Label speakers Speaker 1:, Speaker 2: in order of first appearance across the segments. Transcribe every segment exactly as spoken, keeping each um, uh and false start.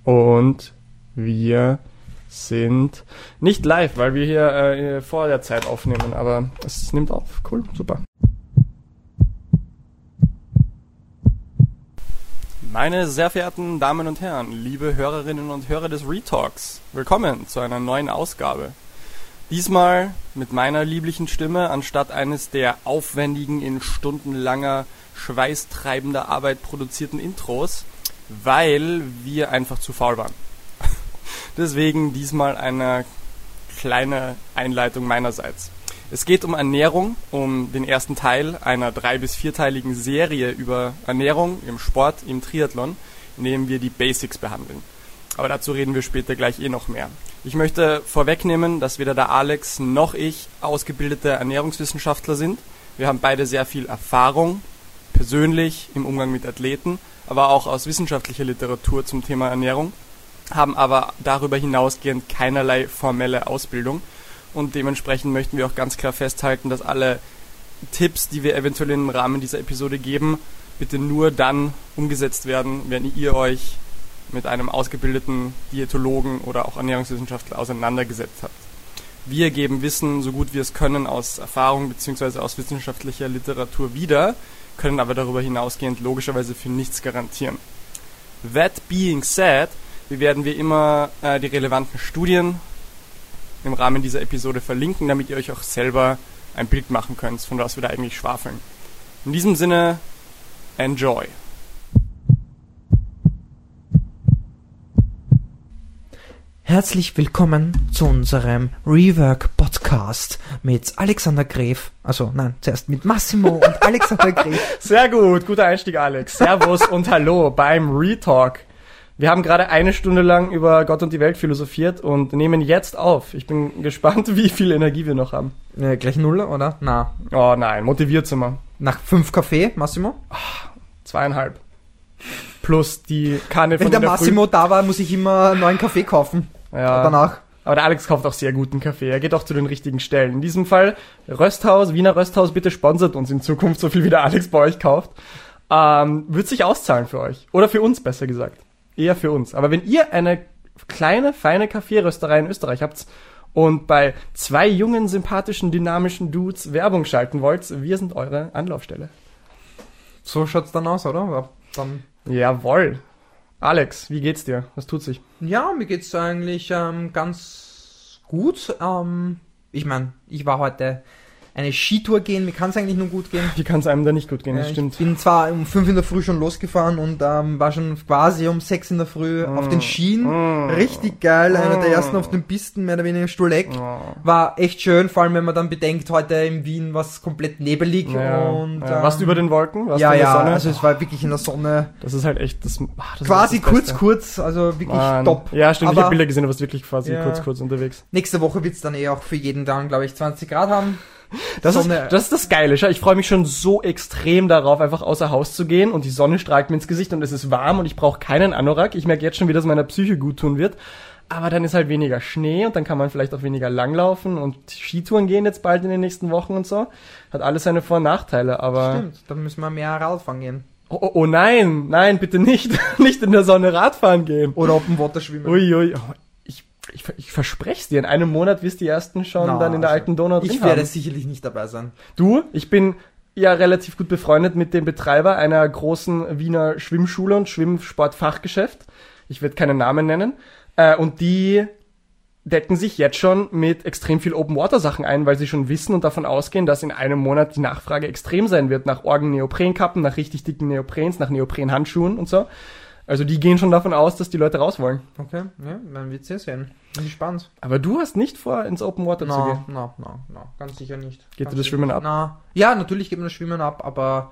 Speaker 1: Und wir sind nicht live, weil wir hier äh, vor der Zeit aufnehmen, aber es nimmt auf. Cool, super. Meine sehr verehrten Damen und Herren, liebe Hörerinnen und Hörer des Retalks, willkommen zu einer neuen Ausgabe. Diesmal mit meiner lieblichen Stimme anstatt eines der aufwendigen, in stundenlanger, schweißtreibender Arbeit produzierten Intros, weil wir einfach zu faul waren. Deswegen diesmal eine kleine Einleitung meinerseits. Es geht um Ernährung, um den ersten Teil einer drei- bis vierteiligen Serie über Ernährung im Sport, im Triathlon, in dem wir die Basics behandeln. Aber dazu reden wir später gleich eh noch mehr. Ich möchte vorwegnehmen, dass weder der Alex noch ich ausgebildete Ernährungswissenschaftler sind. Wir haben beide sehr viel Erfahrung, persönlich im Umgang mit Athleten, aber auch aus wissenschaftlicher Literatur zum Thema Ernährung, haben aber darüber hinausgehend keinerlei formelle Ausbildung. Und dementsprechend möchten wir auch ganz klar festhalten, dass alle Tipps, die wir eventuell im Rahmen dieser Episode geben, bitte nur dann umgesetzt werden, wenn ihr euch mit einem ausgebildeten Diätologen oder auch Ernährungswissenschaftler auseinandergesetzt habt. Wir geben Wissen, so gut wir es können, aus Erfahrung bzw. aus wissenschaftlicher Literatur wieder, können aber darüber hinausgehend logischerweise für nichts garantieren. That being said, wir werden wie immer äh, die relevanten Studien im Rahmen dieser Episode verlinken, damit ihr euch auch selber ein Bild machen könnt, von was wir da eigentlich schwafeln. In diesem Sinne, enjoy!
Speaker 2: Herzlich willkommen zu unserem Rework-Podcast mit Alexander Gref, also nein, zuerst mit Massimo und Alexander Gref.
Speaker 1: Sehr gut, guter Einstieg, Alex. Servus und hallo beim Retalk. Wir haben gerade eine Stunde lang über Gott und die Welt philosophiert und nehmen jetzt auf. Ich bin gespannt, wie viel Energie wir noch haben.
Speaker 2: Äh, gleich Null, oder? Na.
Speaker 1: Oh nein, motiviert sind wir.
Speaker 2: Nach fünf Kaffee, Massimo?
Speaker 1: Ach, zweieinhalb. Plus die Kanne von
Speaker 2: Wenn der,
Speaker 1: der
Speaker 2: Massimo
Speaker 1: Früh-
Speaker 2: da war, muss ich immer einen neuen Kaffee kaufen.
Speaker 1: Ja.
Speaker 2: Danach.
Speaker 1: Aber der Alex kauft auch sehr guten Kaffee. Er geht auch zu den richtigen Stellen. In diesem Fall Rösthaus, Wiener Rösthaus, bitte sponsert uns in Zukunft so viel, wie der Alex bei euch kauft. Ähm, wird sich auszahlen für euch. Oder für uns, besser gesagt. Eher für uns. Aber wenn ihr eine kleine, feine Kaffeerösterei in Österreich habt und bei zwei jungen, sympathischen, dynamischen Dudes Werbung schalten wollt, wir sind eure Anlaufstelle.
Speaker 2: So schaut's dann aus, oder? Ja, dann.
Speaker 1: Jawohl. Alex, wie geht's dir? Was tut sich?
Speaker 2: Ja, mir geht's eigentlich ähm, ganz gut. Ähm, ich meine, ich war heute eine Skitour gehen, mir kann es eigentlich nur gut gehen.
Speaker 1: Wie kann es einem da nicht gut gehen, das
Speaker 2: äh,
Speaker 1: stimmt.
Speaker 2: Ich bin zwar um fünf in der Früh schon losgefahren und ähm, war schon quasi um sechs in der Früh mm. auf den Skien. Mm. Richtig geil, mm. einer der ersten auf den Pisten, mehr oder weniger Stolleck. Mm. War echt schön, vor allem wenn man dann bedenkt, heute in Wien war es komplett nebelig.
Speaker 1: Ja,
Speaker 2: und
Speaker 1: ja.
Speaker 2: Ähm,
Speaker 1: Warst du über den Wolken? Warst
Speaker 2: ja,
Speaker 1: du in der
Speaker 2: ja,
Speaker 1: Sonne?
Speaker 2: also es war wirklich in der Sonne.
Speaker 1: Das ist halt echt das, ach, das
Speaker 2: quasi
Speaker 1: ist das
Speaker 2: kurz,
Speaker 1: Beste.
Speaker 2: kurz, also wirklich
Speaker 1: Mann.
Speaker 2: top.
Speaker 1: Ja, stimmt,
Speaker 2: aber
Speaker 1: ich habe Bilder gesehen, du warst wirklich quasi
Speaker 2: ja.
Speaker 1: kurz, kurz unterwegs.
Speaker 2: Nächste Woche wird's dann eh auch für jeden dann, glaube ich, zwanzig Grad haben.
Speaker 1: Das ist,
Speaker 2: Sonne.
Speaker 1: das ist das Geile. Schau, ich freue mich schon so extrem darauf, einfach außer Haus zu gehen und die Sonne strahlt mir ins Gesicht und es ist warm und ich brauche keinen Anorak. Ich merke jetzt schon, wie das meiner Psyche gut tun wird. Aber dann ist halt weniger Schnee und dann kann man vielleicht auch weniger langlaufen und Skitouren gehen jetzt bald in den nächsten Wochen und so. Hat alles seine Vor- und Nachteile, aber...
Speaker 2: Stimmt, dann müssen wir mehr Radfahren gehen.
Speaker 1: Oh, oh, oh nein, nein, bitte nicht. Nicht in der Sonne Radfahren gehen.
Speaker 2: Oder auf dem Wasser schwimmen.
Speaker 1: Ui, ui. Oh, ich, ich, ich verspreche dir, in einem Monat wirst die ersten schon
Speaker 2: Na,
Speaker 1: dann in der
Speaker 2: also,
Speaker 1: alten Donau drin
Speaker 2: Ich werde
Speaker 1: haben.
Speaker 2: sicherlich nicht dabei sein.
Speaker 1: Du, ich bin ja relativ gut befreundet mit dem Betreiber einer großen Wiener Schwimmschule und Schwimmsportfachgeschäft. Ich werde keinen Namen nennen. Äh, und die decken sich jetzt schon mit extrem viel Open-Water-Sachen ein, weil sie schon wissen und davon ausgehen, dass in einem Monat die Nachfrage extrem sein wird nach Orgen-Neoprenkappen, nach richtig dicken Neoprens, nach Neopren-Handschuhen und so. Also die gehen schon davon aus, dass die Leute raus wollen.
Speaker 2: Okay, ja, dann wird's ja sehen. Bin gespannt.
Speaker 1: Aber du hast nicht vor, ins Open Water zu gehen.
Speaker 2: Na, na, na, ganz sicher nicht.
Speaker 1: Geht
Speaker 2: ganz
Speaker 1: dir das
Speaker 2: sicher
Speaker 1: Schwimmen
Speaker 2: nicht.
Speaker 1: ab?
Speaker 2: Na, ja, natürlich geht mir das Schwimmen ab, aber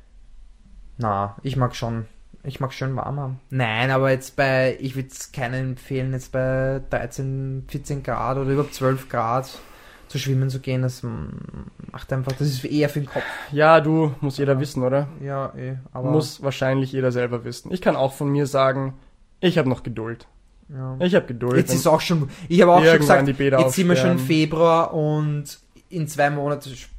Speaker 2: na, ich mag schon, ich mag schön warm haben. Nein, aber jetzt bei, ich würde es keinen empfehlen, jetzt bei dreizehn, vierzehn Grad oder über zwölf Grad zu schwimmen zu gehen, das macht einfach, das ist eher für den Kopf.
Speaker 1: Ja, du, muss jeder wissen, oder?
Speaker 2: Ja, eh, aber...
Speaker 1: Muss wahrscheinlich jeder selber wissen. Ich kann auch von mir sagen, ich habe noch Geduld.
Speaker 2: Ja.
Speaker 1: Ich habe Geduld.
Speaker 2: Jetzt ist auch schon, ich habe auch schon
Speaker 1: irgendwann
Speaker 2: gesagt,
Speaker 1: die Bäder
Speaker 2: jetzt sind wir schon im
Speaker 1: aufsperren.
Speaker 2: Februar und in zwei Monaten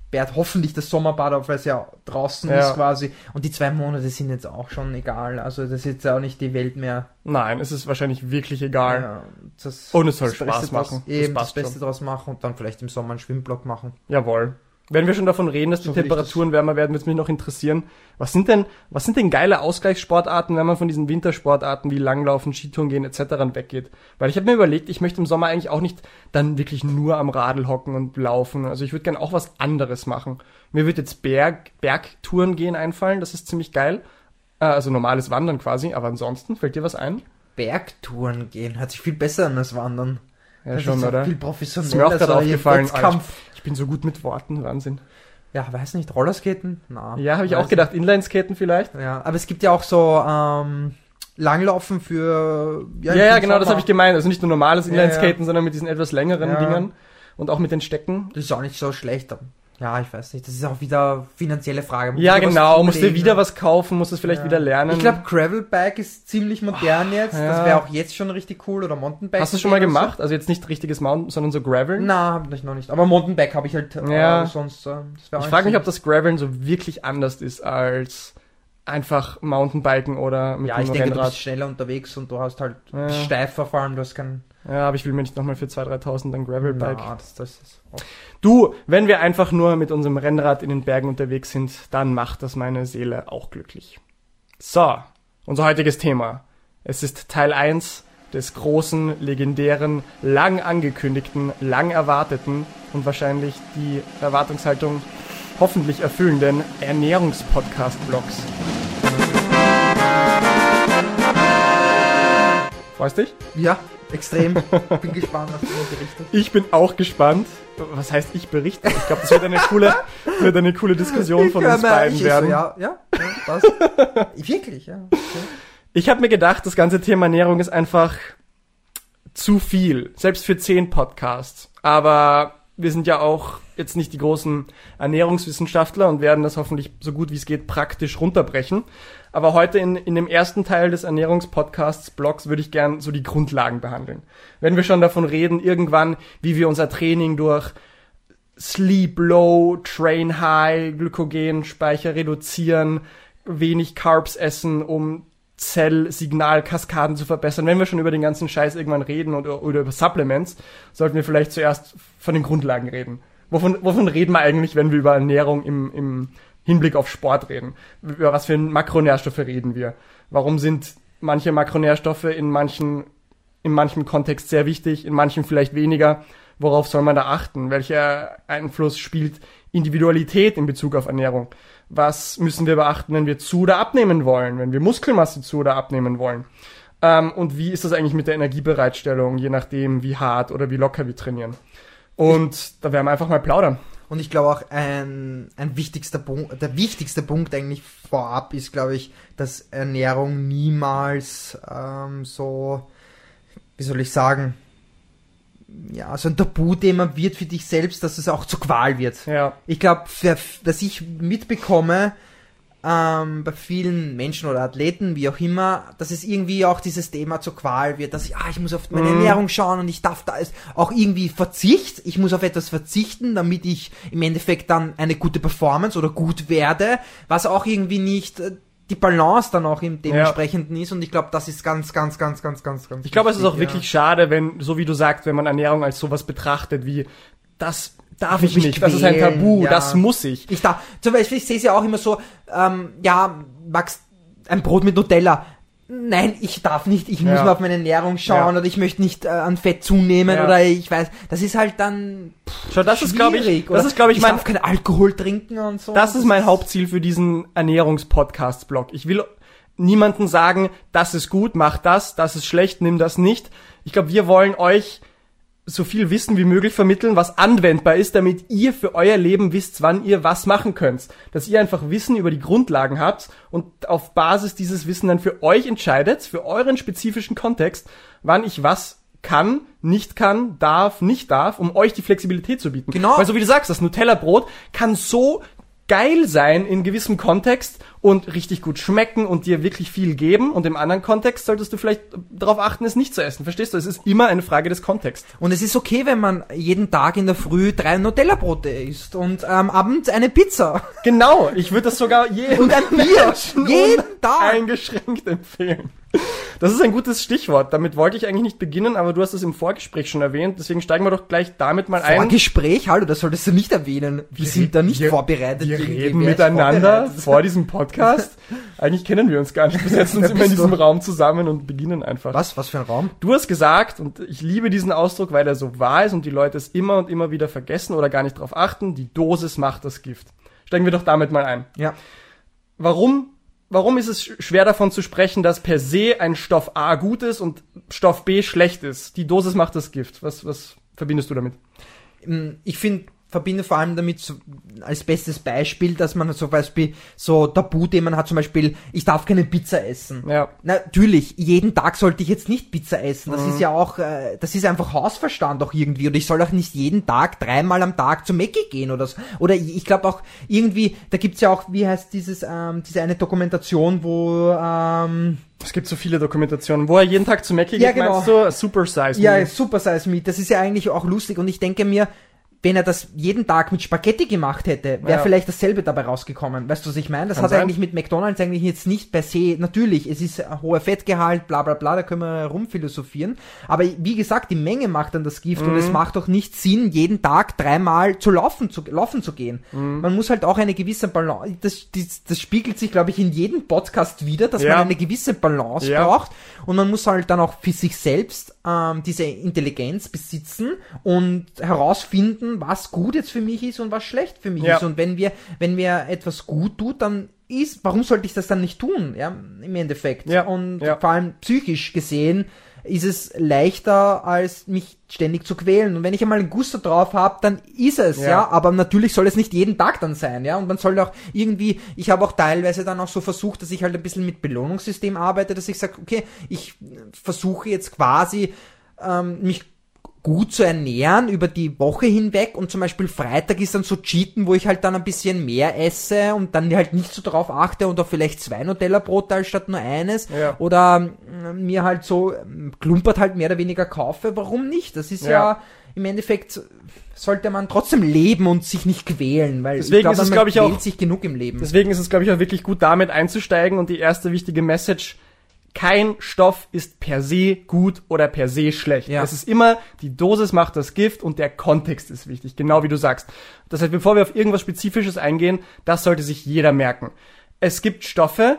Speaker 2: sperrt hoffentlich das Sommerbad auf, weil es ja draußen
Speaker 1: Ja.
Speaker 2: ist quasi. Und die zwei Monate sind jetzt auch schon egal. Also das ist jetzt auch nicht die Welt mehr.
Speaker 1: Nein, es ist wahrscheinlich wirklich egal.
Speaker 2: Ja, das,
Speaker 1: Und es soll
Speaker 2: das
Speaker 1: Spaß
Speaker 2: Beste
Speaker 1: machen.
Speaker 2: Draus,
Speaker 1: Das
Speaker 2: eben das,
Speaker 1: passt
Speaker 2: Beste
Speaker 1: schon.
Speaker 2: draus machen und dann vielleicht im Sommer einen Schwimmblock machen.
Speaker 1: Jawohl. Wenn wir schon davon reden, dass die
Speaker 2: So will ich
Speaker 1: Temperaturen wärmer werden, würde es mich noch interessieren. Was sind denn, was sind denn geile Ausgleichssportarten, wenn man von diesen Wintersportarten wie Langlaufen, Skitouren gehen et cetera weggeht? Weil ich habe mir überlegt, ich möchte im Sommer eigentlich auch nicht dann wirklich nur am Radl hocken und laufen. Also ich würde gerne auch was anderes machen. Mir würde jetzt Berg, Bergtouren gehen einfallen, das ist ziemlich geil. Äh, Also normales Wandern quasi, aber ansonsten, fällt dir was ein?
Speaker 2: Bergtouren gehen, hört sich viel besser an als Wandern.
Speaker 1: Ja,
Speaker 2: Das
Speaker 1: schon,
Speaker 2: ist so
Speaker 1: oder?
Speaker 2: Viel
Speaker 1: Das
Speaker 2: professioneller.
Speaker 1: ist mir auch gerade
Speaker 2: so
Speaker 1: aufgefallen.
Speaker 2: Jetzt
Speaker 1: Alter,
Speaker 2: Kampf.
Speaker 1: ich, ich bin so gut mit Worten, Wahnsinn.
Speaker 2: Ja, weiß nicht, Rollerskaten? Na,
Speaker 1: Ja, habe ich
Speaker 2: weiß
Speaker 1: auch gedacht, Inlineskaten vielleicht.
Speaker 2: nicht. Ja, aber es gibt ja auch so ähm, Langlaufen für...
Speaker 1: Ja, ja,
Speaker 2: im
Speaker 1: genau, das
Speaker 2: Sommer.
Speaker 1: habe ich gemeint. Also nicht nur normales
Speaker 2: Ja,
Speaker 1: Inlineskaten, sondern mit diesen etwas längeren
Speaker 2: Ja.
Speaker 1: Dingern und auch mit den Stecken.
Speaker 2: Das ist auch nicht so schlecht. Ja, ich weiß nicht. Das ist auch wieder finanzielle Frage. Man
Speaker 1: Ja,
Speaker 2: muss was
Speaker 1: genau. Musst dir
Speaker 2: zulegen.
Speaker 1: wieder was kaufen, musst es vielleicht
Speaker 2: Ja.
Speaker 1: wieder lernen.
Speaker 2: Ich glaube, Gravelbike ist ziemlich modern jetzt.
Speaker 1: ja.
Speaker 2: Das wäre auch jetzt schon richtig cool. Oder Mountainbike.
Speaker 1: Hast du schon mal
Speaker 2: oder so.
Speaker 1: gemacht? Also jetzt nicht richtiges Mountain, sondern so Graveln?
Speaker 2: Na, hab ich noch nicht. Aber Mountainbike habe ich halt
Speaker 1: Ja.
Speaker 2: äh, sonst. Äh, das wär auch
Speaker 1: Ich frage mich, ob
Speaker 2: nicht
Speaker 1: das Graveln so wirklich anders ist als einfach Mountainbiken oder
Speaker 2: so-
Speaker 1: mit
Speaker 2: Ja,
Speaker 1: dem
Speaker 2: ich denke, du
Speaker 1: Rennrad.
Speaker 2: bist schneller unterwegs und du hast halt
Speaker 1: Ja.
Speaker 2: steifer, vor allem du hast kein...
Speaker 1: Ja, aber ich will mir nicht nochmal für zweitausend, dreitausend ein Gravelbike.
Speaker 2: Na, das, das ist auch
Speaker 1: Du, wenn wir einfach nur mit unserem Rennrad in den Bergen unterwegs sind, dann macht das meine Seele auch glücklich. So, unser heutiges Thema. Es ist Teil eins des großen, legendären, lang angekündigten, lang erwarteten und wahrscheinlich die Erwartungshaltung hoffentlich erfüllenden Ernährungspodcast-Blogs. Freust dich?
Speaker 2: Ja, extrem. Bin gespannt, was du mir berichtest.
Speaker 1: Ich bin auch gespannt. Was heißt ich berichte? Ich glaube, das wird eine coole, wird eine coole Diskussion von
Speaker 2: Ja,
Speaker 1: uns
Speaker 2: na,
Speaker 1: beiden
Speaker 2: ich
Speaker 1: werden.
Speaker 2: So, ja, ja, ja, passt. Wirklich, ja. Okay.
Speaker 1: Ich habe mir gedacht, das ganze Thema Ernährung ist einfach zu viel, selbst für zehn Podcasts. Aber wir sind ja auch jetzt nicht die großen Ernährungswissenschaftler und werden das hoffentlich so gut wie es geht praktisch runterbrechen. Aber heute in, in dem ersten Teil des Ernährungspodcasts-Blogs würde ich gern so die Grundlagen behandeln. Wenn wir schon davon reden, irgendwann, wie wir unser Training durch Sleep Low, Train High, Glykogenspeicher reduzieren, wenig Carbs essen, um Zellsignalkaskaden zu verbessern. Wenn wir schon über den ganzen Scheiß irgendwann reden oder, oder über Supplements, sollten wir vielleicht zuerst von den Grundlagen reden. Wovon, wovon reden wir eigentlich, wenn wir über Ernährung im, im Hinblick auf Sport reden? Über was für Makronährstoffe reden wir? Warum sind manche Makronährstoffe in manchen, in manchem Kontext sehr wichtig, in manchen vielleicht weniger? Worauf soll man da achten? Welcher Einfluss spielt Individualität in Bezug auf Ernährung? Was müssen wir beachten, wenn wir zu oder abnehmen wollen, wenn wir Muskelmasse zu oder abnehmen wollen? Ähm, und wie ist das eigentlich mit der Energiebereitstellung, je nachdem, wie hart oder wie locker wir trainieren? Und da werden wir einfach mal plaudern.
Speaker 2: Und ich glaube auch ein, ein wichtigster Punkt, der wichtigste Punkt eigentlich vorab ist, glaube ich, dass Ernährung niemals ähm, so, wie soll ich sagen, ja, so ein Tabuthema wird für dich selbst, dass es auch zur Qual wird.
Speaker 1: Ja.
Speaker 2: Ich glaube, was ich mitbekomme ähm, bei vielen Menschen oder Athleten, wie auch immer, dass es irgendwie auch dieses Thema zur Qual wird, dass ich, ah, ich muss auf meine
Speaker 1: Mhm.
Speaker 2: Ernährung schauen und ich darf da ist auch irgendwie Verzicht, ich muss auf etwas verzichten, damit ich im Endeffekt dann eine gute Performance oder gut werde, was auch irgendwie nicht äh, die Balance dann auch im dementsprechenden ist und ich glaube, das ist ganz, ganz, ganz, ganz, ganz, ganz
Speaker 1: Ich glaube, es ist
Speaker 2: wichtig,
Speaker 1: auch
Speaker 2: ja.
Speaker 1: wirklich schade, wenn, so wie du sagst, wenn man Ernährung als sowas betrachtet, wie, das darf ich
Speaker 2: Mich
Speaker 1: nicht, das ist ein
Speaker 2: quälen,
Speaker 1: Tabu,
Speaker 2: ja.
Speaker 1: das muss ich.
Speaker 2: Ich da, zum Beispiel, ich sehe es ja auch immer so, ähm, ja, Max, ein Brot mit Nutella. Nein, ich darf nicht, ich muss
Speaker 1: Ja.
Speaker 2: mal auf meine Ernährung schauen
Speaker 1: Ja.
Speaker 2: oder ich möchte nicht äh, an Fett zunehmen
Speaker 1: Ja.
Speaker 2: oder ich weiß, das ist halt dann pff,
Speaker 1: Schau, das ist, glaube ich,
Speaker 2: schwierig,
Speaker 1: das
Speaker 2: oder
Speaker 1: ist, glaube ich,
Speaker 2: ich
Speaker 1: mein,
Speaker 2: darf keinen Alkohol trinken und so.
Speaker 1: das ist mein Hauptziel für diesen Ernährungspodcast-Blog. Ich will niemanden sagen, das ist gut, mach das, das ist schlecht, nimm das nicht. Ich glaube, wir wollen euch so viel Wissen wie möglich vermitteln, was anwendbar ist, damit ihr für euer Leben wisst, wann ihr was machen könnt. Dass ihr einfach Wissen über die Grundlagen habt und auf Basis dieses Wissen dann für euch entscheidet, für euren spezifischen Kontext, wann ich was kann, nicht kann, darf, nicht darf, um euch die Flexibilität zu bieten.
Speaker 2: Genau.
Speaker 1: Weil so wie du sagst, das Nutella-Brot kann so geil sein in gewissem Kontext und richtig gut schmecken und dir wirklich viel geben. Und im anderen Kontext solltest du vielleicht darauf achten, es nicht zu essen. Verstehst du? Es ist immer eine Frage des Kontexts.
Speaker 2: Und es ist okay, wenn man jeden Tag in der Früh drei Nutella-Brote isst und ähm, abends eine Pizza.
Speaker 1: Genau, ich würde das sogar jedem
Speaker 2: Und ein Bier. jeden Tag.
Speaker 1: eingeschränkt empfehlen. Das ist ein gutes Stichwort. Damit wollte ich eigentlich nicht beginnen, aber du hast es im Vorgespräch schon erwähnt. Deswegen steigen wir doch gleich damit mal ein.
Speaker 2: Vorgespräch? Hallo, das solltest du nicht erwähnen. Wir sind da nicht
Speaker 1: wir,
Speaker 2: vorbereitet.
Speaker 1: Wir
Speaker 2: irgendwie.
Speaker 1: reden
Speaker 2: Wer ist
Speaker 1: miteinander
Speaker 2: vorbereitet?
Speaker 1: vor diesem Podcast. Eigentlich kennen wir uns gar nicht. Wir setzen uns
Speaker 2: Wer
Speaker 1: immer in
Speaker 2: bist
Speaker 1: diesem
Speaker 2: du?
Speaker 1: Raum zusammen und beginnen einfach.
Speaker 2: Was? Was für ein Raum?
Speaker 1: Du hast gesagt, und ich liebe diesen Ausdruck, weil er so wahr ist und die Leute es immer und immer wieder vergessen oder gar nicht drauf achten, die Dosis macht das Gift. Steigen wir doch damit mal ein.
Speaker 2: Ja.
Speaker 1: Warum, warum ist es schwer davon zu sprechen, dass per se ein Stoff A gut ist und Stoff B schlecht ist? Die Dosis macht das Gift. Was, was verbindest du damit?
Speaker 2: Ich finde, verbinde vor allem damit so, als bestes Beispiel, dass man zum Beispiel so Tabuthemen hat, zum Beispiel, ich darf keine Pizza essen.
Speaker 1: Ja.
Speaker 2: Natürlich, jeden Tag sollte ich jetzt nicht Pizza essen. Das
Speaker 1: Mhm.
Speaker 2: ist ja auch, äh, das ist einfach Hausverstand auch irgendwie. Und ich soll auch nicht jeden Tag, dreimal am Tag zu Mäcki gehen oder so. Oder ich, ich glaube auch irgendwie, da gibt's ja auch, wie heißt dieses, ähm, diese eine Dokumentation, wo, ähm,
Speaker 1: Es gibt so viele Dokumentationen, wo er jeden Tag zu Mäcki geht,
Speaker 2: Ja, genau.
Speaker 1: meinst du? Super Size
Speaker 2: ja,
Speaker 1: Me.
Speaker 2: Super Size Me. Das ist ja eigentlich auch lustig. Und ich denke mir, wenn er das jeden Tag mit Spaghetti gemacht hätte, wäre
Speaker 1: Ja.
Speaker 2: vielleicht dasselbe dabei rausgekommen. Weißt du, was ich meine? Das
Speaker 1: Kann
Speaker 2: hat
Speaker 1: sein.
Speaker 2: eigentlich mit McDonald's eigentlich jetzt nicht per se, natürlich, es ist ein hoher Fettgehalt, bla bla bla, da können wir rumphilosophieren. Aber wie gesagt, die Menge macht dann das Gift
Speaker 1: Mhm.
Speaker 2: und es macht doch nicht Sinn, jeden Tag dreimal zu laufen zu, laufen zu gehen.
Speaker 1: Mhm.
Speaker 2: Man muss halt auch eine gewisse Balance, das, das, das spiegelt sich, glaube ich, in jedem Podcast wieder, dass
Speaker 1: Ja.
Speaker 2: man eine gewisse Balance
Speaker 1: Ja.
Speaker 2: braucht und man muss halt dann auch für sich selbst ähm, diese Intelligenz besitzen und herausfinden, was gut jetzt für mich ist und was schlecht für mich
Speaker 1: Ja.
Speaker 2: ist. Und wenn wir, wenn mir etwas gut tut, dann ist, warum sollte ich das dann nicht tun? Ja, im Endeffekt.
Speaker 1: Ja.
Speaker 2: Und
Speaker 1: Ja.
Speaker 2: vor allem psychisch gesehen ist es leichter, als mich ständig zu quälen. Und wenn ich einmal einen Gusto drauf habe, dann ist es, ja.
Speaker 1: Ja.
Speaker 2: Aber natürlich soll es nicht jeden Tag dann sein, ja. Und man soll auch irgendwie, ich habe auch teilweise dann auch so versucht, dass ich halt ein bisschen mit Belohnungssystem arbeite, dass ich sage, okay, ich versuche jetzt quasi ähm, mich gut zu ernähren über die Woche hinweg und zum Beispiel Freitag ist dann so Cheaten, wo ich halt dann ein bisschen mehr esse und dann halt nicht so darauf achte und auch vielleicht zwei Nutella-Brote als statt nur eines
Speaker 1: Ja.
Speaker 2: oder ähm, mir halt so ähm, klumpert halt mehr oder weniger kaufe. Warum nicht? Das ist ja,
Speaker 1: Ja.
Speaker 2: im Endeffekt sollte man trotzdem leben und sich nicht quälen, weil
Speaker 1: Deswegen
Speaker 2: ich glaube,
Speaker 1: ist es,
Speaker 2: man
Speaker 1: glaub ich, auch-
Speaker 2: quält sich genug im Leben.
Speaker 1: Deswegen ist es, glaube ich, auch wirklich gut, damit einzusteigen und die erste wichtige Message: Kein Stoff ist per se gut oder per se schlecht.
Speaker 2: Ja.
Speaker 1: Es ist immer, die Dosis macht das Gift und der Kontext ist wichtig, genau wie du sagst. Das heißt, bevor wir auf irgendwas Spezifisches eingehen, das sollte sich jeder merken. Es gibt Stoffe,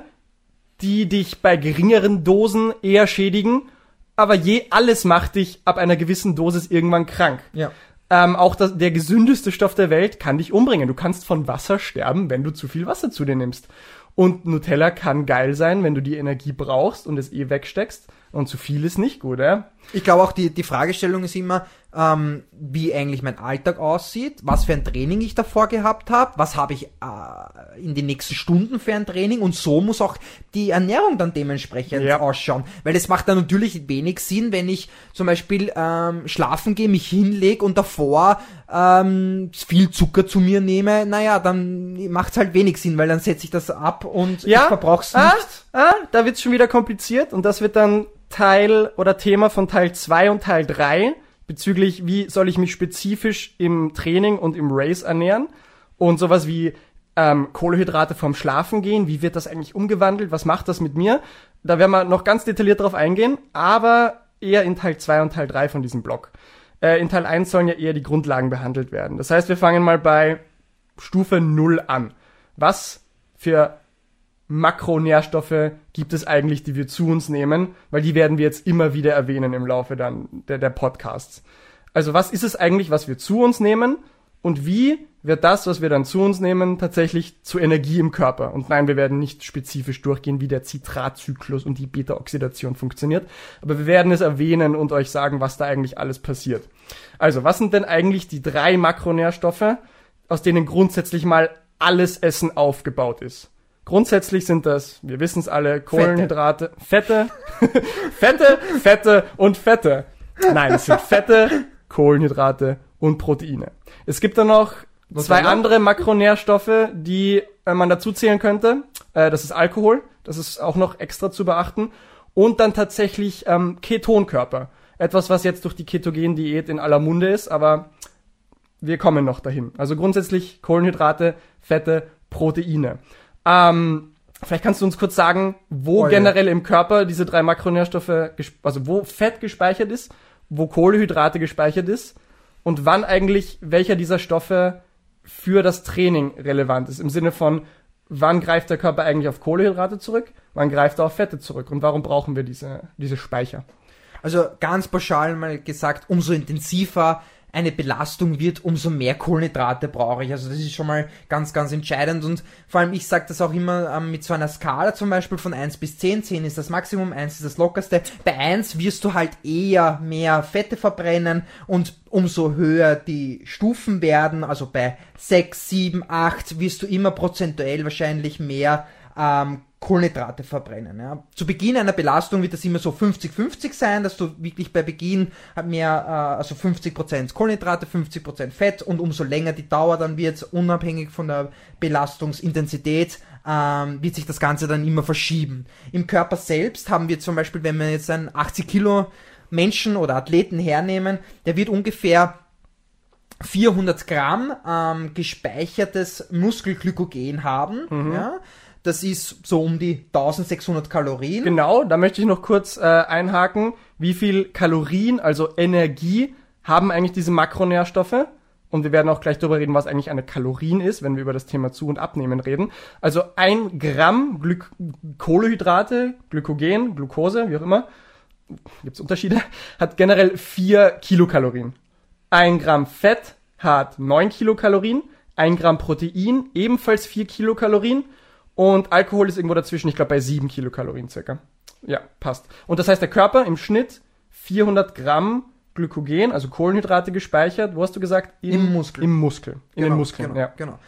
Speaker 1: die dich bei geringeren Dosen eher schädigen, aber je alles macht dich ab einer gewissen Dosis irgendwann krank.
Speaker 2: Ja.
Speaker 1: Ähm, auch das, der gesündeste Stoff der Welt kann dich umbringen. Du kannst von Wasser sterben, wenn du zu viel Wasser zu dir nimmst. Und Nutella kann geil sein, wenn du die Energie brauchst und es eh wegsteckst. Und zu viel ist nicht gut, ja?
Speaker 2: Ich glaube auch, die, die Fragestellung ist immer, ähm, wie eigentlich mein Alltag aussieht, was für ein Training ich davor gehabt habe, was habe ich äh, in den nächsten Stunden für ein Training und so muss auch die Ernährung dann dementsprechend
Speaker 1: Ja.
Speaker 2: ausschauen. Weil es macht dann natürlich wenig Sinn, wenn ich zum Beispiel ähm, schlafen gehe, mich hinlege und davor ähm, viel Zucker zu mir nehme, naja, dann macht es halt wenig Sinn, weil dann setze ich das ab und ich verbrauche es
Speaker 1: ah,
Speaker 2: nicht.
Speaker 1: ah, da wird's schon wieder kompliziert und das wird dann Teil oder Thema von Teil zwei und Teil drei bezüglich, wie soll ich mich spezifisch im Training und im Race ernähren und sowas wie ähm, Kohlenhydrate vorm Schlafen gehen, wie wird das eigentlich umgewandelt, was macht das mit mir? Da werden wir noch ganz detailliert drauf eingehen, aber eher in Teil zwei und Teil drei von diesem Blog. Äh, in Teil eins sollen ja eher die Grundlagen behandelt werden. Das heißt, wir fangen mal bei Stufe null an. Was für Makronährstoffe gibt es eigentlich, die wir zu uns nehmen, weil die werden wir jetzt immer wieder erwähnen im Laufe dann der, der Podcasts. Also was ist es eigentlich, was wir zu uns nehmen und wie wird das, was wir dann zu uns nehmen, tatsächlich zu Energie im Körper? Und nein, wir werden nicht spezifisch durchgehen, wie der Zitratzyklus und die Beta-Oxidation funktioniert, aber wir werden es erwähnen und euch sagen, was da eigentlich alles passiert. Also, was sind denn eigentlich die drei Makronährstoffe, aus denen grundsätzlich mal alles Essen aufgebaut ist? Grundsätzlich sind das, wir wissen es alle, Kohlenhydrate, Fette, Fette, Fette und Fette. Nein, es sind Fette, Kohlenhydrate und Proteine. Es gibt dann noch zwei andere Makronährstoffe, die äh, man dazu zählen könnte. Äh, das ist Alkohol, das ist auch noch extra zu beachten. Und dann tatsächlich ähm, Ketonkörper. Etwas, was jetzt durch die Ketogen-Diät in aller Munde ist, aber wir kommen noch dahin. Also grundsätzlich Kohlenhydrate, Fette, Proteine. Ähm, vielleicht kannst du uns kurz sagen, wo oh, generell ja. im Körper diese drei Makronährstoffe, gesp- also wo Fett gespeichert ist, wo Kohlenhydrate gespeichert ist und wann eigentlich welcher dieser Stoffe für das Training relevant ist. Im Sinne von, wann greift der Körper eigentlich auf Kohlenhydrate zurück, wann greift er auf Fette zurück und warum brauchen wir diese, diese Speicher?
Speaker 2: Also ganz pauschal mal gesagt, umso intensiver eine Belastung wird, umso mehr Kohlenhydrate brauche ich. Also das ist schon mal ganz, ganz entscheidend und vor allem ich sage das auch immer ähm, mit so einer Skala zum Beispiel von eins bis zehn. zehn ist das Maximum, eins ist das Lockerste. Bei eins wirst du halt eher mehr Fette verbrennen und umso höher die Stufen werden, also bei sechs, sieben, acht wirst du immer prozentuell wahrscheinlich mehr ähm, Kohlenhydrate verbrennen. Ja. Zu Beginn einer Belastung wird das immer so fünfzig fünfzig sein, dass du wirklich bei Beginn mehr, äh, also fünfzig Prozent Kohlenhydrate, fünfzig Prozent Fett und umso länger die Dauer dann wird, unabhängig von der Belastungsintensität, ähm, wird sich das Ganze dann immer verschieben. Im Körper selbst haben wir zum Beispiel, wenn wir jetzt einen achtzig Kilo Menschen oder Athleten hernehmen, der wird ungefähr vierhundert Gramm ähm, gespeichertes Muskelglykogen haben, mhm. ja. Das ist so um die eintausendsechshundert Kalorien.
Speaker 1: Genau, da möchte ich noch kurz äh, einhaken. Wie viel Kalorien, also Energie, haben eigentlich diese Makronährstoffe? Und wir werden auch gleich darüber reden, was eigentlich eine Kalorien ist, wenn wir über das Thema Zu- und Abnehmen reden. Also ein Gramm Gly- Kohlenhydrate, Glykogen, Glucose, wie auch immer, gibt's Unterschiede, hat generell vier Kilokalorien. Ein Gramm Fett hat neun Kilokalorien, ein Gramm Protein ebenfalls vier Kilokalorien. Und Alkohol ist irgendwo dazwischen, ich glaube bei sieben Kilokalorien circa. Ja, passt. Und das heißt, der Körper im Schnitt vierhundert Gramm Glykogen, also Kohlenhydrate gespeichert, wo hast du gesagt?
Speaker 2: Im, Im Muskel.
Speaker 1: Im Muskel, in
Speaker 2: genau,
Speaker 1: den Muskeln,
Speaker 2: genau,
Speaker 1: ja.
Speaker 2: Genau.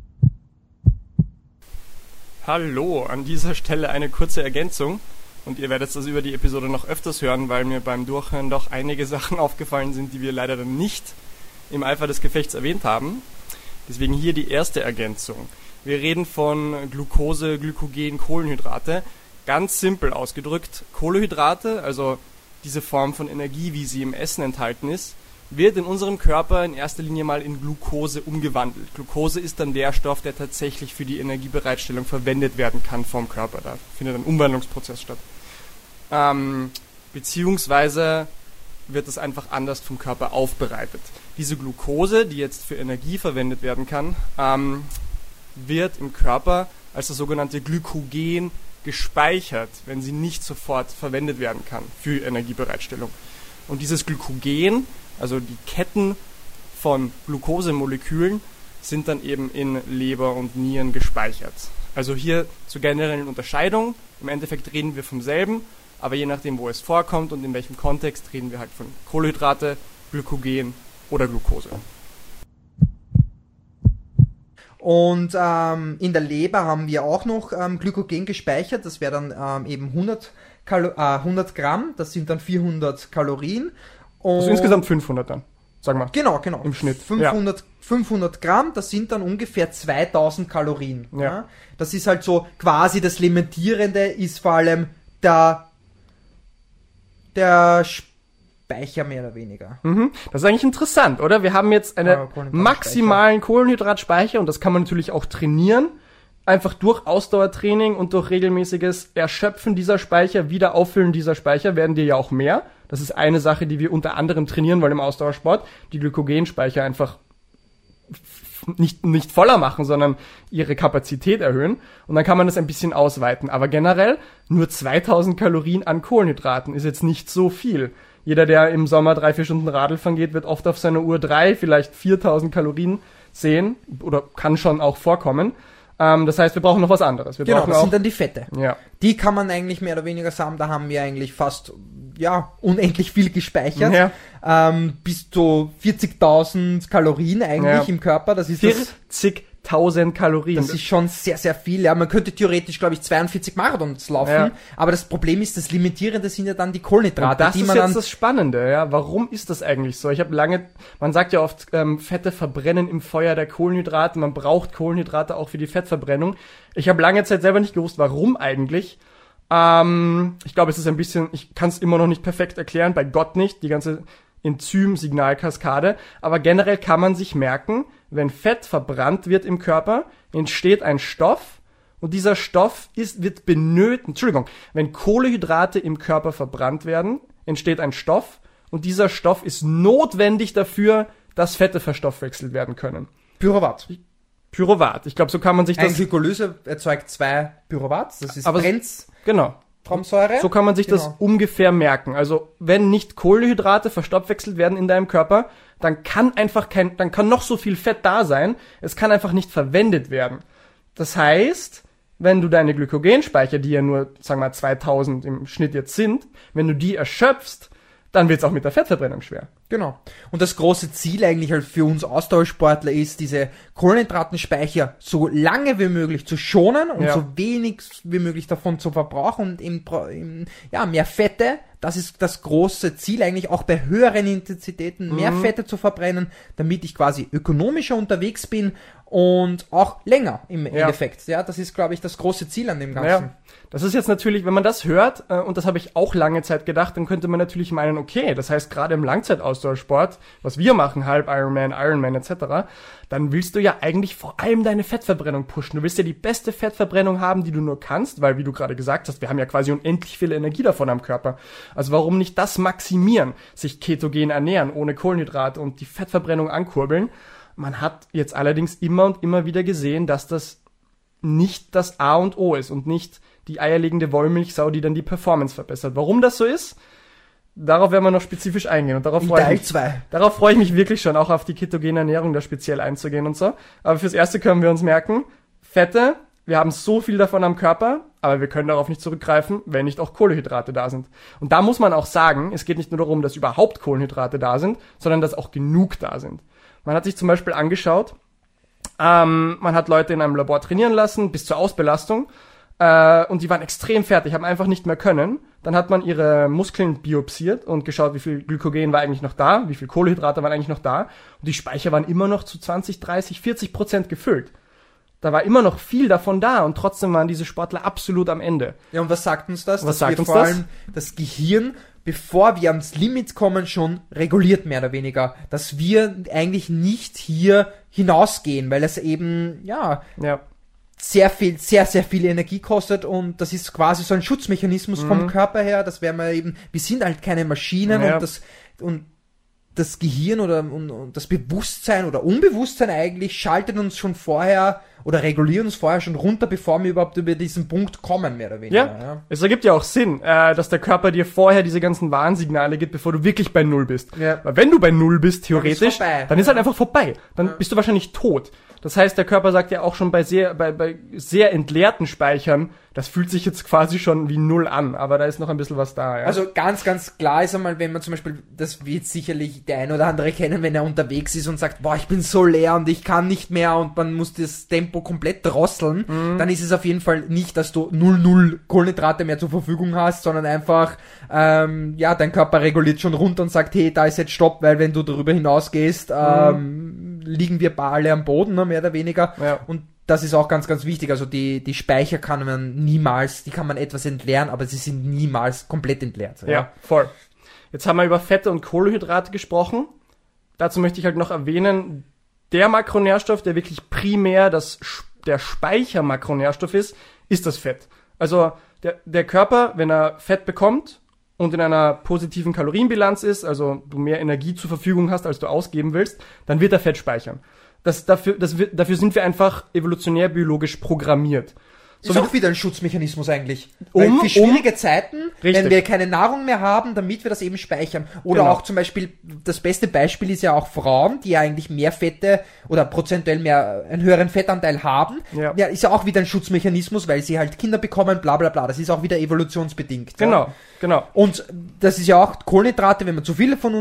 Speaker 1: Hallo, an dieser Stelle eine kurze Ergänzung. Und ihr werdet das über die Episode noch öfters hören, weil mir beim Durchhören doch einige Sachen aufgefallen sind, die wir leider dann nicht im Eifer des Gefechts erwähnt haben. Deswegen hier die erste Ergänzung. Wir reden von Glucose, Glykogen, Kohlenhydrate. Ganz simpel ausgedrückt, Kohlenhydrate, also diese Form von Energie, wie sie im Essen enthalten ist, wird in unserem Körper in erster Linie mal in Glucose umgewandelt. Glucose ist dann der Stoff, der tatsächlich für die Energiebereitstellung verwendet werden kann vom Körper. Da findet ein Umwandlungsprozess statt. Ähm, beziehungsweise wird es einfach anders vom Körper aufbereitet. Diese Glucose, die jetzt für Energie verwendet werden kann, ähm, wird im Körper als das sogenannte Glykogen gespeichert, wenn sie nicht sofort verwendet werden kann für Energiebereitstellung. Und dieses Glykogen, also die Ketten von Glukosemolekülen, sind dann eben in Leber und Nieren gespeichert. Also hier zur generellen Unterscheidung, im Endeffekt reden wir vom selben, aber je nachdem, wo es vorkommt und in welchem Kontext, reden wir halt von Kohlenhydrate, Glykogen oder Glucose.
Speaker 2: Und ähm, in der Leber haben wir auch noch ähm, Glykogen gespeichert, das wäre dann ähm, eben hundert, Kalo- äh, hundert Gramm, das sind dann vierhundert Kalorien. Und
Speaker 1: also insgesamt fünfhundert dann, sagen wir.
Speaker 2: Genau, genau.
Speaker 1: Im Schnitt.
Speaker 2: fünfhundert,
Speaker 1: ja.
Speaker 2: fünfhundert Gramm, das sind dann ungefähr zweitausend Kalorien.
Speaker 1: Ja.
Speaker 2: Ja? Das ist halt so quasi das Limitierende, ist vor allem der, der Speicher mehr oder weniger.
Speaker 1: Mhm. Das ist eigentlich interessant, oder? Wir haben jetzt einen
Speaker 2: ja,
Speaker 1: maximalen Kohlenhydratspeicher und das kann man natürlich auch trainieren. Einfach durch Ausdauertraining und durch regelmäßiges Erschöpfen dieser Speicher, wieder auffüllen dieser Speicher, werden dir ja auch mehr. Das ist eine Sache, die wir unter anderem trainieren wollen im Ausdauersport. Die Glykogenspeicher einfach nicht, nicht voller machen, sondern ihre Kapazität erhöhen. Und dann kann man das ein bisschen ausweiten. Aber generell nur zweitausend Kalorien an Kohlenhydraten ist jetzt nicht so viel. Jeder, der im Sommer drei, vier Stunden Radl fahren geht, wird oft auf seiner Uhr drei, vielleicht viertausend Kalorien sehen. Oder kann schon auch vorkommen. Ähm, das heißt, wir brauchen noch was anderes. Wir
Speaker 2: genau,
Speaker 1: brauchen
Speaker 2: das
Speaker 1: auch,
Speaker 2: sind dann die Fette.
Speaker 1: Ja.
Speaker 2: Die kann man eigentlich mehr oder weniger sagen, da haben wir eigentlich fast, ja, unendlich viel gespeichert.
Speaker 1: Ja.
Speaker 2: Ähm, bis zu vierzigtausend Kalorien eigentlich
Speaker 1: Ja.
Speaker 2: im Körper. Das ist das,
Speaker 1: zwanzigtausend Kalorien.
Speaker 2: Das ist schon sehr, sehr viel. Ja, man könnte theoretisch, glaube ich, zweiundvierzig Marathons laufen,
Speaker 1: Ja.
Speaker 2: aber das Problem ist, das Limitierende sind ja dann die Kohlenhydrate,
Speaker 1: Und das
Speaker 2: die
Speaker 1: ist
Speaker 2: man
Speaker 1: jetzt
Speaker 2: dann...
Speaker 1: das Spannende, ja. Warum ist das eigentlich so? Ich habe lange, man sagt ja oft, ähm, Fette verbrennen im Feuer der Kohlenhydrate. Man braucht Kohlenhydrate auch für die Fettverbrennung. Ich habe lange Zeit selber nicht gewusst, warum eigentlich. Ähm, ich glaube, es ist ein bisschen, ich kann es immer noch nicht perfekt erklären, bei Gott nicht, die ganze Enzym-Signalkaskade. Aber generell kann man sich merken, wenn Fett verbrannt wird im Körper, entsteht ein Stoff. Und dieser Stoff ist, wird benötigt, Entschuldigung, wenn Kohlenhydrate im Körper verbrannt werden, entsteht ein Stoff und dieser Stoff ist notwendig dafür, dass Fette verstoffwechselt werden können.
Speaker 2: Pyruvat.
Speaker 1: Pyruvat. Ich glaube, so kann man sich
Speaker 2: Ein
Speaker 1: das...
Speaker 2: Glykolyse erzeugt zwei Pyruvats, das ist
Speaker 1: Aber- Genau.
Speaker 2: Brenntraubensäure.
Speaker 1: So kann man sich das
Speaker 2: Genau.
Speaker 1: ungefähr merken. Also, wenn nicht Kohlenhydrate verstoffwechselt werden in deinem Körper, dann kann einfach kein, dann kann noch so viel Fett da sein, es kann einfach nicht verwendet werden. Das heißt, wenn du deine Glykogenspeicher, die ja nur, sagen wir mal, zweitausend im Schnitt jetzt sind, wenn du die erschöpfst, dann wird's auch mit der Fettverbrennung schwer.
Speaker 2: Genau. Und das große Ziel eigentlich halt für uns Ausdauersportler ist, diese Kohlenhydratenspeicher so lange wie möglich zu schonen und
Speaker 1: Ja.
Speaker 2: so wenig wie möglich davon zu verbrauchen und eben, bra- eben ja, mehr Fette. Das ist das große Ziel eigentlich auch bei höheren Intensitäten, mehr
Speaker 1: Mhm.
Speaker 2: Fette zu verbrennen, damit ich quasi ökonomischer unterwegs bin und auch länger im
Speaker 1: Ja.
Speaker 2: Endeffekt. Ja, das ist, glaube ich, das große Ziel an dem Ganzen.
Speaker 1: Ja, das ist jetzt natürlich, wenn man das hört, äh, und das habe ich auch lange Zeit gedacht, dann könnte man natürlich meinen, okay, das heißt gerade im Langzeitausdauersport, was wir machen, halb Ironman, Ironman et cetera, dann willst du ja eigentlich vor allem deine Fettverbrennung pushen. Du willst ja die beste Fettverbrennung haben, die du nur kannst, weil, wie du gerade gesagt hast, wir haben ja quasi unendlich viel Energie davon am Körper. Also warum nicht das maximieren, sich ketogen ernähren, ohne Kohlenhydrate und die Fettverbrennung ankurbeln? Man hat jetzt allerdings immer und immer wieder gesehen, dass das nicht das A und O ist und nicht die eierlegende Wollmilchsau, die dann die Performance verbessert. Warum das so ist, darauf werden wir noch spezifisch eingehen und darauf
Speaker 2: In
Speaker 1: freue ich
Speaker 2: Teil
Speaker 1: mich.
Speaker 2: zwei.
Speaker 1: Darauf freue ich mich wirklich schon, auch auf die ketogene Ernährung da speziell einzugehen und so. Aber fürs Erste können wir uns merken, Fette, wir haben so viel davon am Körper, aber wir können darauf nicht zurückgreifen, wenn nicht auch Kohlenhydrate da sind. Und da muss man auch sagen, es geht nicht nur darum, dass überhaupt Kohlenhydrate da sind, sondern dass auch genug da sind. Man hat sich zum Beispiel angeschaut, ähm, man hat Leute in einem Labor trainieren lassen, bis zur Ausbelastung, äh, und die waren extrem fertig, haben einfach nicht mehr können. Dann hat man ihre Muskeln biopsiert und geschaut, wie viel Glykogen war eigentlich noch da, wie viel Kohlenhydrate waren eigentlich noch da. Und die Speicher waren immer noch zu zwanzig, dreißig, vierzig Prozent gefüllt. Da war immer noch viel davon da und trotzdem waren diese Sportler absolut am Ende.
Speaker 2: Ja, und was sagt uns das?
Speaker 1: Was
Speaker 2: Dass
Speaker 1: sagt
Speaker 2: wir
Speaker 1: uns
Speaker 2: vor
Speaker 1: das?
Speaker 2: allem das Gehirn, bevor wir ans Limit kommen, schon reguliert, mehr oder weniger. Dass wir eigentlich nicht hier hinausgehen, weil es eben, ja,
Speaker 1: Ja,
Speaker 2: sehr viel, sehr, sehr viel Energie kostet und das ist quasi so ein Schutzmechanismus
Speaker 1: Mhm.
Speaker 2: vom Körper her, dass wir mal eben, wir sind halt keine Maschinen
Speaker 1: Ja.
Speaker 2: und das, und das Gehirn oder und, und das Bewusstsein oder Unbewusstsein eigentlich schaltet uns schon vorher oder regulieren uns vorher schon runter, bevor wir überhaupt über diesen Punkt kommen, mehr oder weniger.
Speaker 1: ja. Es ergibt ja auch Sinn, äh, dass der Körper dir vorher diese ganzen Warnsignale gibt, bevor du wirklich bei Null bist.
Speaker 2: Ja.
Speaker 1: Weil wenn du bei Null bist, theoretisch,
Speaker 2: Dann ist vorbei.
Speaker 1: dann ist halt einfach vorbei. Dann bist du wahrscheinlich tot. Das heißt, der Körper sagt ja auch schon bei sehr, bei, bei sehr entleerten Speichern, das fühlt sich jetzt quasi schon wie Null an, aber da ist noch ein bisschen was da, ja.
Speaker 2: Also ganz, ganz klar ist einmal, wenn man zum Beispiel, das wird sicherlich der ein oder andere kennen, wenn er unterwegs ist und sagt, boah, ich bin so leer und ich kann nicht mehr und man muss das Tempo komplett drosseln,
Speaker 1: Mhm.
Speaker 2: dann ist es auf jeden Fall nicht, dass du null null Kohlenhydrate mehr zur Verfügung hast, sondern einfach, ähm, ja, dein Körper reguliert schon runter und sagt, hey, da ist jetzt Stopp, weil wenn du darüber hinausgehst, ähm, liegen wir alle am Boden, ne, mehr oder weniger.
Speaker 1: Ja.
Speaker 2: Und das ist auch ganz, ganz wichtig. Also die, die Speicher kann man niemals, die kann man etwas entleeren, aber sie sind niemals komplett entleert.
Speaker 1: Ja, voll. Jetzt haben wir über Fette und Kohlenhydrate gesprochen. Dazu möchte ich halt noch erwähnen, der Makronährstoff, der wirklich primär das, der Speichermakronährstoff ist, ist das Fett. Also der, der Körper, wenn er Fett bekommt und in einer positiven Kalorienbilanz ist, also du mehr Energie zur Verfügung hast, als du ausgeben willst, dann wird er Fett speichern. Das, dafür, das, wird- dafür sind wir einfach evolutionär biologisch programmiert.
Speaker 2: Ist
Speaker 1: So
Speaker 2: auch wieder ein Schutzmechanismus eigentlich.
Speaker 1: Um-
Speaker 2: Weil für schwierige Zeiten,
Speaker 1: Richtig.
Speaker 2: wenn wir keine Nahrung mehr haben, damit wir das eben speichern. Oder
Speaker 1: Genau.
Speaker 2: auch zum Beispiel, das beste Beispiel ist ja auch Frauen, die ja eigentlich mehr Fette oder prozentuell mehr, einen höheren Fettanteil haben.
Speaker 1: Ja.
Speaker 2: Ja, ist ja auch wieder ein Schutzmechanismus, weil sie halt Kinder bekommen, bla bla bla. Das ist auch wieder evolutionsbedingt. Ja.
Speaker 1: Genau, genau.
Speaker 2: Und das ist ja auch Kohlenhydrate, wenn wir zu viele von uns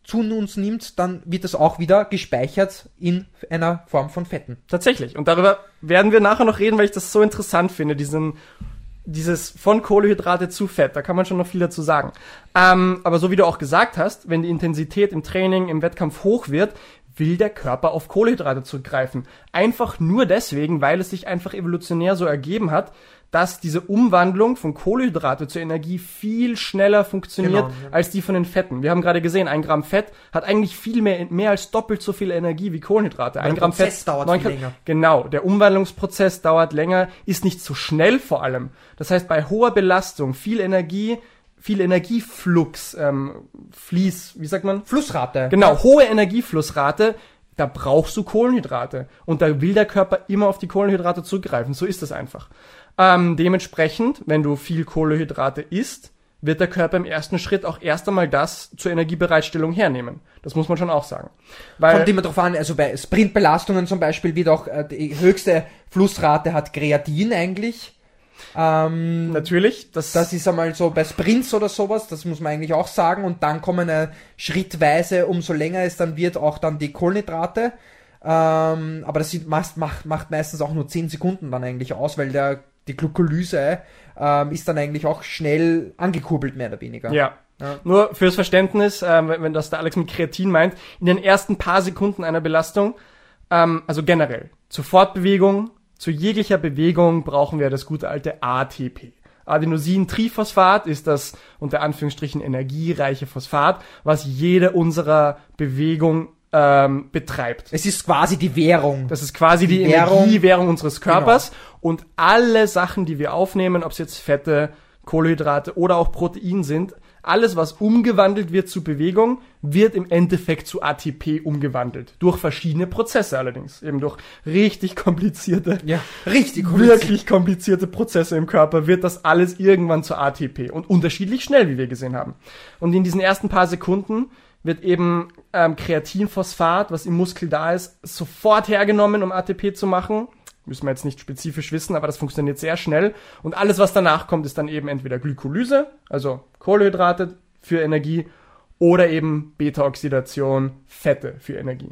Speaker 2: zu uns nimmt, dann wird das auch wieder gespeichert in einer Form von Fetten.
Speaker 1: Tatsächlich. Und darüber werden wir nachher noch reden, weil ich das so interessant finde, diesen, dieses von Kohlenhydrate zu Fett. Da kann man schon noch viel dazu sagen. Ähm, aber so wie du auch gesagt hast, wenn die Intensität im Training, im Wettkampf hoch wird, will der Körper auf Kohlenhydrate zurückgreifen. Einfach nur deswegen, weil es sich einfach evolutionär so ergeben hat, dass diese Umwandlung von Kohlenhydrate zur Energie viel schneller funktioniert
Speaker 2: Genau, ja.
Speaker 1: als die von den Fetten. Wir haben gerade gesehen, ein Gramm Fett hat eigentlich viel mehr, mehr als doppelt so viel Energie wie Kohlenhydrate. Ein
Speaker 2: der
Speaker 1: Gramm
Speaker 2: Prozess
Speaker 1: Fett
Speaker 2: dauert
Speaker 1: neun
Speaker 2: viel
Speaker 1: Kal-
Speaker 2: länger.
Speaker 1: Genau, der Umwandlungsprozess dauert länger, ist nicht so schnell vor allem. Das heißt, bei hoher Belastung, viel Energie, viel Energieflux, ähm, Fließ, wie sagt man?
Speaker 2: Flussrate.
Speaker 1: Genau, hohe Energieflussrate, da brauchst du Kohlenhydrate. Und da will der Körper immer auf die Kohlenhydrate zurückgreifen. So ist das einfach. Ähm, dementsprechend, wenn du viel Kohlenhydrate isst, wird der Körper im ersten Schritt auch erst einmal das zur Energiebereitstellung hernehmen. Das muss man schon auch sagen. Weil,
Speaker 2: Kommt immer drauf an, also bei Sprintbelastungen zum Beispiel wird auch äh, die höchste Flussrate hat Kreatin eigentlich. Ähm,
Speaker 1: natürlich, das,
Speaker 2: Das ist einmal so bei Sprints oder sowas, das muss man eigentlich auch sagen. Und dann kommen äh, schrittweise, umso länger es dann wird, auch dann die Kohlenhydrate. Ähm, aber das sind, macht, macht, macht meistens auch nur zehn Sekunden dann eigentlich aus, weil der, die Glykolyse ähm, ist dann eigentlich auch schnell angekurbelt, mehr oder weniger.
Speaker 1: ja.
Speaker 2: Ja.
Speaker 1: Nur fürs Verständnis, ähm, wenn, wenn das der Alex mit Kreatin meint, in den ersten paar Sekunden einer Belastung, ähm, also generell, zur Fortbewegung, zu jeglicher Bewegung brauchen wir das gute alte A T P. Adenosintriphosphat ist das unter Anführungsstrichen energiereiche Phosphat, was jede unserer Bewegung ähm, betreibt.
Speaker 2: Es ist quasi die Währung.
Speaker 1: Das ist quasi die,
Speaker 2: Die Währung.
Speaker 1: Energiewährung unseres Körpers. Und alle Sachen, die wir aufnehmen, ob es jetzt Fette, Kohlenhydrate oder auch Protein sind, alles, was umgewandelt wird zu Bewegung, wird im Endeffekt zu A T P umgewandelt. Durch verschiedene Prozesse allerdings. Eben durch richtig komplizierte,
Speaker 2: Ja, richtig
Speaker 1: wirklich komplizierte Prozesse im Körper wird das alles irgendwann zu A T P. Und unterschiedlich schnell, wie wir gesehen haben. Und in diesen ersten paar Sekunden wird eben ähm, Kreatinphosphat, was im Muskel da ist, sofort hergenommen, um A T P zu machen. Müssen wir jetzt nicht spezifisch wissen, aber das funktioniert sehr schnell. Und alles, was danach kommt, ist dann eben entweder Glykolyse, also Kohlenhydrate für Energie, oder eben Beta-Oxidation, Fette für Energie.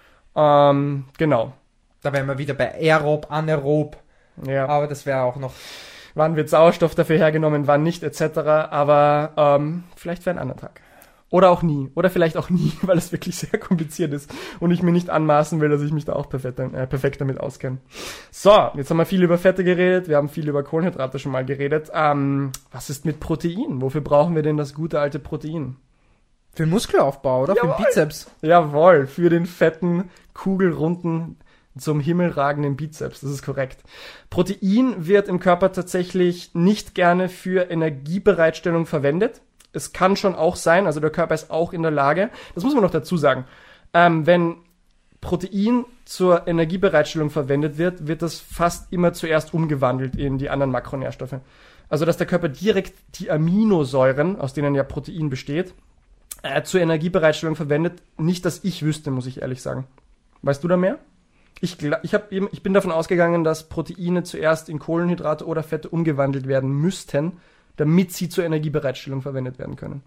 Speaker 1: Ähm, genau.
Speaker 2: Da wären wir wieder bei Aerob, Anaerob.
Speaker 1: Ja.
Speaker 2: Aber das wäre auch noch...
Speaker 1: Wann wird Sauerstoff dafür hergenommen, wann nicht, et cetera. Aber ähm, vielleicht für einen anderen Tag. Oder auch nie. Oder vielleicht auch nie, weil es wirklich sehr kompliziert ist und ich mir nicht anmaßen will, dass ich mich da auch perfekt, äh, perfekt damit auskenne. So, jetzt haben wir viel über Fette geredet, wir haben viel über Kohlenhydrate schon mal geredet. Ähm, was ist mit Protein? Wofür brauchen wir denn das gute alte Protein?
Speaker 2: Für den Muskelaufbau, oder?
Speaker 1: Jawohl.
Speaker 2: Für den Bizeps.
Speaker 1: Jawohl, für den fetten, kugelrunden, zum Himmel ragenden Bizeps, das ist korrekt. Protein wird im Körper tatsächlich nicht gerne für Energiebereitstellung verwendet. Es kann schon auch sein, also der Körper ist auch in der Lage, das muss man noch dazu sagen, ähm, wenn Protein zur Energiebereitstellung verwendet wird, wird das fast immer zuerst umgewandelt in die anderen Makronährstoffe. Also dass der Körper direkt die Aminosäuren, aus denen ja Protein besteht, äh, zur Energiebereitstellung verwendet. Nicht, dass ich wüsste, muss ich ehrlich sagen. Weißt du da mehr? Ich, ich, hab eben, ich bin davon ausgegangen, dass Proteine zuerst in Kohlenhydrate oder Fette umgewandelt werden müssten, damit sie zur Energiebereitstellung verwendet werden können.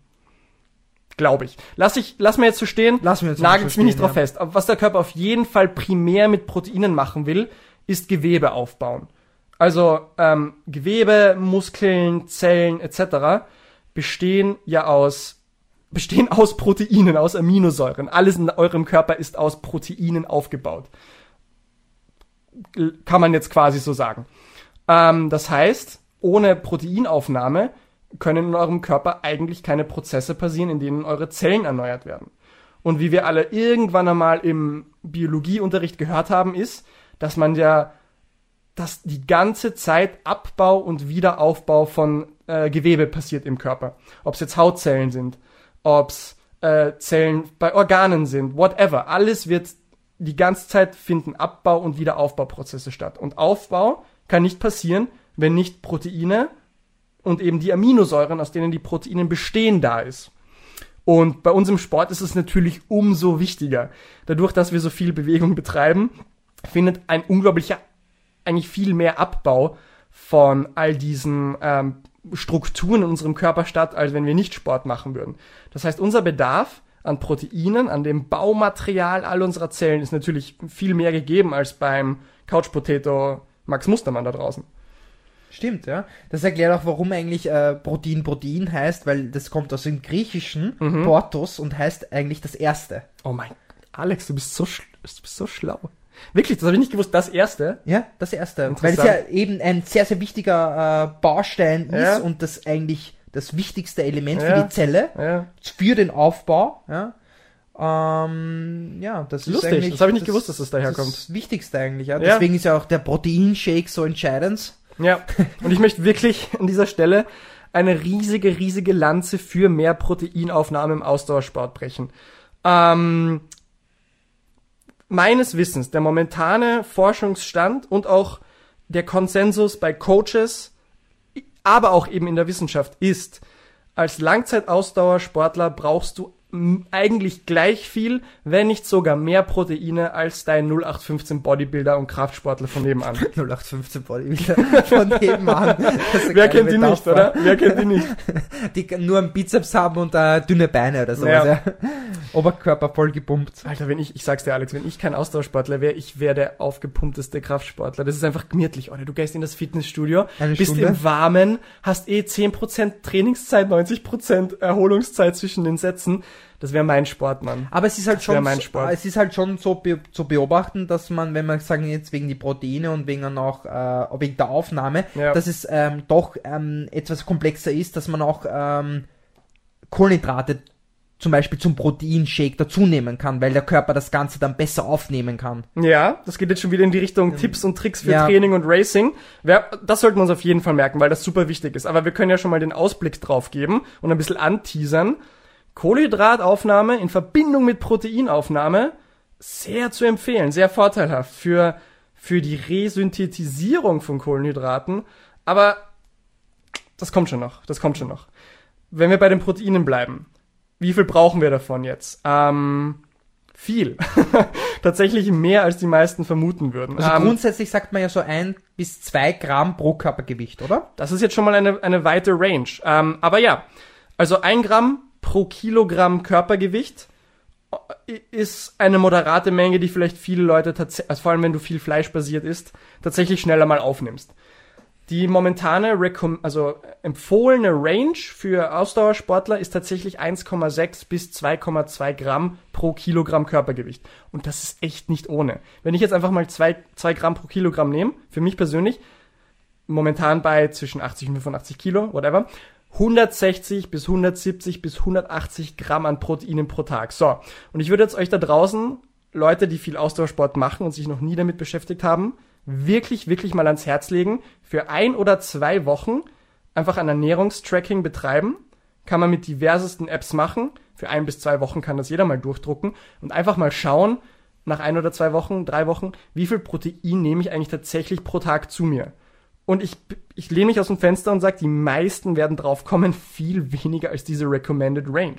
Speaker 1: Glaube ich. Lass ich, lass mir jetzt so stehen.
Speaker 2: Lass mir jetzt so
Speaker 1: Nagelt's mich nicht
Speaker 2: stehen,
Speaker 1: drauf
Speaker 2: ja.
Speaker 1: fest. Aber was der Körper auf jeden Fall primär mit Proteinen machen will, ist Gewebe aufbauen. Also ähm, Gewebe, Muskeln, Zellen et cetera bestehen ja aus bestehen aus Proteinen, aus Aminosäuren. Alles in eurem Körper ist aus Proteinen aufgebaut. Kann man jetzt quasi so sagen. Ähm, das heißt, ohne Proteinaufnahme können in eurem Körper eigentlich keine Prozesse passieren, in denen eure Zellen erneuert werden. Und wie wir alle irgendwann einmal im Biologieunterricht gehört haben, ist, dass man ja, dass die ganze Zeit Abbau und Wiederaufbau von äh, Gewebe passiert im Körper. Ob es jetzt Hautzellen sind, ob es äh, Zellen bei Organen sind, whatever. Alles wird, die ganze Zeit finden Abbau- und Wiederaufbauprozesse statt. Und Aufbau kann nicht passieren, wenn nicht Proteine und eben die Aminosäuren, aus denen die Proteine bestehen, da ist. Und bei uns im Sport ist es natürlich umso wichtiger. Dadurch, dass wir so viel Bewegung betreiben, findet ein unglaublicher, eigentlich viel mehr Abbau von all diesen ähm, Strukturen in unserem Körper statt, als wenn wir nicht Sport machen würden. Das heißt, unser Bedarf an Proteinen, an dem Baumaterial all unserer Zellen ist natürlich viel mehr gegeben als beim Couch Potato Max Mustermann da draußen.
Speaker 2: Stimmt, ja. Das erklärt auch, warum eigentlich äh, Protein Protein heißt, weil das kommt aus dem Griechischen, mhm. Portos, und heißt eigentlich das Erste.
Speaker 1: Oh mein, Alex, du bist so, sch- du bist so schlau. Wirklich, das habe ich nicht gewusst, das Erste?
Speaker 2: Ja, das Erste. Weil es ja eben ein sehr, sehr wichtiger äh, Baustein
Speaker 1: ja.
Speaker 2: ist und das eigentlich das wichtigste Element
Speaker 1: ja.
Speaker 2: für die Zelle,
Speaker 1: ja.
Speaker 2: für den Aufbau, ja. Ähm, ja, das
Speaker 1: Lustig,
Speaker 2: ist eigentlich...
Speaker 1: das habe ich nicht gewusst, dass das daherkommt.
Speaker 2: Das Wichtigste eigentlich, ja.
Speaker 1: ja.
Speaker 2: Deswegen ist ja auch der Proteinshake so entscheidend.
Speaker 1: Ja, und ich möchte wirklich an dieser Stelle eine riesige, riesige Lanze für mehr Proteinaufnahme im Ausdauersport brechen. Ähm, meines Wissens, der momentane Forschungsstand und auch der Konsensus bei Coaches, aber auch eben in der Wissenschaft ist, als Langzeitausdauersportler brauchst du eigentlich gleich viel, wenn nicht sogar mehr Proteine als dein null acht fünfzehn Bodybuilder und Kraftsportler von nebenan.
Speaker 2: null acht fünfzehn Bodybuilder von nebenan.
Speaker 1: Wer kennt die nicht, oder? Wer kennt die nicht?
Speaker 2: Die nur einen Bizeps haben und äh, dünne Beine oder sowas. Ja. Ja. Oberkörper voll gepumpt.
Speaker 1: Alter, wenn ich, ich sag's dir Alex, wenn ich kein Ausdauersportler wäre, ich wäre der aufgepumpteste Kraftsportler. Das ist einfach gemütlich, oder? Du gehst in das Fitnessstudio,
Speaker 2: Eine
Speaker 1: bist
Speaker 2: Stunde?
Speaker 1: im Warmen, hast eh zehn Prozent Trainingszeit, neunzig Prozent Erholungszeit zwischen den Sätzen. Das wäre mein Sport, Mann.
Speaker 2: Aber es ist halt
Speaker 1: das
Speaker 2: schon,
Speaker 1: mein
Speaker 2: so,
Speaker 1: Sport.
Speaker 2: es ist halt schon so be- zu beobachten, dass man, wenn man sagen jetzt wegen die Proteine und wegen auch äh, wegen der Aufnahme,
Speaker 1: ja.
Speaker 2: dass es ähm, doch ähm, etwas komplexer ist, dass man auch ähm, Kohlenhydrate zum Beispiel zum Proteinshake dazunehmen kann, weil der Körper das Ganze dann besser aufnehmen kann.
Speaker 1: Ja, das geht jetzt schon wieder in die Richtung ähm, Tipps und Tricks für
Speaker 2: ja.
Speaker 1: Training und Racing. Das sollten wir uns auf jeden Fall merken, weil das super wichtig ist. Aber wir können ja schon mal den Ausblick drauf geben und ein bisschen anteasern. Kohlenhydrataufnahme in Verbindung mit Proteinaufnahme sehr zu empfehlen, sehr vorteilhaft für, für die Resynthetisierung von Kohlenhydraten. Aber das kommt schon noch, das kommt schon noch. Wenn wir bei den Proteinen bleiben, wie viel brauchen wir davon jetzt? Ähm, viel. Tatsächlich mehr, als die meisten vermuten würden.
Speaker 2: Also
Speaker 1: ähm,
Speaker 2: grundsätzlich sagt man ja so ein bis zwei Gramm pro Körpergewicht, oder?
Speaker 1: Das ist jetzt schon mal eine, eine weite Range. Ähm, aber ja, also ein Gramm pro Kilogramm Körpergewicht ist eine moderate Menge, die vielleicht viele Leute tatsächlich, also vor allem wenn du viel fleischbasiert isst, tatsächlich schneller mal aufnimmst. Die momentane, Rekom- also empfohlene Range für Ausdauersportler ist tatsächlich eins Komma sechs bis zwei Komma zwei Gramm pro Kilogramm Körpergewicht. Und das ist echt nicht ohne. Wenn ich jetzt einfach mal zwei, zwei Gramm pro Kilogramm nehme, für mich persönlich, momentan bei zwischen achtzig und fünfundachtzig Kilo, whatever, hundertsechzig bis hundertsiebzig bis hundertachtzig Gramm an Proteinen pro Tag. So, und ich würde jetzt euch da draußen, Leute, die viel Ausdauersport machen und sich noch nie damit beschäftigt haben, wirklich, wirklich mal ans Herz legen, für ein oder zwei Wochen einfach ein Ernährungstracking betreiben. Kann man mit diversesten Apps machen. Für ein bis zwei Wochen kann das jeder mal durchdrucken und einfach mal schauen, nach ein oder zwei Wochen, drei Wochen, wie viel Protein nehme ich eigentlich tatsächlich pro Tag zu mir. Und ich, ich lehne mich aus dem Fenster und sage, die meisten werden drauf kommen, viel weniger als diese Recommended Range.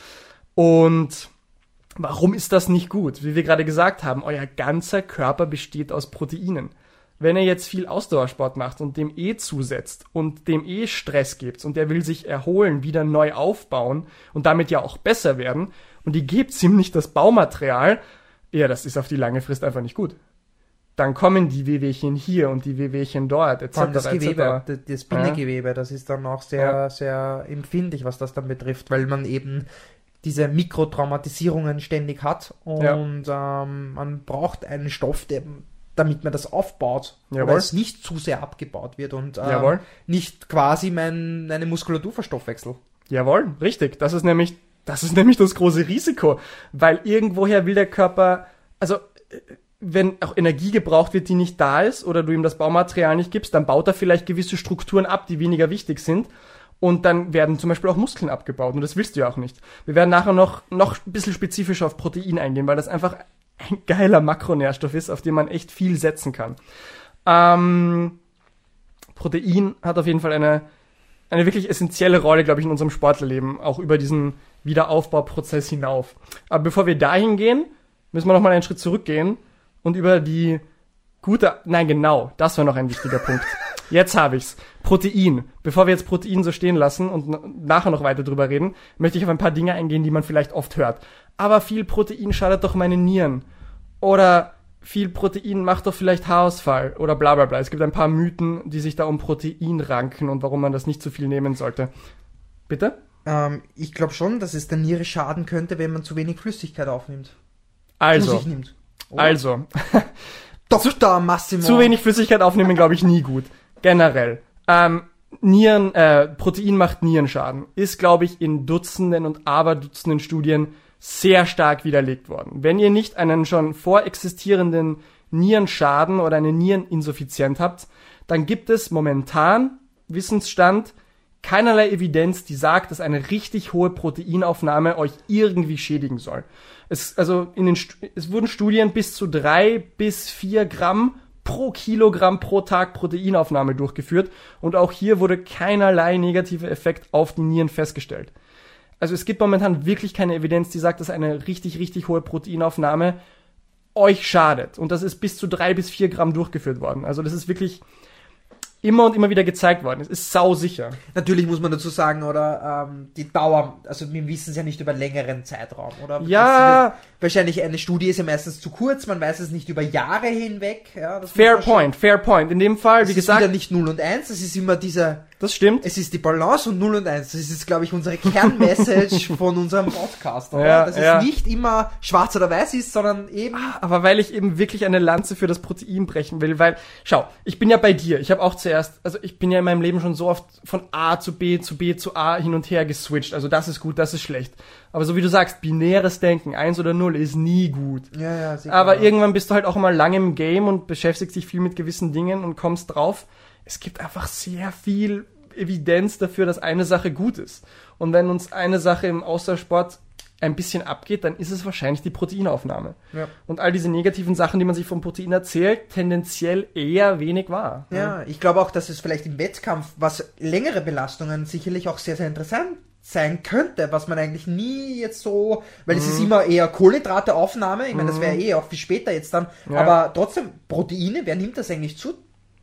Speaker 1: Und warum ist das nicht gut? Wie wir gerade gesagt haben, euer ganzer Körper besteht aus Proteinen. Wenn ihr jetzt viel Ausdauersport macht und dem eh zusetzt und dem eh Stress gibt und der will sich erholen, wieder neu aufbauen und damit ja auch besser werden und ihr gebt ihm nicht das Baumaterial, ja, das ist auf die lange Frist einfach nicht gut. Dann kommen die Wehwehchen hier und die Wehwehchen dort, et cetera.
Speaker 2: Vor allem das Gewebe, das, das Bindegewebe, ja. Das ist dann auch sehr, ja. sehr empfindlich, was das dann betrifft, weil man eben diese Mikrotraumatisierungen ständig hat und ja. ähm, man braucht einen Stoff, der, damit man das aufbaut, weil es nicht zu sehr abgebaut wird und ähm, nicht quasi mein, meine Muskulatur verstoffwechselt.
Speaker 1: Jawohl, richtig. Das ist nämlich, das ist nämlich das große Risiko, weil irgendwoher will der Körper, also wenn auch Energie gebraucht wird, die nicht da ist oder du ihm das Baumaterial nicht gibst, dann baut er vielleicht gewisse Strukturen ab, die weniger wichtig sind und dann werden zum Beispiel auch Muskeln abgebaut und das willst du ja auch nicht. Wir werden nachher noch, noch ein bisschen spezifischer auf Protein eingehen, weil das einfach ein geiler Makronährstoff ist, auf den man echt viel setzen kann. Ähm, Protein hat auf jeden Fall eine, eine wirklich essentielle Rolle, glaube ich, in unserem Sportlerleben, auch über diesen Wiederaufbauprozess hinauf. Aber bevor wir dahin gehen, müssen wir noch mal einen Schritt zurückgehen und über die gute, nein genau, das war noch ein wichtiger Punkt. Jetzt habe ich's. Protein. Bevor wir jetzt Protein so stehen lassen und n- nachher noch weiter drüber reden, möchte ich auf ein paar Dinge eingehen, die man vielleicht oft hört. Aber viel Protein schadet doch meine Nieren. Oder viel Protein macht doch vielleicht Haarausfall. Oder bla bla bla. Es gibt ein paar Mythen, die sich da um Protein ranken und warum man das nicht zu viel nehmen sollte. Bitte?
Speaker 2: Ähm, ich glaube schon, dass es der Niere schaden könnte, wenn man zu wenig Flüssigkeit aufnimmt. Zu
Speaker 1: Also,
Speaker 2: sich nimmt. Oder?
Speaker 1: also,
Speaker 2: Doktor Massimo.
Speaker 1: zu wenig Flüssigkeit aufnehmen, glaube ich, nie gut. Generell. Ähm, Nieren, äh, Protein macht Nierenschaden. Ist, glaube ich, in Dutzenden und Aberdutzenden Studien sehr stark widerlegt worden. Wenn ihr nicht einen schon vorexistierenden Nierenschaden oder eine Niereninsuffizienz habt, dann gibt es momentan, Wissensstand, keinerlei Evidenz, die sagt, dass eine richtig hohe Proteinaufnahme euch irgendwie schädigen soll. Es, also in den, Stu- es wurden Studien bis zu drei bis vier Gramm pro Kilogramm pro Tag Proteinaufnahme durchgeführt und auch hier wurde keinerlei negativer Effekt auf die Nieren festgestellt. Also es gibt momentan wirklich keine Evidenz, die sagt, dass eine richtig, richtig hohe Proteinaufnahme euch schadet. Und das ist bis zu drei bis vier Gramm durchgeführt worden. Also das ist wirklich immer und immer wieder gezeigt worden. Es ist sau sicher.
Speaker 2: Natürlich muss man dazu sagen, oder ähm, die Dauer, also wir wissen es ja nicht über längeren Zeitraum, oder?
Speaker 1: Ja.
Speaker 2: Das ist, wahrscheinlich eine Studie ist ja meistens zu kurz, man weiß es nicht über Jahre hinweg. Ja, das
Speaker 1: Fair
Speaker 2: muss man
Speaker 1: point, fair point. In dem Fall,
Speaker 2: schon,
Speaker 1: wie
Speaker 2: es
Speaker 1: gesagt,
Speaker 2: ist wieder nicht null und eins, es ist immer dieser,
Speaker 1: das stimmt.
Speaker 2: es ist die Balance und null und eins. Das ist, glaube ich, unsere Kernmessage von unserem Podcast, oder?
Speaker 1: Ja,
Speaker 2: Dass
Speaker 1: ja.
Speaker 2: es nicht immer schwarz oder weiß ist, sondern eben...
Speaker 1: Aber weil ich eben wirklich eine Lanze für das Protein brechen will, weil, schau, ich bin ja bei dir. Ich habe auch zuerst, also ich bin ja in meinem Leben schon so oft von A zu B zu B zu A hin und her geswitcht. Also das ist gut, das ist schlecht. Aber so wie du sagst, binäres Denken, eins oder null, ist nie gut.
Speaker 2: Ja, ja, sicher.
Speaker 1: Aber irgendwann bist du halt auch mal lange im Game und beschäftigst dich viel mit gewissen Dingen und kommst drauf. Es gibt einfach sehr viel Evidenz dafür, dass eine Sache gut ist. Und wenn uns eine Sache im Ausdauersport ein bisschen abgeht, dann ist es wahrscheinlich die Proteinaufnahme.
Speaker 2: Ja.
Speaker 1: Und all diese negativen Sachen, die man sich vom Protein erzählt, tendenziell eher wenig wahr.
Speaker 2: Ja, ich glaube auch, dass es vielleicht im Wettkampf, was längere Belastungen sicherlich auch sehr, sehr interessant sein könnte, was man eigentlich nie jetzt so, weil es
Speaker 1: Mhm.
Speaker 2: ist immer eher Kohlenhydrateaufnahme, ich meine, das wäre eh auch viel später jetzt dann,
Speaker 1: Ja.
Speaker 2: aber trotzdem, Proteine, wer nimmt das eigentlich zu?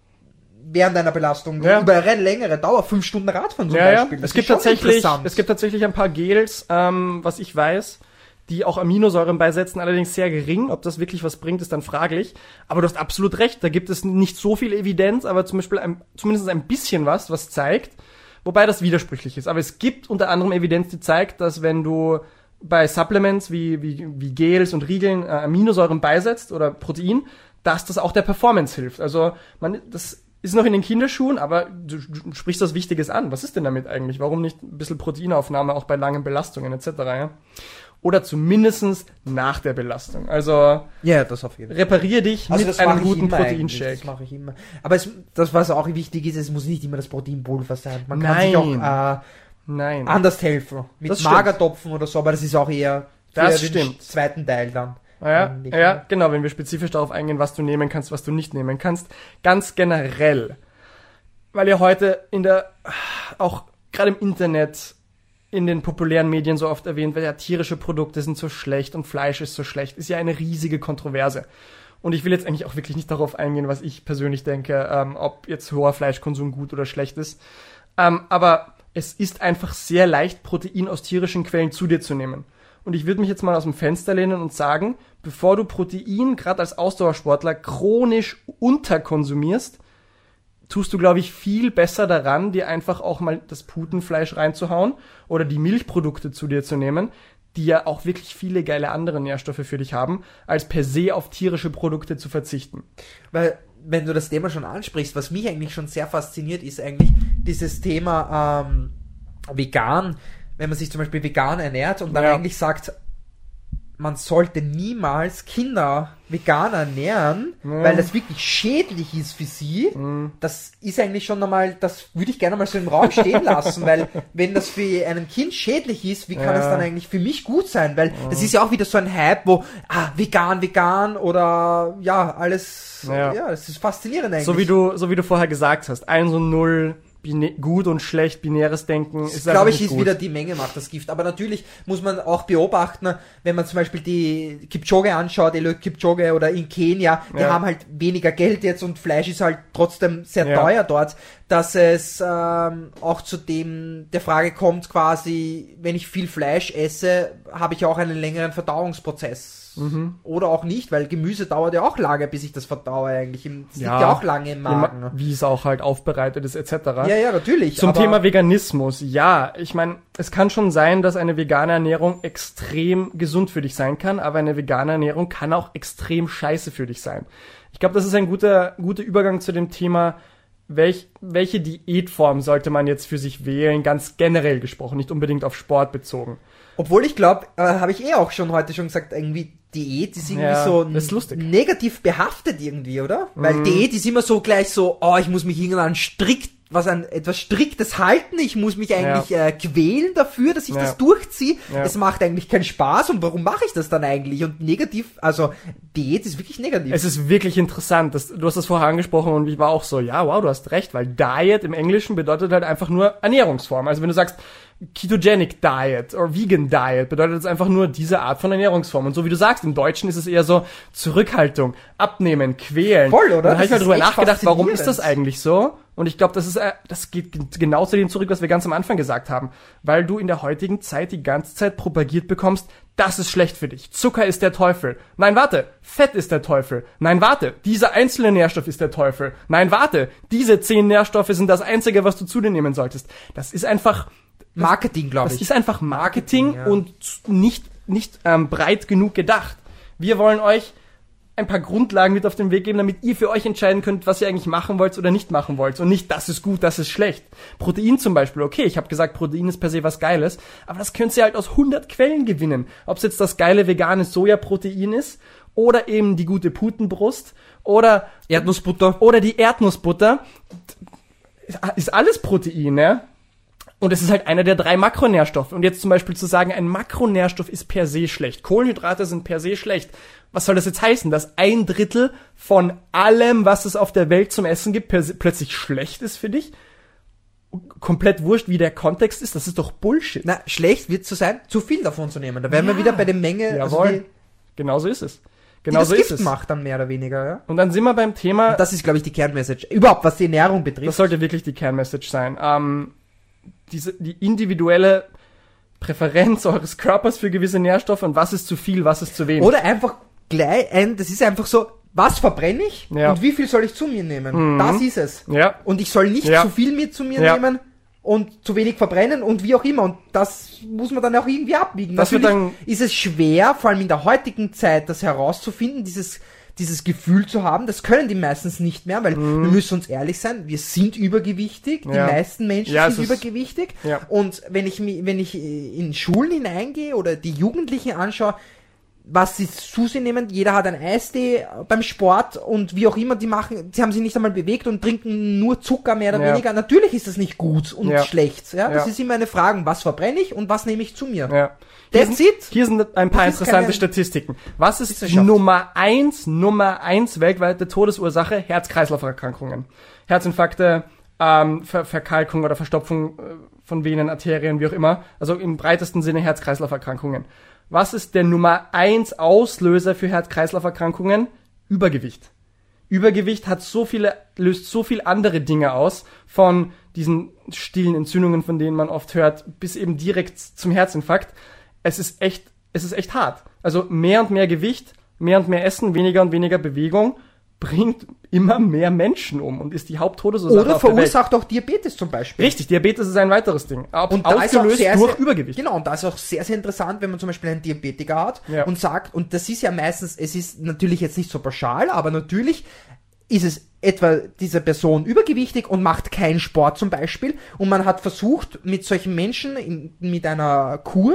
Speaker 2: Während einer Belastung,
Speaker 1: Ja.
Speaker 2: über eine längere Dauer, fünf Stunden Radfahren zum
Speaker 1: Ja, ja.
Speaker 2: Beispiel. Das
Speaker 1: Es
Speaker 2: ist
Speaker 1: gibt
Speaker 2: schon
Speaker 1: tatsächlich,
Speaker 2: interessant.
Speaker 1: es gibt tatsächlich ein paar Gels, ähm, was ich weiß, die auch Aminosäuren beisetzen, allerdings sehr gering. Ob das wirklich was bringt, ist dann fraglich. Aber du hast absolut recht, da gibt es nicht so viel Evidenz, aber zum Beispiel ein, zumindest ein bisschen was, was zeigt, wobei das widersprüchlich ist. Aber es gibt unter anderem Evidenz, die zeigt, dass wenn du bei Supplements wie, wie, wie Gels und Riegeln äh, Aminosäuren beisetzt oder Protein, dass das auch der Performance hilft. Also man, das ist noch in den Kinderschuhen, aber du, du sprichst was Wichtiges an. Was ist denn damit eigentlich? Warum nicht ein bisschen Proteinaufnahme auch bei langen Belastungen et cetera, ja? Oder zumindestens nach der Belastung. Also
Speaker 2: ja, das auf jeden Fall.
Speaker 1: reparier dich
Speaker 2: Also
Speaker 1: mit
Speaker 2: das mache
Speaker 1: einem
Speaker 2: ich
Speaker 1: guten
Speaker 2: immer eigentlich,
Speaker 1: Proteinshake.
Speaker 2: Das mache ich immer. Aber es, das, was auch wichtig ist, es muss nicht immer das Proteinpulver sein. Man kann
Speaker 1: Nein.
Speaker 2: sich auch äh,
Speaker 1: Nein.
Speaker 2: anders helfen. Mit
Speaker 1: Das stimmt.
Speaker 2: Magertopfen oder so, aber das ist auch eher für
Speaker 1: Das
Speaker 2: den
Speaker 1: stimmt.
Speaker 2: zweiten Teil dann.
Speaker 1: Ja,
Speaker 2: Eigentlich,
Speaker 1: ja,
Speaker 2: ne?
Speaker 1: genau, wenn wir spezifisch darauf eingehen, was du nehmen kannst, was du nicht nehmen kannst. Ganz generell. Weil ihr heute in der, auch gerade im Internet, in den populären Medien so oft erwähnt wird, ja, tierische Produkte sind so schlecht und Fleisch ist so schlecht, ist ja eine riesige Kontroverse. Und ich will jetzt eigentlich auch wirklich nicht darauf eingehen, was ich persönlich denke, ähm, ob jetzt hoher Fleischkonsum gut oder schlecht ist. Ähm, aber es ist einfach sehr leicht, Protein aus tierischen Quellen zu dir zu nehmen. Und ich würde mich jetzt mal aus dem Fenster lehnen und sagen, bevor du Protein, gerade als Ausdauersportler, chronisch unterkonsumierst, tust du, glaube ich, viel besser daran, dir einfach auch mal das Putenfleisch reinzuhauen oder die Milchprodukte zu dir zu nehmen, die ja auch wirklich viele geile andere Nährstoffe für dich haben, als per se auf tierische Produkte zu verzichten.
Speaker 2: Weil, wenn du das Thema schon ansprichst, was mich eigentlich schon sehr fasziniert, ist eigentlich dieses Thema ähm, vegan, wenn man sich zum Beispiel vegan ernährt und dann
Speaker 1: Ja.
Speaker 2: eigentlich sagt, man sollte niemals Kinder vegan ernähren,
Speaker 1: Ja.
Speaker 2: weil das wirklich schädlich ist für sie.
Speaker 1: Mhm.
Speaker 2: Das ist eigentlich schon einmal, das würde ich gerne mal so im Raum stehen lassen, weil wenn das für ein Kind schädlich ist, wie kann
Speaker 1: Ja.
Speaker 2: es dann eigentlich für mich gut sein? Weil das ist ja auch wieder so ein Hype, wo, ah, vegan, vegan oder ja, alles,
Speaker 1: Ja.
Speaker 2: ja, das ist faszinierend eigentlich.
Speaker 1: So wie du, so wie du vorher gesagt hast, eins und null bina- gut und schlecht, binäres Denken ist einfach
Speaker 2: Glaube ich,
Speaker 1: nicht
Speaker 2: ist
Speaker 1: gut.
Speaker 2: wieder die Menge macht das Gift. Aber natürlich muss man auch beobachten, wenn man zum Beispiel die Kipchoge anschaut, Eliud Kipchoge oder in Kenia, die
Speaker 1: Ja.
Speaker 2: haben halt weniger Geld jetzt und Fleisch ist halt trotzdem sehr
Speaker 1: Ja.
Speaker 2: teuer dort, dass es ähm, auch zu dem der Frage kommt quasi, wenn ich viel Fleisch esse, habe ich auch einen längeren Verdauungsprozess.
Speaker 1: Mhm.
Speaker 2: Oder auch nicht, weil Gemüse dauert ja auch lange, bis ich das verdaue eigentlich. Es liegt
Speaker 1: Ja.
Speaker 2: ja auch lange im Magen.
Speaker 1: Wie, wie es auch halt aufbereitet ist, et cetera.
Speaker 2: Ja, ja, natürlich.
Speaker 1: Zum
Speaker 2: aber
Speaker 1: Thema Veganismus, ja, ich meine, es kann schon sein, dass eine vegane Ernährung extrem gesund für dich sein kann, aber eine vegane Ernährung kann auch extrem scheiße für dich sein. Ich glaube, das ist ein guter, guter Übergang zu dem Thema, welch, welche Diätform sollte man jetzt für sich wählen, ganz generell gesprochen, nicht unbedingt auf Sport bezogen.
Speaker 2: Obwohl ich glaube, äh, habe ich eh auch schon heute schon gesagt, irgendwie Diät ist irgendwie
Speaker 1: Ja,
Speaker 2: so
Speaker 1: das ist lustig.
Speaker 2: negativ behaftet irgendwie, oder? Weil
Speaker 1: Mhm.
Speaker 2: Diät ist immer so gleich so, oh, ich muss mich irgendwann strikt, was an etwas Striktes halten, ich muss mich eigentlich äh, quälen dafür, dass ich
Speaker 1: Ja.
Speaker 2: das durchziehe.
Speaker 1: Ja.
Speaker 2: Es macht eigentlich keinen Spaß und warum mache ich das dann eigentlich? Und negativ, also Diät ist wirklich negativ.
Speaker 1: Es ist wirklich interessant, dass, du hast das vorher angesprochen und ich war auch so, ja, wow, du hast recht, weil Diet im Englischen bedeutet halt einfach nur Ernährungsform. Also wenn du sagst, Ketogenic Diet oder Vegan Diet bedeutet es einfach nur diese Art von Ernährungsform. Und so wie du sagst, im Deutschen ist es eher so Zurückhaltung, Abnehmen, Quälen.
Speaker 2: Voll, oder?
Speaker 1: Und dann habe ich mal
Speaker 2: Das
Speaker 1: drüber
Speaker 2: ist echt
Speaker 1: nachgedacht, warum ist das
Speaker 2: faszinierend.
Speaker 1: eigentlich so? Und ich glaube, das ist, äh, das geht g- genau zu dem zurück, was wir ganz am Anfang gesagt haben. Weil du in der heutigen Zeit die ganze Zeit propagiert bekommst, das ist schlecht für dich. Zucker ist der Teufel. Nein, warte. Fett ist der Teufel. Nein, warte. Dieser einzelne Nährstoff ist der Teufel. Nein, warte. Diese zehn Nährstoffe sind das Einzige, was du zu dir nehmen solltest. Das ist einfach,
Speaker 2: Marketing, glaube
Speaker 1: das
Speaker 2: ich.
Speaker 1: ist einfach Marketing,
Speaker 2: Marketing, ja.
Speaker 1: und nicht, nicht ähm, breit genug gedacht. Wir wollen euch ein paar Grundlagen mit auf den Weg geben, damit ihr für euch entscheiden könnt, was ihr eigentlich machen wollt oder nicht machen wollt. Und nicht, das ist gut, das ist schlecht. Protein zum Beispiel, okay, ich habe gesagt, Protein ist per se was Geiles, aber das könnt ihr halt aus hundert Quellen gewinnen. Ob es jetzt das geile vegane Sojaprotein ist oder eben die gute Putenbrust oder
Speaker 2: Erdnussbutter.
Speaker 1: oder die Erdnussbutter, ist alles Protein, ne? Und es ist halt einer der drei Makronährstoffe. Und jetzt zum Beispiel zu sagen, ein Makronährstoff ist per se schlecht. Kohlenhydrate sind per se schlecht. Was soll das jetzt heißen? Dass ein Drittel von allem, was es auf der Welt zum Essen gibt, per se plötzlich schlecht ist für dich? Komplett wurscht, wie der Kontext ist. Das ist doch Bullshit.
Speaker 2: Na, schlecht wird es so sein, zu viel davon zu nehmen. Da wären
Speaker 1: Ja.
Speaker 2: wir wieder bei der Menge,
Speaker 1: Jawohl.
Speaker 2: also die,
Speaker 1: Genau so ist es.
Speaker 2: die
Speaker 1: Genau
Speaker 2: das
Speaker 1: so ist
Speaker 2: Gift
Speaker 1: es.
Speaker 2: macht dann mehr oder weniger, ja.
Speaker 1: Und dann sind wir beim Thema,
Speaker 2: Das ist, glaube ich, die Kernmessage. Überhaupt, was die Ernährung betrifft.
Speaker 1: das sollte wirklich die Kernmessage sein. Ähm, diese, die individuelle Präferenz eures Körpers für gewisse Nährstoffe und was ist zu viel, was ist zu wenig.
Speaker 2: Oder einfach gleich ein, das ist einfach so, was verbrenne ich
Speaker 1: Ja.
Speaker 2: und wie viel soll ich zu mir nehmen?
Speaker 1: Mhm.
Speaker 2: Das ist es.
Speaker 1: Ja,
Speaker 2: Und ich soll nicht
Speaker 1: Ja.
Speaker 2: zu viel mit zu mir
Speaker 1: Ja.
Speaker 2: nehmen und zu wenig verbrennen und wie auch immer. Und das muss man dann auch irgendwie abwiegen.
Speaker 1: Das wird
Speaker 2: Natürlich
Speaker 1: dann-
Speaker 2: ist es schwer, vor allem in der heutigen Zeit, das herauszufinden, dieses dieses Gefühl zu haben. Das können die meistens nicht mehr, weil wir müssen uns ehrlich sein, wir sind übergewichtig, die
Speaker 1: Ja.
Speaker 2: meisten Menschen
Speaker 1: Ja,
Speaker 2: sind
Speaker 1: es ist-
Speaker 2: übergewichtig.
Speaker 1: Ja.
Speaker 2: Und wenn ich mi- wenn ich in Schulen hineingehe oder die Jugendlichen anschaue, was sie zu sich nehmen, jeder hat ein Eistee beim Sport und wie auch immer die machen, sie haben sich nicht einmal bewegt und trinken nur Zucker mehr oder
Speaker 1: Ja.
Speaker 2: weniger. Natürlich ist das nicht gut und
Speaker 1: Ja.
Speaker 2: schlecht. Ja? Das
Speaker 1: Ja.
Speaker 2: ist immer eine Frage, was verbrenne ich und was nehme ich zu mir.
Speaker 1: ja. Hier
Speaker 2: That's
Speaker 1: sind,
Speaker 2: it.
Speaker 1: hier sind ein paar
Speaker 2: Das ist
Speaker 1: interessante
Speaker 2: keine
Speaker 1: Statistiken. Was ist
Speaker 2: Wissenschaft.
Speaker 1: Nummer eins, Nummer eins weltweite Todesursache? Herz-Kreislauf-Erkrankungen. Herzinfarkte, ähm, Ver Verkalkung oder Verstopfung äh, von Venen, Arterien, wie auch immer. Also im breitesten Sinne Herz-Kreislauf-Erkrankungen. Was ist der Nummer eins Auslöser für Herz-Kreislauf-Erkrankungen? Übergewicht. Übergewicht hat so viele, löst so viel andere Dinge aus, von diesen stillen Entzündungen, von denen man oft hört, bis eben direkt zum Herzinfarkt. Es ist echt, es ist echt hart. Also mehr und mehr Gewicht, mehr und mehr Essen, weniger und weniger Bewegung bringt immer mehr Menschen um und ist die Haupttodesursache
Speaker 2: Oder
Speaker 1: auf der Welt.
Speaker 2: verursacht auch Diabetes zum Beispiel.
Speaker 1: Richtig, Diabetes ist ein weiteres Ding. Ab,
Speaker 2: Und da ist auch
Speaker 1: ausgelöst
Speaker 2: sehr,
Speaker 1: durch
Speaker 2: sehr,
Speaker 1: Übergewicht.
Speaker 2: Genau, und da ist auch sehr, sehr interessant, wenn man zum Beispiel einen Diabetiker hat
Speaker 1: Ja.
Speaker 2: und sagt, und das ist ja meistens, es ist natürlich jetzt nicht so pauschal, aber natürlich ist es etwa diese Person übergewichtig und macht keinen Sport zum Beispiel und man hat versucht, mit solchen Menschen in, mit einer Kur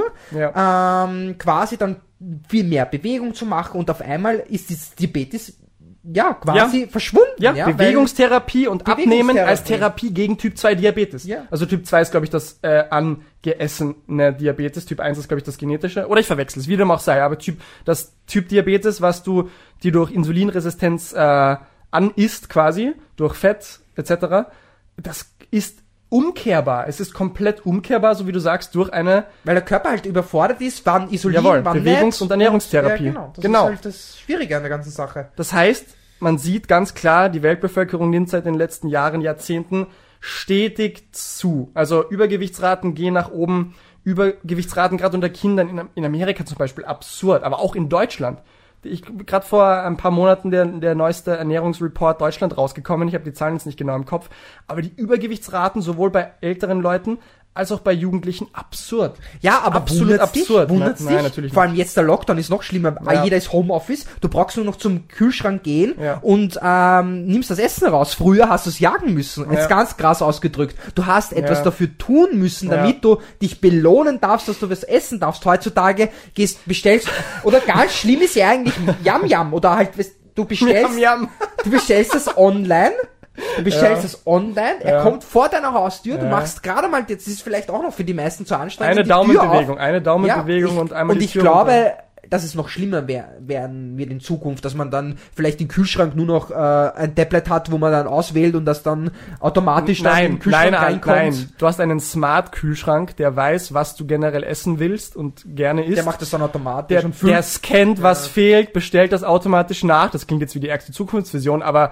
Speaker 1: Ja.
Speaker 2: ähm, quasi dann viel mehr Bewegung zu machen und auf einmal ist das Diabetes ja quasi verschwunden.
Speaker 1: Ja,
Speaker 2: weil-
Speaker 1: Bewegungstherapie und Abnehmen als
Speaker 2: Bewegungstherapie.
Speaker 1: Therapie gegen Typ zwei Diabetes.
Speaker 2: Ja.
Speaker 1: Also Typ zwei ist, glaube ich, das äh, angeessene Diabetes. Typ eins ist, glaube ich, das genetische. Oder ich verwechsel es, wie dem auch sei. Aber Typ, das Typ Diabetes, was du, die durch Insulinresistenz äh, anisst quasi, durch Fett et cetera, das ist umkehrbar. Es ist komplett umkehrbar, so wie du sagst, durch eine...
Speaker 2: Weil der Körper halt überfordert ist, wann isolieren,
Speaker 1: Jawohl,
Speaker 2: wann
Speaker 1: Bewegungs-
Speaker 2: nicht.
Speaker 1: und Ernährungstherapie.
Speaker 2: Ja, genau. Das
Speaker 1: Genau.
Speaker 2: ist halt das Schwierige an der ganzen Sache.
Speaker 1: Das heißt, man sieht ganz klar, die Weltbevölkerung nimmt seit den letzten Jahren, Jahrzehnten stetig zu. Also Übergewichtsraten gehen nach oben. Übergewichtsraten gerade unter Kindern in, in Amerika zum Beispiel absurd, aber auch in Deutschland. Ich gerade vor ein paar Monaten der, der neueste Ernährungsreport Deutschland rausgekommen. Ich habe die Zahlen jetzt nicht genau im Kopf, aber die Übergewichtsraten sowohl bei älteren Leuten als auch bei Jugendlichen absurd.
Speaker 2: Ja, aber
Speaker 1: absolut
Speaker 2: wundert's
Speaker 1: absurd.
Speaker 2: Dich? Wundert's
Speaker 1: Nein,
Speaker 2: dich?
Speaker 1: nein, natürlich
Speaker 2: Vor allem jetzt der Lockdown ist noch schlimmer.
Speaker 1: Ja.
Speaker 2: Jeder ist Homeoffice. Du brauchst nur noch zum Kühlschrank gehen
Speaker 1: Ja.
Speaker 2: und ähm, nimmst das Essen raus. Früher hast du es jagen müssen. Jetzt
Speaker 1: Ja.
Speaker 2: ganz krass ausgedrückt. Du hast etwas
Speaker 1: Ja.
Speaker 2: dafür tun müssen,
Speaker 1: Ja.
Speaker 2: damit du dich belohnen darfst, dass du was essen darfst. Heutzutage gehst, bestellst, oder ganz schlimm ist ja eigentlich Yam Yam, oder halt, du bestellst,
Speaker 1: Yam, yam.
Speaker 2: du bestellst das online. Du bestellst
Speaker 1: Ja.
Speaker 2: es online, er
Speaker 1: Ja.
Speaker 2: kommt vor deiner Haustür, du
Speaker 1: Ja.
Speaker 2: machst gerade mal, jetzt ist es vielleicht auch noch für die meisten zu anstrengend.
Speaker 1: Eine
Speaker 2: die Tür
Speaker 1: Daumenbewegung,
Speaker 2: auf.
Speaker 1: eine Daumenbewegung
Speaker 2: Ja,
Speaker 1: und einmal
Speaker 2: Und
Speaker 1: die
Speaker 2: ich
Speaker 1: Tür
Speaker 2: glaube,
Speaker 1: runter.
Speaker 2: dass es noch schlimmer wär, werden wird in Zukunft, dass man dann vielleicht im Kühlschrank nur noch äh, ein Tablet hat, wo man dann auswählt und das dann automatisch dann
Speaker 1: Nein,
Speaker 2: im Kühlschrank
Speaker 1: nein, nein,
Speaker 2: reinkommt.
Speaker 1: nein. Du hast einen Smart-Kühlschrank, der weiß, was du generell essen willst und gerne isst.
Speaker 2: Der macht das dann automatisch
Speaker 1: der,
Speaker 2: und füllt.
Speaker 1: der scannt, was fehlt, bestellt das automatisch nach. Das klingt jetzt wie die ärgste Zukunftsvision, aber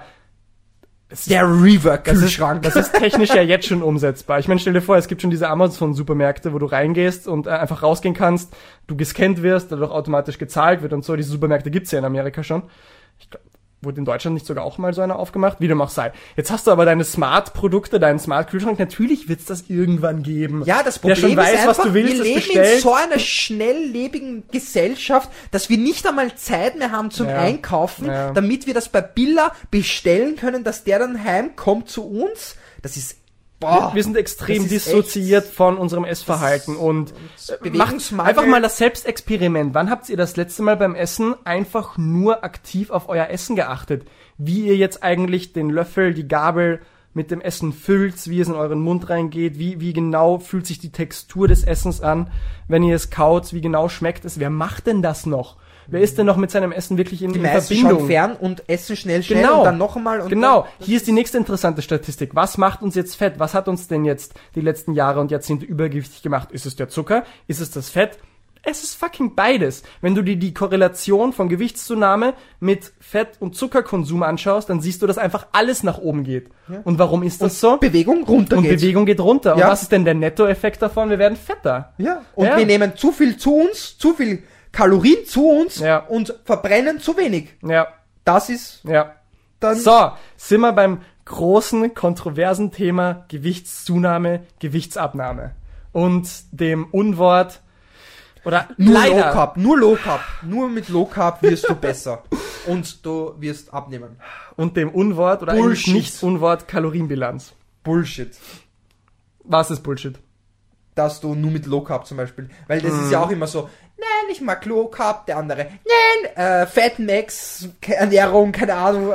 Speaker 1: es
Speaker 2: der
Speaker 1: das ist,
Speaker 2: Rework-Kühlschrank.
Speaker 1: das ist technisch ja jetzt schon umsetzbar. Ich meine, stell dir vor, es gibt schon diese Amazon-Supermärkte, wo du reingehst und äh, einfach rausgehen kannst, du gescannt wirst, dadurch automatisch gezahlt wird und so. Diese Supermärkte gibt's ja in Amerika schon. Ich glaub, wurde in Deutschland nicht sogar auch mal so einer aufgemacht? Wie dem auch sei. Jetzt hast du aber deine Smart-Produkte, deinen Smart-Kühlschrank. Natürlich wird's das irgendwann geben.
Speaker 2: Ja, das
Speaker 1: Der
Speaker 2: Problem
Speaker 1: schon weiß,
Speaker 2: ist
Speaker 1: was
Speaker 2: einfach,
Speaker 1: du willst,
Speaker 2: wir
Speaker 1: das
Speaker 2: leben
Speaker 1: bestellt.
Speaker 2: in so einer schnelllebigen Gesellschaft, dass wir nicht einmal Zeit mehr haben zum
Speaker 1: Ja.
Speaker 2: Einkaufen,
Speaker 1: Ja.
Speaker 2: damit wir das bei Billa bestellen können, dass der dann heimkommt zu uns. Das ist, boah.
Speaker 1: Wir sind extrem
Speaker 2: das ist
Speaker 1: dissoziiert von unserem Essverhalten und äh, macht
Speaker 2: Bewegungsmangel.
Speaker 1: einfach mal das Selbstexperiment. Wann habt ihr das letzte Mal beim Essen einfach nur aktiv auf euer Essen geachtet? Wie ihr jetzt eigentlich den Löffel, die Gabel mit dem Essen füllt, wie es in euren Mund reingeht, wie, wie genau fühlt sich die Textur des Essens an, wenn ihr es kaut, wie genau schmeckt es. Wer macht denn das noch? Wer ist denn noch mit seinem Essen wirklich in,
Speaker 2: Die
Speaker 1: in
Speaker 2: meisten
Speaker 1: Verbindung?
Speaker 2: schauen fern und essen schnell, schnell
Speaker 1: Genau.
Speaker 2: und dann noch einmal. Und
Speaker 1: Genau,
Speaker 2: dann,
Speaker 1: hier ist die nächste interessante Statistik. Was macht uns jetzt fett? Was hat uns denn jetzt die letzten Jahre und Jahrzehnte übergewichtig gemacht? Ist es der Zucker? Ist es das Fett? Es ist fucking beides. Wenn du dir die Korrelation von Gewichtszunahme mit Fett- und Zuckerkonsum anschaust, dann siehst du, dass einfach alles nach oben geht.
Speaker 2: Ja.
Speaker 1: Und warum ist das so?
Speaker 2: Bewegung runter
Speaker 1: Und
Speaker 2: geht.
Speaker 1: Bewegung geht runter.
Speaker 2: Ja.
Speaker 1: Und was ist denn der Nettoeffekt davon? Wir werden fetter.
Speaker 2: Ja. Und
Speaker 1: Ja.
Speaker 2: wir nehmen zu viel zu uns, zu viel Kalorien zu uns
Speaker 1: Ja.
Speaker 2: und verbrennen zu wenig.
Speaker 1: Ja,
Speaker 2: Das ist
Speaker 1: ja.
Speaker 2: dann...
Speaker 1: So, sind wir beim großen, kontroversen Thema Gewichtszunahme, Gewichtsabnahme. Und dem Unwort, oder
Speaker 2: Nur
Speaker 1: leider,
Speaker 2: Low Carb, nur Low Carb. Nur mit Low Carb wirst du besser. Und du wirst abnehmen.
Speaker 1: und dem Unwort, oder
Speaker 2: Bullshit.
Speaker 1: eigentlich nicht Unwort, Kalorienbilanz.
Speaker 2: Bullshit.
Speaker 1: Was ist Bullshit?
Speaker 2: Dass du nur mit Low Carb zum Beispiel. Weil das
Speaker 1: Mhm.
Speaker 2: ist ja auch immer so, nein, ich mag Low Carb, der andere, nein, äh, Fat Max, Ke- Ernährung, keine Ahnung.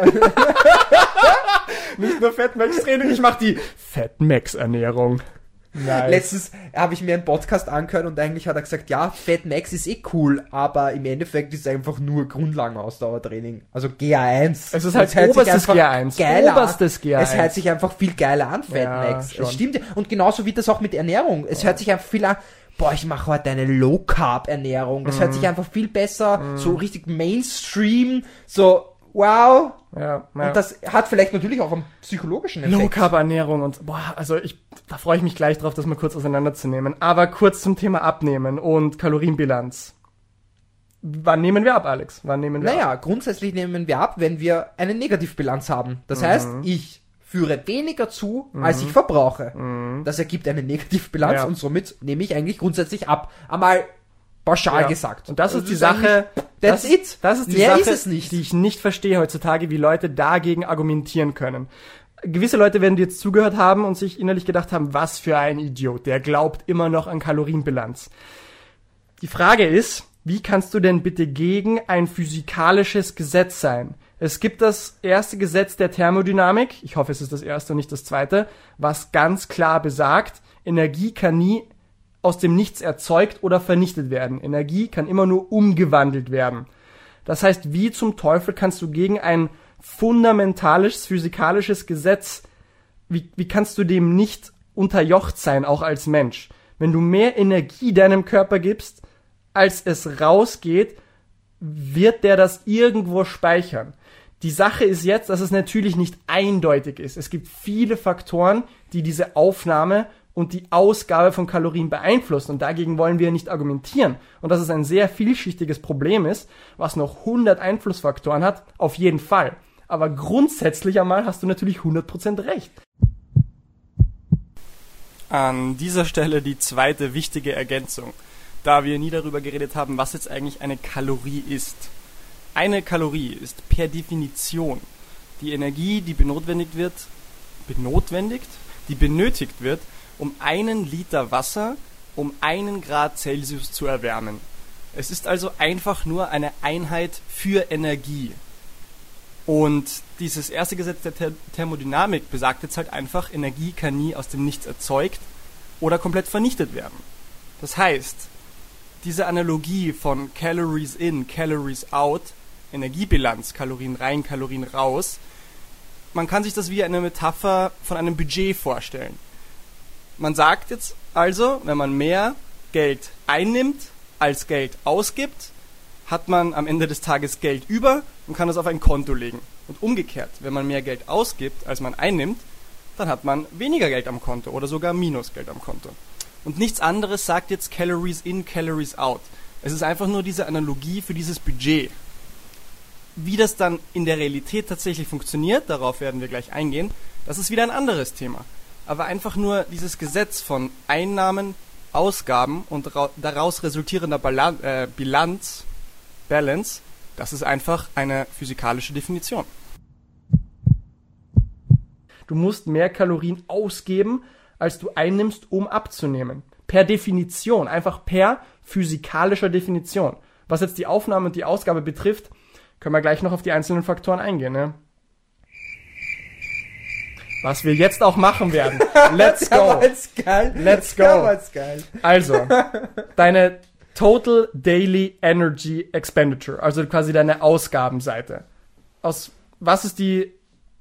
Speaker 1: Nicht nur Fatmax-Training, ich mach die Fatmax-Ernährung. Nice.
Speaker 2: Letztens habe ich mir einen Podcast angehört und eigentlich hat er gesagt, ja, Fat Max ist eh cool, aber im Endeffekt ist es einfach nur Grundlagenausdauertraining. Also G A eins.
Speaker 1: Es ist halt
Speaker 2: Das hört sich
Speaker 1: oberstes
Speaker 2: einfach
Speaker 1: G A eins.
Speaker 2: geiler an.
Speaker 1: Oberstes G A eins.
Speaker 2: Es hört sich einfach viel geiler an, Fat
Speaker 1: Ja,
Speaker 2: Max.
Speaker 1: schon.
Speaker 2: Es stimmt. ja. Und genauso wie das auch mit Ernährung. Es hört sich einfach viel an, boah, ich mache heute eine Low-Carb-Ernährung. Das
Speaker 1: Mhm.
Speaker 2: hört sich einfach viel besser, so richtig Mainstream, so wow.
Speaker 1: Ja, ja.
Speaker 2: Und das hat vielleicht natürlich auch einen psychologischen Effekt.
Speaker 1: Low-Carb-Ernährung und, boah, also ich, da freue ich mich gleich drauf, das mal kurz auseinanderzunehmen. Aber kurz zum Thema Abnehmen und Kalorienbilanz. Wann nehmen wir ab, Alex? Wann nehmen wir ab?
Speaker 2: Naja, grundsätzlich nehmen wir ab, wenn wir eine Negativbilanz haben. Das heißt, ich führe weniger zu, als ich verbrauche. Das ergibt eine Negativbilanz
Speaker 1: Ja.
Speaker 2: und somit nehme ich eigentlich grundsätzlich ab. Einmal pauschal
Speaker 1: Ja.
Speaker 2: gesagt.
Speaker 1: Und das
Speaker 2: Also
Speaker 1: ist die Sache,
Speaker 2: that's
Speaker 1: das,
Speaker 2: it.
Speaker 1: das ist die
Speaker 2: Mehr
Speaker 1: Sache,
Speaker 2: ist es nicht.
Speaker 1: die ich nicht verstehe heutzutage, wie Leute dagegen argumentieren können. Gewisse Leute werden dir jetzt zugehört haben und sich innerlich gedacht haben, was für ein Idiot, der glaubt immer noch an Kalorienbilanz. Die Frage ist, wie kannst du denn bitte gegen ein physikalisches Gesetz sein? Es gibt das erste Gesetz der Thermodynamik, ich hoffe, es ist das erste und nicht das zweite, was ganz klar besagt, Energie kann nie aus dem Nichts erzeugt oder vernichtet werden. Energie kann immer nur umgewandelt werden. Das heißt, wie zum Teufel kannst du gegen ein fundamentales physikalisches Gesetz, wie, wie kannst du dem nicht unterjocht sein, auch als Mensch. Wenn du mehr Energie deinem Körper gibst, als es rausgeht, wird der das irgendwo speichern. Die Sache ist jetzt, dass es natürlich nicht eindeutig ist. Es gibt viele Faktoren, die diese Aufnahme und die Ausgabe von Kalorien beeinflussen. Und dagegen wollen wir nicht argumentieren. Und dass es ein sehr vielschichtiges Problem ist, was noch hundert Einflussfaktoren hat, auf jeden Fall. Aber grundsätzlich einmal hast du natürlich hundert Prozent recht. An dieser Stelle die zweite wichtige Ergänzung, da wir nie darüber geredet haben, was jetzt eigentlich eine Kalorie ist. Eine Kalorie ist per Definition die Energie, die benotwendigt wird, benotwendigt, die benötigt wird, um einen Liter Wasser um einen Grad Celsius zu erwärmen. Es ist also einfach nur eine Einheit für Energie. Und dieses erste Gesetz der Ther- Thermodynamik besagt jetzt halt einfach, Energie kann nie aus dem Nichts erzeugt oder komplett vernichtet werden. Das heißt, diese Analogie von Calories in, Calories out, Energiebilanz, Kalorien rein, Kalorien raus, man kann sich das wie eine Metapher von einem Budget vorstellen. Man sagt jetzt also, wenn man mehr Geld einnimmt, als Geld ausgibt, hat man am Ende des Tages Geld über und kann das auf ein Konto legen. Und umgekehrt, wenn man mehr Geld ausgibt, als man einnimmt, dann hat man weniger Geld am Konto oder sogar Minusgeld am Konto. Und nichts anderes sagt jetzt Calories in, Calories out. Es ist einfach nur diese Analogie für dieses Budget. Wie das dann in der Realität tatsächlich funktioniert, darauf werden wir gleich eingehen, das ist wieder ein anderes Thema. Aber einfach nur dieses Gesetz von Einnahmen, Ausgaben und ra- daraus resultierender Balan- äh, Bilanz, Balance, das ist einfach eine physikalische Definition. Du musst mehr Kalorien ausgeben, als du einnimmst, um abzunehmen. Per Definition, einfach per physikalischer Definition. Was jetzt die Aufnahme und die Ausgabe betrifft, können wir gleich noch auf die einzelnen Faktoren eingehen, ne? Was wir jetzt auch machen werden. Let's go.
Speaker 2: Das war jetzt geil.
Speaker 1: Let's go.
Speaker 2: Das war jetzt geil.
Speaker 1: Also, deine Total Daily Energy Expenditure, also quasi deine Ausgabenseite. Aus was ist die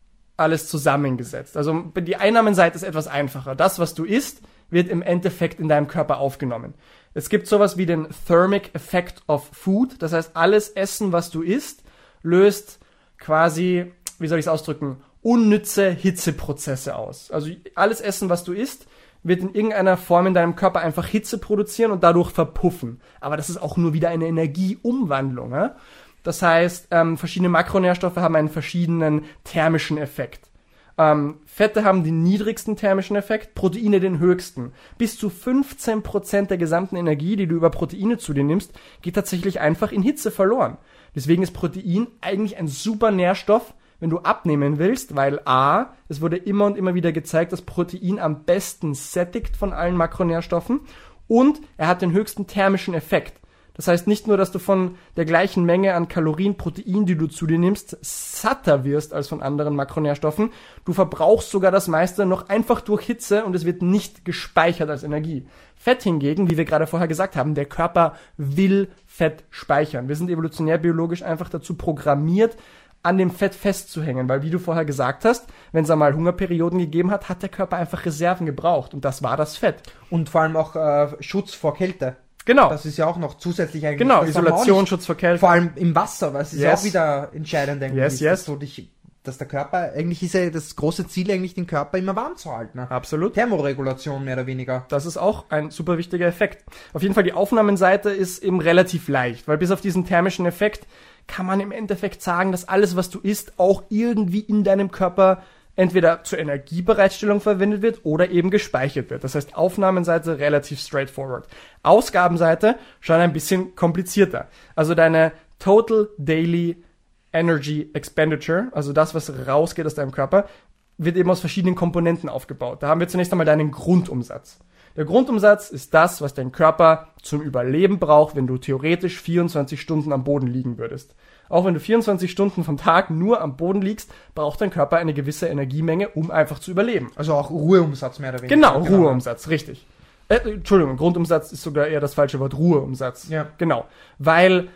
Speaker 1: alles zusammengesetzt? Also die Einnahmenseite ist etwas einfacher. Das, was du isst, wird im Endeffekt in deinem Körper aufgenommen. Es gibt sowas wie den Thermic Effect of Food. Das heißt, alles Essen, was du isst, löst quasi, wie soll ich es ausdrücken, unnütze Hitzeprozesse aus. Also alles Essen, was du isst, wird in irgendeiner Form in deinem Körper einfach Hitze produzieren und dadurch verpuffen. Aber das ist auch nur wieder eine Energieumwandlung. Ja? Das heißt, ähm, verschiedene Makronährstoffe haben einen verschiedenen thermischen Effekt. Ähm, Fette haben den niedrigsten thermischen Effekt, Proteine den höchsten. Bis zu fünfzehn Prozent der gesamten Energie, die du über Proteine zu dir nimmst, geht tatsächlich einfach in Hitze verloren. Deswegen ist Protein eigentlich ein super Nährstoff, wenn du abnehmen willst, weil a, es wurde immer und immer wieder gezeigt, dass Protein am besten sättigt von allen Makronährstoffen und er hat den höchsten thermischen Effekt. Das heißt nicht nur, dass du von der gleichen Menge an Kalorien, Protein, die du zu dir nimmst, satter wirst als von anderen Makronährstoffen, du verbrauchst sogar das meiste noch einfach durch Hitze und es wird nicht gespeichert als Energie. Fett hingegen, wie wir gerade vorher gesagt haben, der Körper will Fett speichern. Wir sind evolutionär biologisch einfach dazu programmiert, an dem Fett festzuhängen, weil wie du vorher gesagt hast, wenn es einmal Hungerperioden gegeben hat, hat der Körper einfach Reserven gebraucht und das war das Fett.
Speaker 2: Und vor allem auch äh, Schutz vor Kälte.
Speaker 1: Genau.
Speaker 2: Das ist ja auch noch zusätzlich eigentlich.
Speaker 1: Genau,
Speaker 2: das
Speaker 1: Isolation, Schutz vor Kälte.
Speaker 2: Vor allem im Wasser, weil es ist
Speaker 1: Yes.
Speaker 2: ja auch wieder entscheidend eigentlich,
Speaker 1: Yes,
Speaker 2: ist,
Speaker 1: yes.
Speaker 2: Dass, du dich, dass der Körper, eigentlich ist ja das große Ziel eigentlich, den Körper immer warm zu halten. Ne?
Speaker 1: Absolut.
Speaker 2: Thermoregulation mehr oder weniger.
Speaker 1: Das ist auch ein super wichtiger Effekt. Auf jeden Fall die Aufnahmenseite ist eben relativ leicht, weil bis auf diesen thermischen Effekt kann man im Endeffekt sagen, dass alles, was du isst, auch irgendwie in deinem Körper entweder zur Energiebereitstellung verwendet wird oder eben gespeichert wird. Das heißt, Aufnahmenseite relativ straightforward. Ausgabenseite schon ein bisschen komplizierter. Also deine Total Daily Energy Expenditure, also das, was rausgeht aus deinem Körper, wird eben aus verschiedenen Komponenten aufgebaut. Da haben wir zunächst einmal deinen Grundumsatz. Der Grundumsatz ist das, was dein Körper zum Überleben braucht, wenn du theoretisch vierundzwanzig Stunden am Boden liegen würdest. Auch wenn du vierundzwanzig Stunden vom Tag nur am Boden liegst, braucht dein Körper eine gewisse Energiemenge, um einfach zu überleben.
Speaker 2: Also auch Ruheumsatz mehr oder weniger.
Speaker 1: Genau, Ruheumsatz, richtig. Äh, Entschuldigung, Grundumsatz ist sogar eher das falsche Wort, Ruheumsatz.
Speaker 2: Ja.
Speaker 1: Genau, weil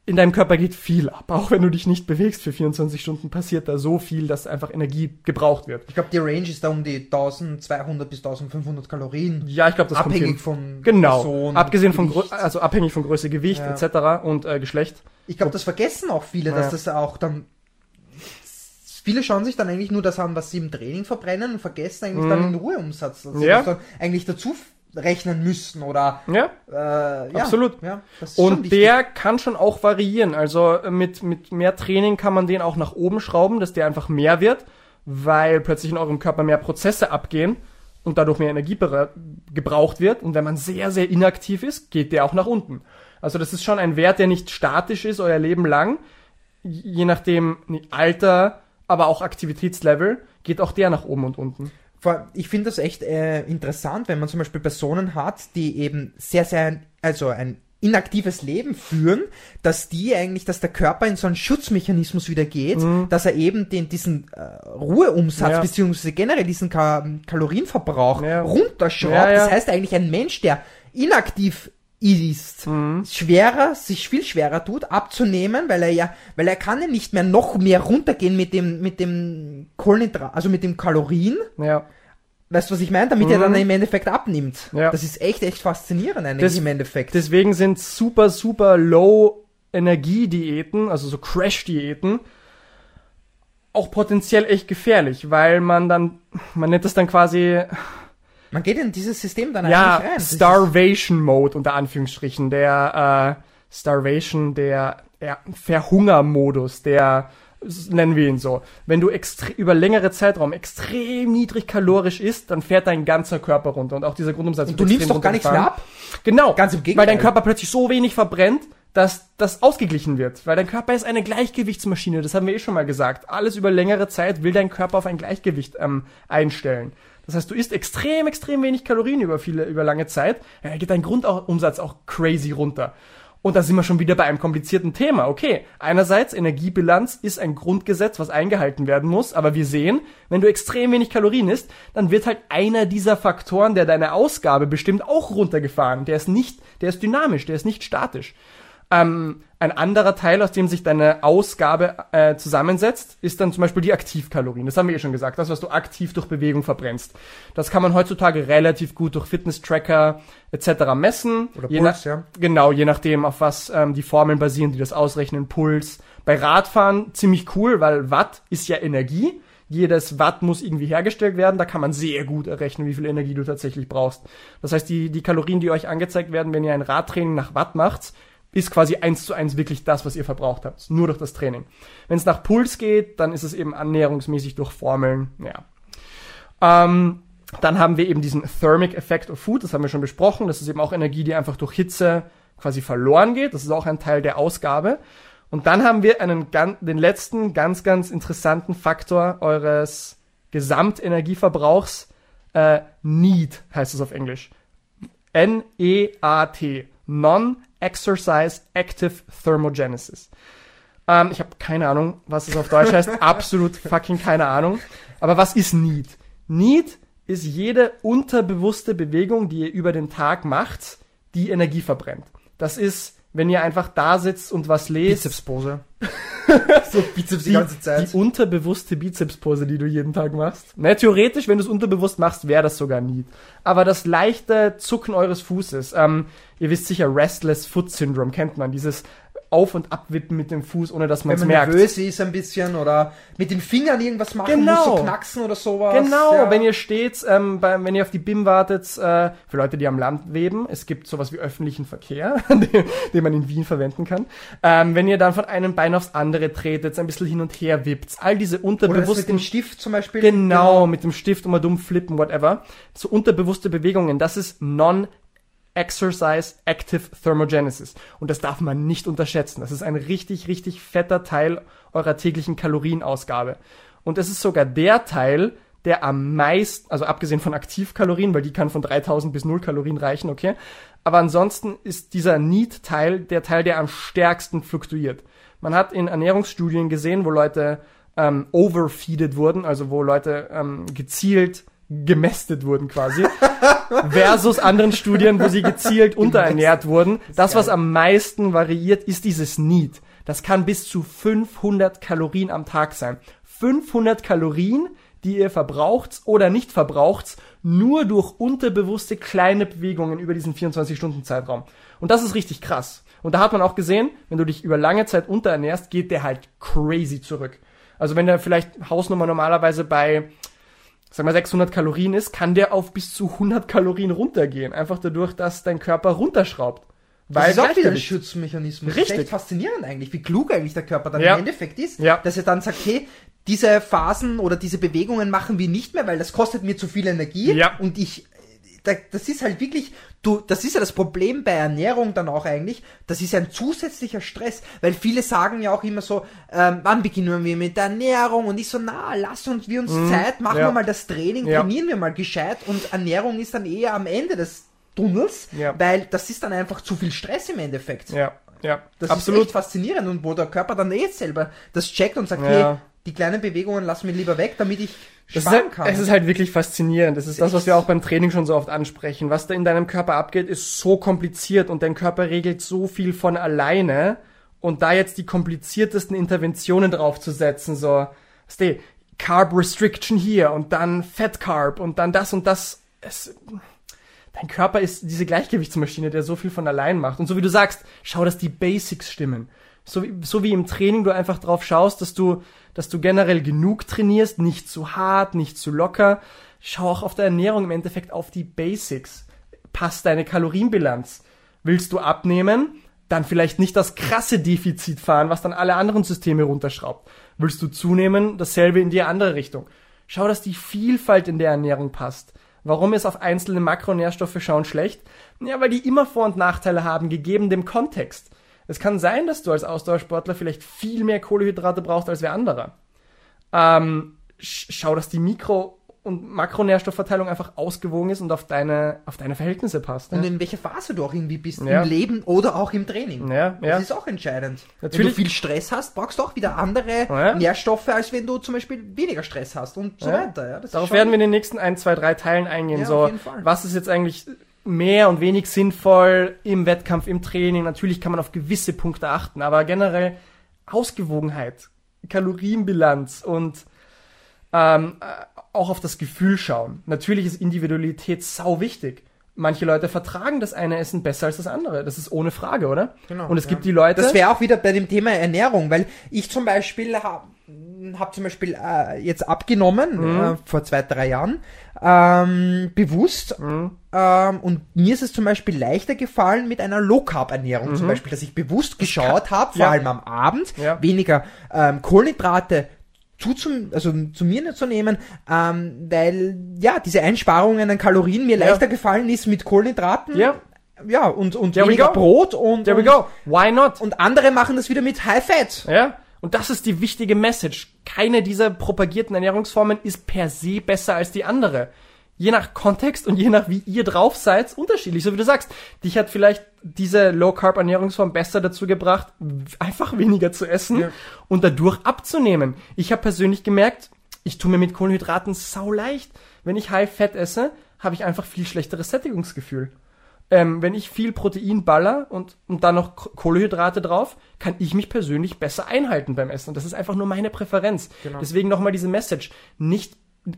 Speaker 1: in deinem Körper geht viel ab. Auch wenn du dich nicht bewegst für vierundzwanzig Stunden, passiert da so viel, dass einfach Energie gebraucht wird.
Speaker 2: Ich glaube, die Range ist da um die eintausendzweihundert bis eintausendfünfhundert Kalorien.
Speaker 1: Ja, ich glaube, das
Speaker 2: abhängig
Speaker 1: kommt hin.
Speaker 2: von
Speaker 1: Genau,
Speaker 2: Person,
Speaker 1: abgesehen von,
Speaker 2: Gewicht.
Speaker 1: Grö- also abhängig von Größe, Gewicht
Speaker 2: Ja.
Speaker 1: et cetera und äh, Geschlecht.
Speaker 2: Ich glaube, das vergessen auch viele, dass
Speaker 1: Ja.
Speaker 2: das auch dann... Viele schauen sich dann eigentlich nur das an, was sie im Training verbrennen und vergessen eigentlich
Speaker 1: Mhm.
Speaker 2: dann den Ruheumsatz. Also
Speaker 1: Ja.
Speaker 2: das dann eigentlich dazu rechnen müssen oder...
Speaker 1: Ja,
Speaker 2: Äh, ja,
Speaker 1: absolut.
Speaker 2: Ja, das ist schon
Speaker 1: Und
Speaker 2: wichtig.
Speaker 1: der kann schon auch variieren. Also äh, mit, mit mehr Training kann man den auch nach oben schrauben, dass der einfach mehr wird, weil plötzlich in eurem Körper mehr Prozesse abgehen und dadurch mehr Energie bera- gebraucht wird. Und wenn man sehr, sehr inaktiv ist, geht der auch nach unten. Also das ist schon ein Wert, der nicht statisch ist euer Leben lang. Je nachdem nee, Alter, aber auch Aktivitätslevel, geht auch der nach oben und unten.
Speaker 2: Vor- Ich finde das echt äh, interessant, wenn man zum Beispiel Personen hat, die eben sehr, sehr, also ein inaktives Leben führen, dass die eigentlich, dass der Körper in so einen Schutzmechanismus wieder geht, dass er eben den, diesen äh, Ruheumsatz
Speaker 1: Ja.
Speaker 2: beziehungsweise generell diesen Ka Kalorienverbrauch
Speaker 1: Ja.
Speaker 2: runterschraubt.
Speaker 1: Ja, ja.
Speaker 2: Das heißt eigentlich ein Mensch, der inaktiv ist, schwerer, sich viel schwerer tut, abzunehmen, weil er ja, weil er kann ja nicht mehr noch mehr runtergehen mit dem, mit dem Kohlenhydrat, also mit dem Kalorien.
Speaker 1: Ja.
Speaker 2: Weißt du, was ich meine? Damit er dann im Endeffekt abnimmt.
Speaker 1: Ja.
Speaker 2: Das ist echt, echt faszinierend eigentlich
Speaker 1: Das-
Speaker 2: im Endeffekt.
Speaker 1: Deswegen sind super, super Low-Energie-Diäten, also so Crash-Diäten, auch potenziell echt gefährlich, weil man dann, man nennt das dann quasi,
Speaker 2: Man geht in dieses System dann
Speaker 1: ja,
Speaker 2: eigentlich rein. Das ist-
Speaker 1: Starvation-Mode unter Anführungsstrichen, der äh, Starvation, der ja, Verhunger-Modus, der, s- nennen wir ihn so. Wenn du extre- über längere Zeitraum extrem niedrig kalorisch isst, dann fährt dein ganzer Körper runter und auch dieser Grundumsatz
Speaker 2: Und
Speaker 1: wird
Speaker 2: du nimmst
Speaker 1: extrem
Speaker 2: doch gar nichts mehr
Speaker 1: runtergefahren.
Speaker 2: ab.
Speaker 1: Genau,
Speaker 2: Ganz im
Speaker 1: weil
Speaker 2: Gegenteil.
Speaker 1: dein Körper plötzlich so wenig verbrennt, dass das ausgeglichen wird. Weil dein Körper ist eine Gleichgewichtsmaschine, das haben wir eh schon mal gesagt. Alles über längere Zeit will dein Körper auf ein Gleichgewicht ähm, einstellen. Das heißt, du isst extrem, extrem wenig Kalorien über viele, über lange Zeit, ja, dann geht dein Grundumsatz auch crazy runter. Und da sind wir schon wieder bei einem komplizierten Thema. Okay, einerseits Energiebilanz ist ein Grundgesetz, was eingehalten werden muss, aber wir sehen, wenn du extrem wenig Kalorien isst, dann wird halt einer dieser Faktoren, der deine Ausgabe bestimmt, auch runtergefahren. Der ist nicht, der ist dynamisch, der ist nicht statisch. Ähm, ein anderer Teil, aus dem sich deine Ausgabe äh, zusammensetzt, ist dann zum Beispiel die Aktivkalorien. Das haben wir eh schon gesagt, das, was du aktiv durch Bewegung verbrennst. Das kann man heutzutage relativ gut durch Fitness-Tracker et cetera messen.
Speaker 2: Oder
Speaker 1: Je
Speaker 2: Puls,
Speaker 1: nach-
Speaker 2: ja.
Speaker 1: Genau, je nachdem, auf was ähm, die Formeln basieren, die das ausrechnen. Puls. Bei Radfahren ziemlich cool, weil Watt ist ja Energie. Jedes Watt muss irgendwie hergestellt werden. Da kann man sehr gut errechnen, wie viel Energie du tatsächlich brauchst. Das heißt, die, die Kalorien, die euch angezeigt werden, wenn ihr ein Radtraining nach Watt macht, ist quasi eins zu eins wirklich das, was ihr verbraucht habt. Nur durch das Training. Wenn es nach Puls geht, dann ist es eben annäherungsmäßig durch Formeln. Ja. Ähm, dann haben wir eben diesen Thermic Effect of Food. Das haben wir schon besprochen. Das ist eben auch Energie, die einfach durch Hitze quasi verloren geht. Das ist auch ein Teil der Ausgabe. Und dann haben wir einen, gan- den letzten ganz, ganz interessanten Faktor eures Gesamtenergieverbrauchs. Äh, Need heißt es auf Englisch. N E A T. Non-Exercise Active Thermogenesis. Ähm, ich habe keine Ahnung, was es auf Deutsch heißt. Absolut fucking keine Ahnung. Aber was ist Need? Need ist jede unterbewusste Bewegung, die ihr über den Tag macht, die Energie verbrennt. Das ist, wenn ihr einfach da sitzt und was lest.
Speaker 2: Bizepspose. So Bizeps die
Speaker 1: Die,
Speaker 2: ganze Zeit.
Speaker 1: die unterbewusste Bizepspose, die du jeden Tag machst. Ne, theoretisch, wenn du es unterbewusst machst, wäre das sogar Need. Aber das leichte Zucken eures Fußes, ähm, ihr wisst sicher, Restless Foot Syndrome kennt man, dieses Auf- und Abwippen mit dem Fuß, ohne dass man
Speaker 2: Wenn
Speaker 1: es
Speaker 2: man
Speaker 1: merkt.
Speaker 2: nervös ist ein bisschen oder mit den Fingern irgendwas machen
Speaker 1: Genau.
Speaker 2: muss, so knacksen oder sowas.
Speaker 1: Genau,
Speaker 2: ja.
Speaker 1: wenn ihr steht, ähm, bei, wenn ihr auf die B I M wartet, äh, für Leute, die am Land leben, es gibt sowas wie öffentlichen Verkehr, den, den man in Wien verwenden kann. Ähm, wenn ihr dann von einem Bein aufs andere tretet, ein bisschen hin und her wippt, all diese
Speaker 2: Oder das
Speaker 1: unterbewussten...
Speaker 2: mit dem Stift zum Beispiel.
Speaker 1: Genau, mit dem Stift und mal dumm flippen, whatever. So unterbewusste Bewegungen, das ist Non-Exercise Active Thermogenesis. Und das darf man nicht unterschätzen. Das ist ein richtig, richtig fetter Teil eurer täglichen Kalorienausgabe. Und es ist sogar der Teil, der am meisten, also abgesehen von Aktivkalorien, weil die kann von dreitausend bis null Kalorien reichen, okay? Aber ansonsten ist dieser Need-Teil der Teil, der am stärksten fluktuiert. Man hat in Ernährungsstudien gesehen, wo Leute ähm, overfeeded wurden, also wo Leute ähm, gezielt gemästet wurden quasi, versus anderen Studien, wo sie gezielt unterernährt wurden. Das, was am meisten variiert, ist dieses Need. Das kann bis zu fünfhundert Kalorien am Tag sein. fünfhundert Kalorien, die ihr verbraucht oder nicht verbraucht, nur durch unterbewusste kleine Bewegungen über diesen vierundzwanzig-Stunden-Zeitraum. Und das ist richtig krass. Und da hat man auch gesehen, wenn du dich über lange Zeit unterernährst, geht der halt crazy zurück. Also wenn der vielleicht Hausnummer normalerweise bei, sagen wir, sechshundert Kalorien ist, kann der auf bis zu hundert Kalorien runtergehen. Einfach dadurch, dass dein Körper runterschraubt.
Speaker 2: Weil das ist auch wieder ein Schutzmechanismus.
Speaker 1: Richtig.
Speaker 2: Das ist echt faszinierend eigentlich, wie klug eigentlich der Körper dann
Speaker 1: ja.
Speaker 2: im Endeffekt ist,
Speaker 1: ja.
Speaker 2: dass er dann sagt, hey, diese Phasen oder diese Bewegungen machen wir nicht mehr, weil das kostet mir zu viel Energie
Speaker 1: ja.
Speaker 2: und ich, das ist halt wirklich, du, das ist ja das Problem bei Ernährung dann auch eigentlich, das ist ein zusätzlicher Stress, weil viele sagen ja auch immer so, ähm, wann beginnen wir mit der Ernährung und ich so, na, lass uns wir uns mhm. Zeit, machen
Speaker 1: ja.
Speaker 2: wir mal das Training,
Speaker 1: ja.
Speaker 2: trainieren wir mal gescheit und Ernährung ist dann eher am Ende des Tunnels,
Speaker 1: ja.
Speaker 2: weil das ist dann einfach zu viel Stress im Endeffekt.
Speaker 1: Ja, ja,
Speaker 2: das
Speaker 1: absolut.
Speaker 2: ist echt faszinierend und wo der Körper dann eh selber das checkt und sagt,
Speaker 1: ja.
Speaker 2: hey, die kleinen Bewegungen lassen wir lieber weg, damit ich
Speaker 1: das
Speaker 2: sparen
Speaker 1: ist halt,
Speaker 2: kann.
Speaker 1: Es ist halt wirklich faszinierend. Das ist das, was wir auch beim Training schon so oft ansprechen. Was da in deinem Körper abgeht, ist so kompliziert und dein Körper regelt so viel von alleine und da jetzt die kompliziertesten Interventionen draufzusetzen, so, weißt du, Carb Restriction hier und dann Fat Carb und dann das und das, es, dein Körper ist diese Gleichgewichtsmaschine, der so viel von allein macht. Und so wie du sagst, schau, dass die Basics stimmen. So wie, so wie im Training du einfach drauf schaust, dass du, dass du generell genug trainierst, nicht zu hart, nicht zu locker. Schau auch auf der Ernährung im Endeffekt auf die Basics. Passt deine Kalorienbilanz. Willst du abnehmen? Dann vielleicht nicht das krasse Defizit fahren, was dann alle anderen Systeme runterschraubt. Willst du zunehmen? Dasselbe in die andere Richtung. Schau, dass die Vielfalt in der Ernährung passt. Warum ist auf einzelne Makronährstoffe schauen schlecht? Ja, weil die immer Vor- und Nachteile haben, gegeben dem Kontext. Es kann sein, dass du als Ausdauersportler vielleicht viel mehr Kohlenhydrate brauchst als wer anderer. Ähm, schau, dass die Mikro- und Makronährstoffverteilung einfach ausgewogen ist und auf deine, auf deine Verhältnisse passt.
Speaker 2: Und
Speaker 1: ja.
Speaker 2: in welcher Phase du auch irgendwie bist,
Speaker 1: ja.
Speaker 2: im Leben oder auch im Training.
Speaker 1: Ja, ja.
Speaker 2: Das ist auch entscheidend.
Speaker 1: Natürlich.
Speaker 2: Wenn du viel Stress hast, brauchst du auch wieder andere
Speaker 1: ja.
Speaker 2: Nährstoffe, als wenn du zum Beispiel weniger Stress hast und so
Speaker 1: ja.
Speaker 2: weiter. Ja, das
Speaker 1: Darauf werden wir in den nächsten ein, zwei, drei Teilen eingehen.
Speaker 2: Ja,
Speaker 1: so,
Speaker 2: auf jeden Fall.
Speaker 1: Was ist jetzt eigentlich mehr und wenig sinnvoll im Wettkampf, im Training? Natürlich kann man auf gewisse Punkte achten, aber generell Ausgewogenheit, Kalorienbilanz und ähm, auch auf das Gefühl schauen. Natürlich ist Individualität sau wichtig. Manche Leute vertragen das eine Essen besser als das andere. Das ist ohne Frage, oder?
Speaker 2: Genau,
Speaker 1: und es
Speaker 2: ja.
Speaker 1: gibt die Leute...
Speaker 2: Das wäre auch wieder bei dem Thema Ernährung, weil ich zum Beispiel habe hab zum Beispiel äh, jetzt abgenommen, mhm. äh, vor zwei, drei Jahren, ähm, bewusst. Mhm. Ähm, und mir ist es zum Beispiel leichter gefallen mit einer Low-Carb-Ernährung, mhm. zum Beispiel, dass ich bewusst geschaut habe, vor
Speaker 1: ja.
Speaker 2: allem am Abend,
Speaker 1: ja.
Speaker 2: weniger ähm, Kohlenhydrate zu, zum, also zu mir nicht zu nehmen, ähm, weil ja diese Einsparungen an Kalorien mir
Speaker 1: ja.
Speaker 2: leichter gefallen ist mit Kohlenhydraten.
Speaker 1: Ja.
Speaker 2: Ja, und, und
Speaker 1: There
Speaker 2: weniger Brot und,
Speaker 1: There
Speaker 2: und,
Speaker 1: we go. Why not?
Speaker 2: Und andere machen das wieder mit High Fat.
Speaker 1: Ja. Und das ist die wichtige Message. Keine dieser propagierten Ernährungsformen ist per se besser als die andere. Je nach Kontext und je nach wie ihr drauf seid, unterschiedlich. So wie du sagst, dich hat vielleicht diese Low-Carb-Ernährungsform besser dazu gebracht, einfach weniger zu essen ja. und dadurch abzunehmen. Ich habe persönlich gemerkt, ich tue mir mit Kohlenhydraten sau leicht. Wenn ich High-Fat esse, habe ich einfach viel schlechteres Sättigungsgefühl. Ähm, wenn ich viel Protein baller und, und dann noch Kohlenhydrate drauf, kann ich mich persönlich besser einhalten beim Essen. Und das ist einfach nur meine Präferenz. Genau. Deswegen nochmal diese Message. Nicht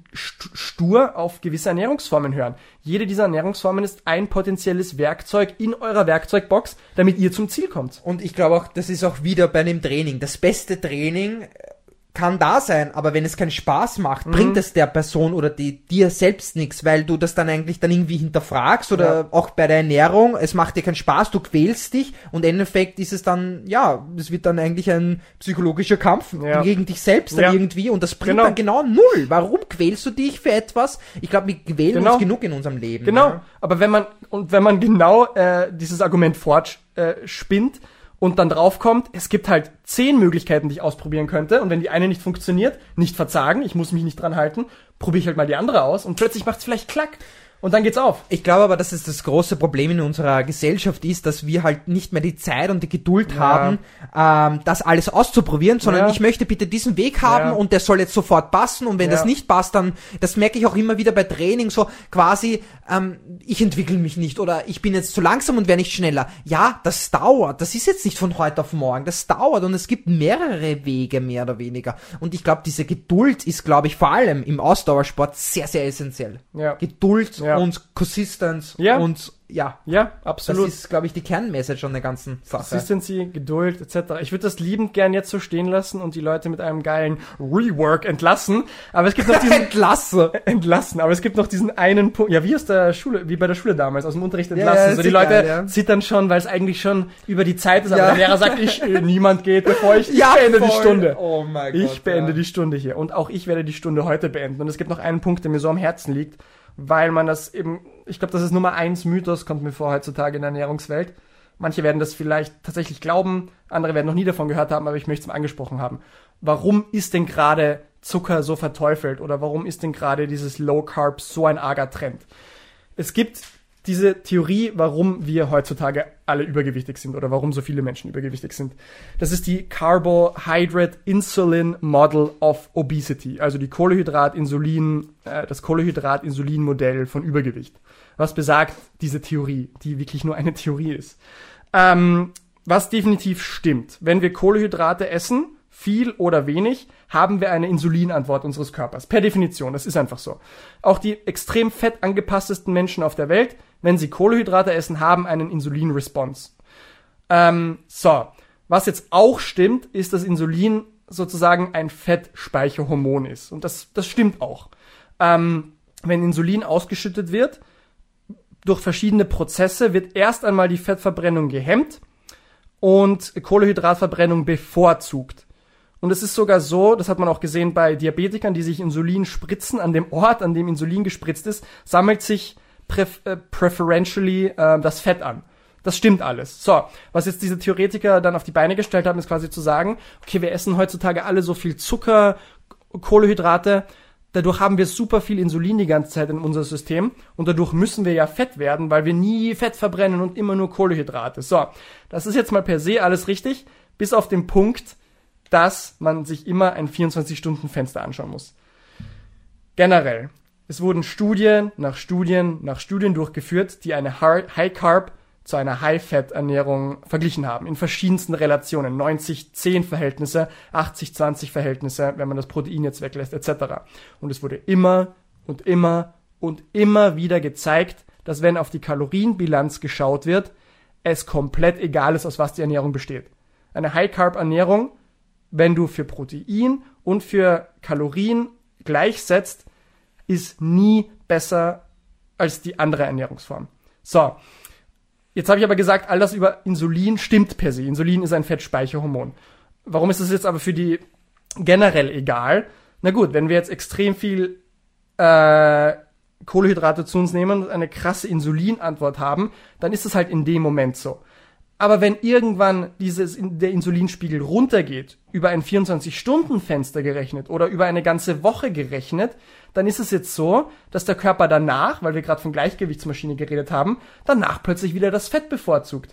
Speaker 1: stur auf gewisse Ernährungsformen hören. Jede dieser Ernährungsformen ist ein potenzielles Werkzeug in eurer Werkzeugbox, damit ihr zum Ziel kommt.
Speaker 2: Und ich glaube auch, das ist auch wieder bei einem Training. Das beste Training kann da sein, aber wenn es keinen Spaß macht, mhm. bringt es der Person oder die, dir selbst nichts, weil du das dann eigentlich dann irgendwie hinterfragst oder ja. auch bei der Ernährung, es macht dir keinen Spaß, du quälst dich und im Endeffekt ist es dann, ja, es wird dann eigentlich ein psychologischer Kampf ja. gegen dich selbst dann ja. irgendwie und das bringt genau. dann genau null. Warum quälst du dich für etwas? Ich glaube, wir quälen
Speaker 1: genau.
Speaker 2: uns genug in unserem Leben.
Speaker 1: Genau,
Speaker 2: ja.
Speaker 1: aber wenn man, und wenn man genau äh, dieses Argument fortspinnt, äh, und dann draufkommt, es gibt halt zehn Möglichkeiten, die ich ausprobieren könnte. Und wenn die eine nicht funktioniert, nicht verzagen, ich muss mich nicht dran halten, probiere ich halt mal die andere aus und plötzlich macht es vielleicht Klack. und dann geht's auf.
Speaker 2: Ich glaube aber, dass es das große Problem in unserer Gesellschaft ist, dass wir halt nicht mehr die Zeit und die Geduld
Speaker 1: Ja.
Speaker 2: haben, ähm, das alles auszuprobieren, sondern
Speaker 1: Ja.
Speaker 2: ich möchte bitte diesen Weg haben
Speaker 1: Ja.
Speaker 2: und der soll jetzt sofort passen und wenn
Speaker 1: Ja.
Speaker 2: das nicht passt, dann, das merke ich auch immer wieder bei Training, so quasi, ähm, ich entwickle mich nicht oder ich bin jetzt zu langsam und werde nicht schneller. Ja, das dauert, das ist jetzt nicht von heute auf morgen, das dauert und es gibt mehrere Wege, mehr oder weniger. Und ich glaube, diese Geduld ist, glaube ich, vor allem im Ausdauersport sehr, sehr essentiell.
Speaker 1: Ja.
Speaker 2: Geduld
Speaker 1: Ja.
Speaker 2: und Consistenz
Speaker 1: Ja.
Speaker 2: und ja,
Speaker 1: Ja, absolut.
Speaker 2: das ist, glaube ich, die Kernmessage an der ganzen Sache.
Speaker 1: Consistency, Geduld et cetera. Ich würde das liebend gern jetzt so stehen lassen und die Leute mit einem geilen Rework entlassen. Aber es gibt noch diesen
Speaker 2: Entlasse.
Speaker 1: entlassen. Aber es gibt noch diesen einen Punkt. Ja, wie aus der Schule, wie bei der Schule damals, aus dem Unterricht entlassen.
Speaker 2: Ja, ja,
Speaker 1: so die
Speaker 2: ist
Speaker 1: Leute
Speaker 2: geil, ja.
Speaker 1: zittern schon, weil es eigentlich schon über die Zeit ist. Aber
Speaker 2: Ja.
Speaker 1: der Lehrer sagt, ich, äh, niemand geht, bevor ich, ich
Speaker 2: Ja,
Speaker 1: beende die
Speaker 2: voll.
Speaker 1: Stunde.
Speaker 2: Oh mein
Speaker 1: Ich
Speaker 2: Gott,
Speaker 1: beende
Speaker 2: ja.
Speaker 1: die Stunde hier. Und auch ich werde die Stunde heute beenden. Und es gibt noch einen Punkt, der mir so am Herzen liegt, weil man das eben, ich glaube, das ist Nummer eins Mythos, kommt mir vor heutzutage in der Ernährungswelt. Manche werden das vielleicht tatsächlich glauben, andere werden noch nie davon gehört haben, aber ich möchte es mal angesprochen haben. Warum ist denn gerade Zucker so verteufelt oder warum ist denn gerade dieses Low Carb so ein arger Trend? Es gibt diese Theorie, warum wir heutzutage alle übergewichtig sind oder warum so viele Menschen übergewichtig sind. Das ist die Carbohydrate Insulin Model of Obesity, also die Kohlehydrat-Insulin, äh, das Kohlehydrat-Insulin-Modell von Übergewicht. Was besagt diese Theorie, die wirklich nur eine Theorie ist? Ähm, was definitiv stimmt, wenn wir Kohlenhydrate essen, viel oder wenig, haben wir eine Insulinantwort unseres Körpers. Per Definition, das ist einfach so. Auch die extrem fett angepasstesten Menschen auf der Welt, wenn sie Kohlenhydrate essen, haben einen Insulin-Response. Ähm, so, was jetzt auch stimmt, ist, dass Insulin sozusagen ein Fettspeicherhormon ist. Und das, das stimmt auch. Ähm, wenn Insulin ausgeschüttet wird, durch verschiedene Prozesse, wird erst einmal die Fettverbrennung gehemmt und Kohlehydratverbrennung bevorzugt. Und es ist sogar so, das hat man auch gesehen bei Diabetikern, die sich Insulin spritzen, an dem Ort, an dem Insulin gespritzt ist, sammelt sich präf- äh, preferentially äh, das Fett an. Das stimmt alles. So, was jetzt diese Theoretiker dann auf die Beine gestellt haben, ist quasi zu sagen, okay, wir essen heutzutage alle so viel Zucker, Kohlenhydrate, dadurch haben wir super viel Insulin die ganze Zeit in unser System und dadurch müssen wir ja fett werden, weil wir nie Fett verbrennen und immer nur Kohlenhydrate. So, das ist jetzt mal per se alles richtig, bis auf den Punkt, dass man sich immer ein vierundzwanzig-Stunden-Fenster anschauen muss. Generell, es wurden Studien nach Studien nach Studien durchgeführt, die eine High-Carb zu einer High-Fat-Ernährung verglichen haben, in verschiedensten Relationen, neunzig zehn Verhältnisse, achtzig zwanzig Verhältnisse, wenn man das Protein jetzt weglässt, et cetera. Und es wurde immer und immer und immer wieder gezeigt, dass wenn auf die Kalorienbilanz geschaut wird, es komplett egal ist, aus was die Ernährung besteht. Eine High-Carb-Ernährung, wenn du für Protein und für Kalorien gleichsetzt, ist nie besser als die andere Ernährungsform. So, jetzt habe ich aber gesagt, all das über Insulin stimmt per se. Insulin ist ein Fettspeicherhormon. Warum ist das jetzt aber für die generell egal? Na gut, wenn wir jetzt extrem viel äh, Kohlenhydrate zu uns nehmen und eine krasse Insulinantwort haben, dann ist es halt in dem Moment so. Aber wenn irgendwann dieses, der Insulinspiegel runtergeht, über ein vierundzwanzig-Stunden-Fenster gerechnet oder über eine ganze Woche gerechnet, dann ist es jetzt so, dass der Körper danach, weil wir gerade von Gleichgewichtsmaschine geredet haben, danach plötzlich wieder das Fett bevorzugt.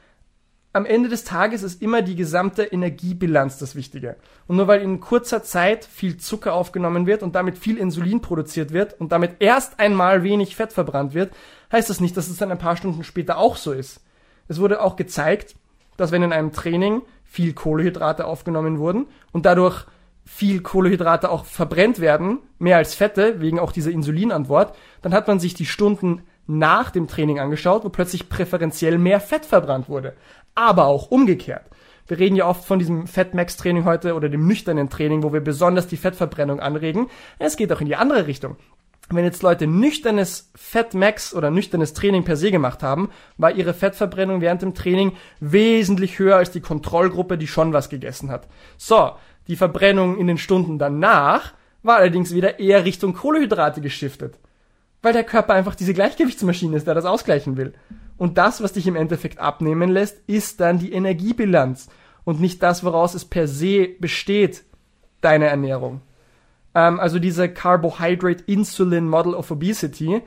Speaker 1: Am Ende des Tages ist immer die gesamte Energiebilanz das Wichtige. Und nur weil in kurzer Zeit viel Zucker aufgenommen wird und damit viel Insulin produziert wird und damit erst einmal wenig Fett verbrannt wird, heißt das nicht, dass es dann ein paar Stunden später auch so ist. Es wurde auch gezeigt, dass wenn in einem Training viel Kohlenhydrate aufgenommen wurden und dadurch viel Kohlenhydrate auch verbrennt werden, mehr als Fette, wegen auch dieser Insulinantwort, dann hat man sich die Stunden nach dem Training angeschaut, wo plötzlich präferenziell mehr Fett verbrannt wurde. Aber auch umgekehrt. Wir reden ja oft von diesem Fat-Max-Training heute oder dem nüchternen Training, wo wir besonders die Fettverbrennung anregen. Es geht auch in die andere Richtung. Wenn jetzt Leute nüchternes Fat-Max oder nüchternes Training per se gemacht haben, war ihre Fettverbrennung während dem Training wesentlich höher als die Kontrollgruppe, die schon was gegessen hat. So, die Verbrennung in den Stunden danach war allerdings wieder eher Richtung Kohlenhydrate geschiftet. Weil der Körper einfach diese Gleichgewichtsmaschine ist, der das ausgleichen will. Und das, was dich im Endeffekt abnehmen lässt, ist dann die Energiebilanz und nicht das, woraus es per se besteht, deine Ernährung. Ähm, also diese Carbohydrate Insulin Model of Obesity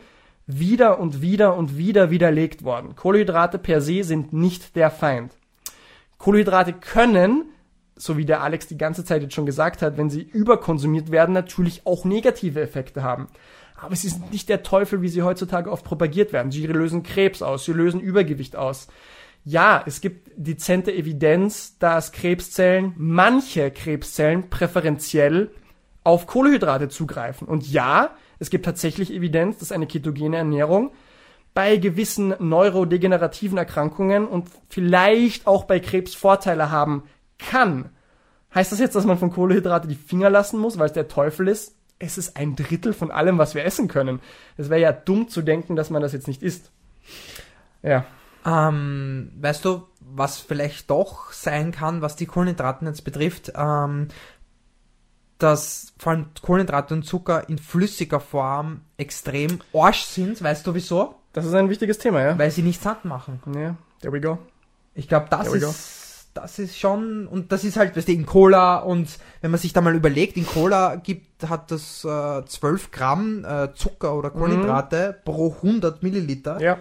Speaker 1: wieder und wieder und wieder widerlegt worden. Kohlenhydrate per se sind nicht der Feind. Kohlenhydrate können, so wie der Alex die ganze Zeit jetzt schon gesagt hat, wenn sie überkonsumiert werden, natürlich auch negative Effekte haben. Aber sie sind nicht der Teufel, wie sie heutzutage oft propagiert werden. Sie lösen Krebs aus, sie lösen Übergewicht aus. Ja, es gibt dezente Evidenz, dass Krebszellen, manche Krebszellen präferenziell auf Kohlenhydrate zugreifen. Und ja, es gibt tatsächlich Evidenz, dass eine ketogene Ernährung bei gewissen neurodegenerativen Erkrankungen und vielleicht auch bei Krebs Vorteile haben kann. Heißt das jetzt, dass man von Kohlenhydrate die Finger lassen muss, weil es der Teufel ist? Es ist ein Drittel von allem, was wir essen können. Es wäre ja dumm zu denken, dass man das jetzt nicht isst. Ja.
Speaker 2: Ähm, weißt du, was vielleicht doch sein kann, was die Kohlenhydrate jetzt betrifft, ähm, dass vor allem Kohlenhydrate und Zucker in flüssiger Form extrem arsch sind. Weißt du wieso?
Speaker 1: Das ist ein wichtiges Thema, ja?
Speaker 2: Weil sie nicht satt machen.
Speaker 1: Ja, there we go.
Speaker 2: Ich glaube, das ist, das ist schon, und das ist halt, weißt du, in Cola, und wenn man sich da mal überlegt, in Cola gibt, hat das äh, zwölf Gramm äh, Zucker oder Kohlenhydrate mhm. pro hundert Milliliter.
Speaker 1: Ja.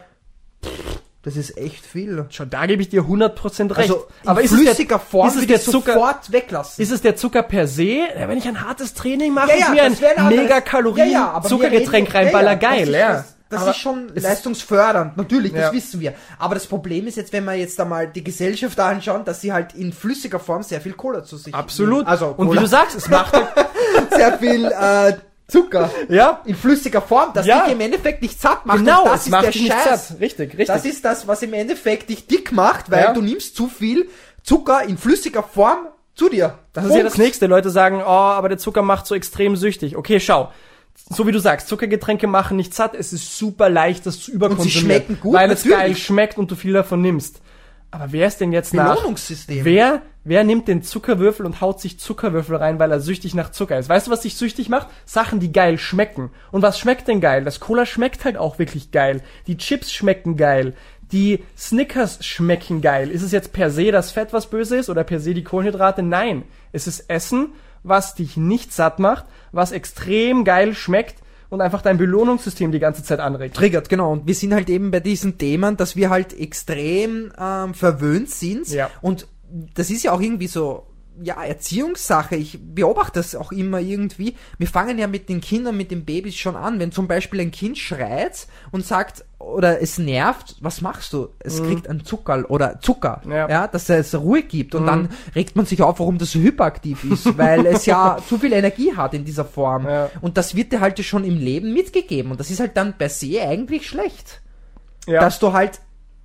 Speaker 2: Das ist echt viel.
Speaker 1: Schon, da gebe ich dir hundert Prozent recht.
Speaker 2: Also in
Speaker 1: aber ist
Speaker 2: flüssiger
Speaker 1: es der,
Speaker 2: Form
Speaker 1: ist es der Zucker,
Speaker 2: sofort weglassen.
Speaker 1: Ist es der Zucker per se? Ja, wenn ich ein hartes Training mache
Speaker 2: ja, ja,
Speaker 1: und mir ein
Speaker 2: ein
Speaker 1: mega Kalorien
Speaker 2: ja, ja,
Speaker 1: Zuckergetränk reinballer,
Speaker 2: ja, ja,
Speaker 1: geil,
Speaker 2: das
Speaker 1: ja.
Speaker 2: Ist, das
Speaker 1: aber
Speaker 2: ist schon leistungsfördernd, natürlich, das
Speaker 1: ja.
Speaker 2: wissen wir. Aber das Problem ist jetzt, wenn wir jetzt einmal die Gesellschaft anschauen, dass sie halt in flüssiger Form sehr viel Cola zu sich
Speaker 1: absolut.
Speaker 2: Nehmen. Also
Speaker 1: und
Speaker 2: Cola.
Speaker 1: wie du sagst, es macht
Speaker 2: sehr viel äh, Zucker
Speaker 1: ja.
Speaker 2: in flüssiger Form, das
Speaker 1: ja.
Speaker 2: dich im Endeffekt nicht satt macht.
Speaker 1: Genau,
Speaker 2: und das
Speaker 1: es
Speaker 2: ist
Speaker 1: macht
Speaker 2: der
Speaker 1: dich nicht
Speaker 2: Scheiß.
Speaker 1: satt. Richtig, richtig.
Speaker 2: Das ist das, was im Endeffekt dich dick macht, weil
Speaker 1: ja.
Speaker 2: du nimmst zu viel Zucker in flüssiger Form zu dir.
Speaker 1: Das ist Punkt. Ja das Nächste. Leute sagen, oh, aber der Zucker macht so extrem süchtig. Okay, schau. So wie du sagst, Zuckergetränke machen nicht satt. Es ist super leicht, das zu überkonsumieren.
Speaker 2: Und sie schmecken gut,
Speaker 1: weil
Speaker 2: natürlich.
Speaker 1: es geil schmeckt und du viel davon nimmst. Aber wer ist denn jetzt nach...
Speaker 2: Belohnungssystem.
Speaker 1: Wer, wer nimmt den Zuckerwürfel und haut sich Zuckerwürfel rein, weil er süchtig nach Zucker ist? Weißt du, was dich süchtig macht? Sachen, die geil schmecken. Und was schmeckt denn geil? Das Cola schmeckt halt auch wirklich geil. Die Chips schmecken geil. Die Snickers schmecken geil. Ist es jetzt per se das Fett, was böse ist? Oder per se die Kohlenhydrate? Nein. Es ist Essen, was dich nicht satt macht, was extrem geil schmeckt und einfach dein Belohnungssystem die ganze Zeit anregt.
Speaker 2: Triggert, genau. Und wir sind halt eben bei diesen Themen, dass wir halt extrem ähm, verwöhnt sind.
Speaker 1: Ja.
Speaker 2: Und das ist ja auch irgendwie so, ja, Erziehungssache. Ich beobachte das auch immer irgendwie. Wir fangen ja mit den Kindern, mit den Babys schon an. Wenn zum Beispiel ein Kind schreit und sagt, oder es nervt, was machst du? Es mhm. kriegt ein Zuckerl oder Zucker, ja. ja, dass es Ruhe gibt. Und mhm. dann regt man sich auf, warum das so hyperaktiv ist, weil es ja zu viel Energie hat in dieser Form.
Speaker 1: Ja.
Speaker 2: Und das wird dir halt schon im Leben mitgegeben. Und das ist halt dann per se eigentlich schlecht.
Speaker 1: Ja.
Speaker 2: Dass du halt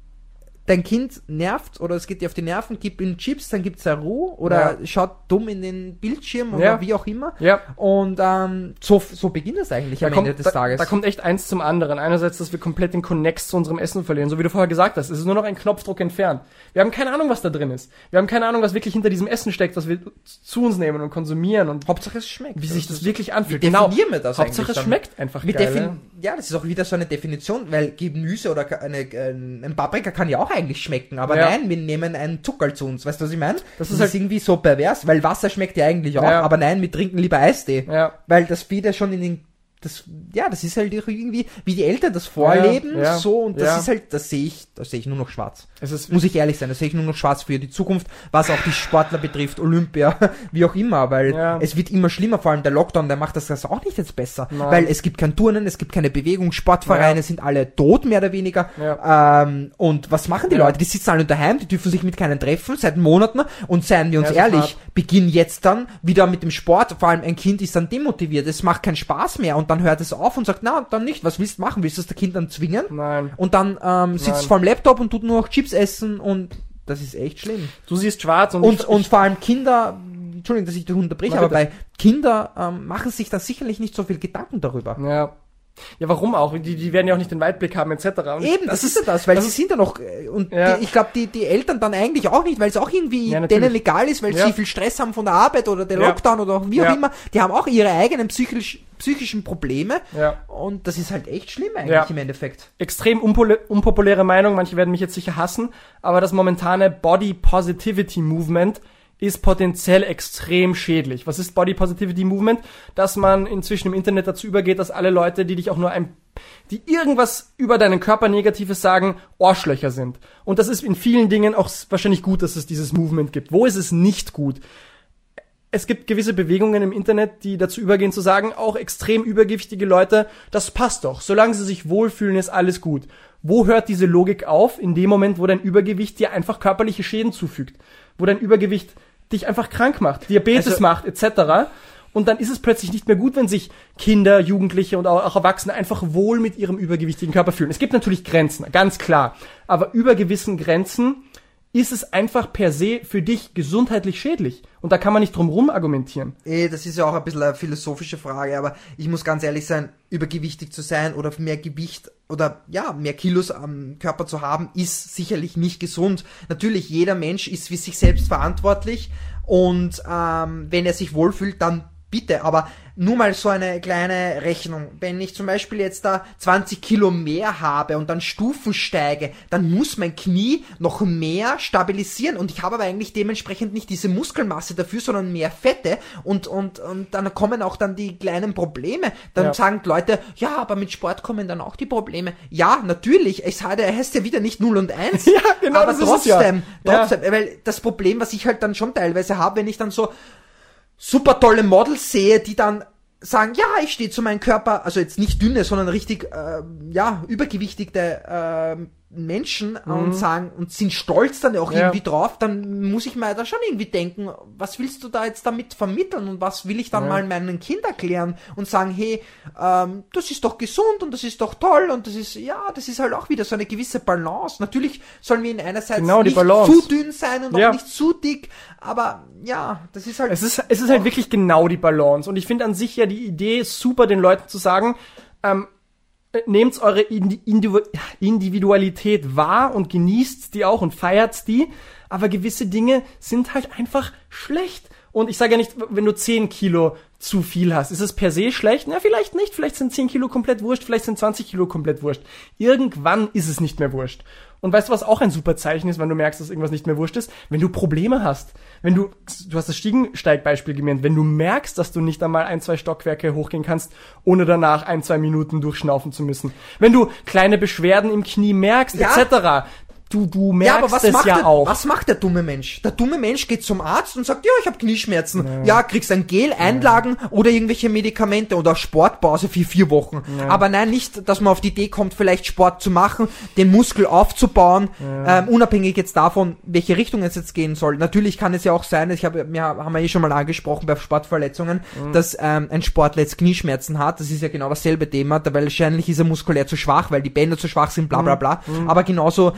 Speaker 2: dein Kind nervt oder es geht dir auf die Nerven, gib ihm Chips, dann gibt's eine Ruhe oder ja. schaut dumm in den Bildschirm oder
Speaker 1: ja.
Speaker 2: wie auch immer.
Speaker 1: Ja.
Speaker 2: Und ähm, so, so beginnt es eigentlich
Speaker 1: da
Speaker 2: am
Speaker 1: kommt,
Speaker 2: Ende des
Speaker 1: da,
Speaker 2: Tages.
Speaker 1: Da kommt echt eins zum anderen. Einerseits, dass wir komplett den Connex zu unserem Essen verlieren. So wie du vorher gesagt hast, es ist nur noch ein Knopfdruck entfernt. Wir haben keine Ahnung, was da drin ist. Wir haben keine Ahnung, was wirklich hinter diesem Essen steckt, was wir zu uns nehmen und konsumieren. Und
Speaker 2: Hauptsache es schmeckt.
Speaker 1: Wie sich das, das wirklich anfühlt.
Speaker 2: Wie definieren wir das
Speaker 1: Hauptsache
Speaker 2: eigentlich
Speaker 1: es schmeckt einfach
Speaker 2: wie
Speaker 1: geil.
Speaker 2: Defin- ja, das ist auch wieder so eine Definition, weil Gemüse oder eine, ein Paprika kann ja auch eigentlich schmecken, aber
Speaker 1: ja.
Speaker 2: nein, wir nehmen einen Zuckerl zu uns. Weißt du, was ich meine?
Speaker 1: Das,
Speaker 2: das
Speaker 1: ist,
Speaker 2: ist
Speaker 1: halt
Speaker 2: irgendwie so pervers, weil Wasser schmeckt ja eigentlich auch,
Speaker 1: ja.
Speaker 2: aber nein, wir trinken lieber Eistee.
Speaker 1: Ja.
Speaker 2: Weil das wieder schon in den Das, ja, das ist halt irgendwie, wie die Eltern das vorleben,
Speaker 1: ja, ja,
Speaker 2: so, und das
Speaker 1: ja.
Speaker 2: ist halt, das sehe ich, das sehe ich nur noch schwarz.
Speaker 1: Es ist,
Speaker 2: Muss ich ehrlich sein, das sehe ich nur noch schwarz für die Zukunft, was auch die Sportler betrifft, Olympia, wie auch immer, weil
Speaker 1: ja.
Speaker 2: es wird immer schlimmer, vor allem der Lockdown, der macht das, das auch nicht jetzt besser,
Speaker 1: Nein.
Speaker 2: weil es gibt kein Turnen, es gibt keine Bewegung, Sportvereine
Speaker 1: ja.
Speaker 2: sind alle tot, mehr oder weniger,
Speaker 1: ja.
Speaker 2: ähm, und was machen die
Speaker 1: ja.
Speaker 2: Leute? Die sitzen alle daheim, die dürfen sich mit keinen treffen, seit Monaten, und seien wir uns
Speaker 1: ja,
Speaker 2: ehrlich,
Speaker 1: hart.
Speaker 2: beginn jetzt dann wieder mit dem Sport, vor allem ein Kind ist dann demotiviert, es macht keinen Spaß mehr, und dann hört es auf und sagt, na, dann nicht. Was willst du machen? Willst du das Kind dann zwingen?
Speaker 1: Nein.
Speaker 2: Und dann ähm, sitzt vor dem Laptop und tut nur noch Chips essen, und das ist echt schlimm.
Speaker 1: Du siehst schwarz und...
Speaker 2: Und,
Speaker 1: ich,
Speaker 2: und vor allem Kinder, Entschuldigung, dass ich dich unterbreche,
Speaker 1: aber
Speaker 2: bei Kinder ähm, machen sich da sicherlich nicht so viel Gedanken darüber.
Speaker 1: Ja. Ja, warum auch? Die, die werden ja auch nicht den Weitblick haben, et cetera. Und
Speaker 2: Eben, das, das ist ja das, weil das sie sind ja noch, und
Speaker 1: ja.
Speaker 2: die, ich glaube, die, die Eltern dann eigentlich auch nicht, weil es auch irgendwie
Speaker 1: ja,
Speaker 2: denen egal ist, weil
Speaker 1: ja.
Speaker 2: sie viel Stress haben von der Arbeit oder der
Speaker 1: ja.
Speaker 2: Lockdown oder wie auch
Speaker 1: ja.
Speaker 2: immer. Die haben auch ihre eigenen psychisch, psychischen Probleme,
Speaker 1: ja.
Speaker 2: und das ist halt echt schlimm eigentlich
Speaker 1: ja.
Speaker 2: im Endeffekt.
Speaker 1: Extrem unpol- unpopuläre Meinung, manche werden mich jetzt sicher hassen, aber das momentane Body Positivity Movement ist potenziell extrem schädlich. Was ist Body Positivity Movement? Dass man inzwischen im Internet dazu übergeht, dass alle Leute, die dich auch nur ein die irgendwas über deinen Körper Negatives sagen, Arschlöcher sind. Und das ist in vielen Dingen auch wahrscheinlich gut, dass es dieses Movement gibt. Wo ist es nicht gut? Es gibt gewisse Bewegungen im Internet, die dazu übergehen zu sagen, auch extrem übergewichtige Leute, das passt doch. Solange sie sich wohlfühlen, ist alles gut. Wo hört diese Logik auf? In dem Moment, wo dein Übergewicht dir einfach körperliche Schäden zufügt. Wo dein Übergewicht dich einfach krank macht, Diabetes also, macht, et cetera. Und dann ist es plötzlich nicht mehr gut, wenn sich Kinder, Jugendliche und auch Erwachsene einfach wohl mit ihrem übergewichtigen Körper fühlen. Es gibt natürlich Grenzen, ganz klar. Aber über gewissen Grenzen ist es einfach per se für dich gesundheitlich schädlich. Und da kann man nicht drum rum argumentieren.
Speaker 2: Eh, das ist ja auch ein bisschen eine philosophische Frage, aber ich muss ganz ehrlich sein, übergewichtig zu sein oder mehr Gewicht oder ja, mehr Kilos am Körper zu haben, ist sicherlich nicht gesund. Natürlich, jeder Mensch ist für sich selbst verantwortlich und ähm, wenn er sich wohlfühlt, dann bitte, aber nur mal so eine kleine Rechnung. Wenn ich zum Beispiel jetzt da zwanzig Kilo mehr habe und dann Stufen steige, dann muss mein Knie noch mehr stabilisieren und ich habe aber eigentlich dementsprechend nicht diese Muskelmasse dafür, sondern mehr Fette und und und dann kommen auch dann die kleinen Probleme. Dann ja. sagen Leute, ja, aber mit Sport kommen dann auch die Probleme. Ja, natürlich, es heißt ja wieder nicht null und eins,
Speaker 1: ja, genau,
Speaker 2: aber
Speaker 1: das
Speaker 2: trotzdem,
Speaker 1: ist es ja.
Speaker 2: trotzdem, ja. Weil das Problem, was ich halt dann schon teilweise habe, wenn ich dann so super tolle Models sehe, die dann sagen, ja, ich stehe zu meinem Körper, also jetzt nicht dünne, sondern richtig, äh, ja, übergewichtige äh, Menschen mhm. und sagen, und sind stolz dann auch ja. irgendwie drauf, dann muss ich mir da schon irgendwie denken, was willst du da jetzt damit vermitteln und was will ich dann ja. mal meinen Kindern erklären und sagen, hey, ähm, das ist doch gesund und das ist doch toll und das ist, ja, das ist halt auch wieder so eine gewisse Balance. Natürlich sollen wir in einerseits
Speaker 1: genau,
Speaker 2: nicht zu dünn sein und ja. auch nicht zu dick, aber ja, das ist halt...
Speaker 1: Es ist, es ist halt wirklich genau die Balance und ich finde an sich ja die Idee super, den Leuten zu sagen, ähm, nehmt eure Individualität wahr und genießt die auch und feiert die, aber gewisse Dinge sind halt einfach schlecht. Und ich sage ja nicht, wenn du zehn Kilo zu viel hast, ist es per se schlecht? Na, vielleicht nicht, vielleicht sind zehn Kilo komplett wurscht, vielleicht sind zwanzig Kilo komplett wurscht. Irgendwann ist es nicht mehr wurscht. Und weißt du, was auch ein super Zeichen ist, wenn du merkst, dass irgendwas nicht mehr wurscht ist? Wenn du Probleme hast. Wenn du, du hast das Stiegensteigbeispiel gemeint, wenn du merkst, dass du nicht einmal ein, zwei Stockwerke hochgehen kannst, ohne danach ein, zwei Minuten durchschnaufen zu müssen. Wenn du kleine Beschwerden im Knie merkst, ja. et cetera. Du, du merkst ja, aber was es
Speaker 2: macht
Speaker 1: ja
Speaker 2: der,
Speaker 1: auch.
Speaker 2: Was macht der dumme Mensch? Der dumme Mensch geht zum Arzt und sagt, ja, ich habe Knieschmerzen. Ja, ja kriegst ein Gel, Einlagen ja. oder irgendwelche Medikamente oder Sportpause für vier Wochen. Ja. Aber nein, nicht, dass man auf die Idee kommt, vielleicht Sport zu machen, den Muskel aufzubauen, ja. ähm, unabhängig jetzt davon, welche Richtung es jetzt gehen soll. Natürlich kann es ja auch sein, ich habe, wir haben ja eh schon mal angesprochen bei Sportverletzungen, mhm. dass ähm, ein Sportler jetzt Knieschmerzen hat. Das ist ja genau dasselbe Thema, weil wahrscheinlich ist er muskulär zu schwach, weil die Bänder zu schwach sind, bla bla bla. Mhm. Aber genauso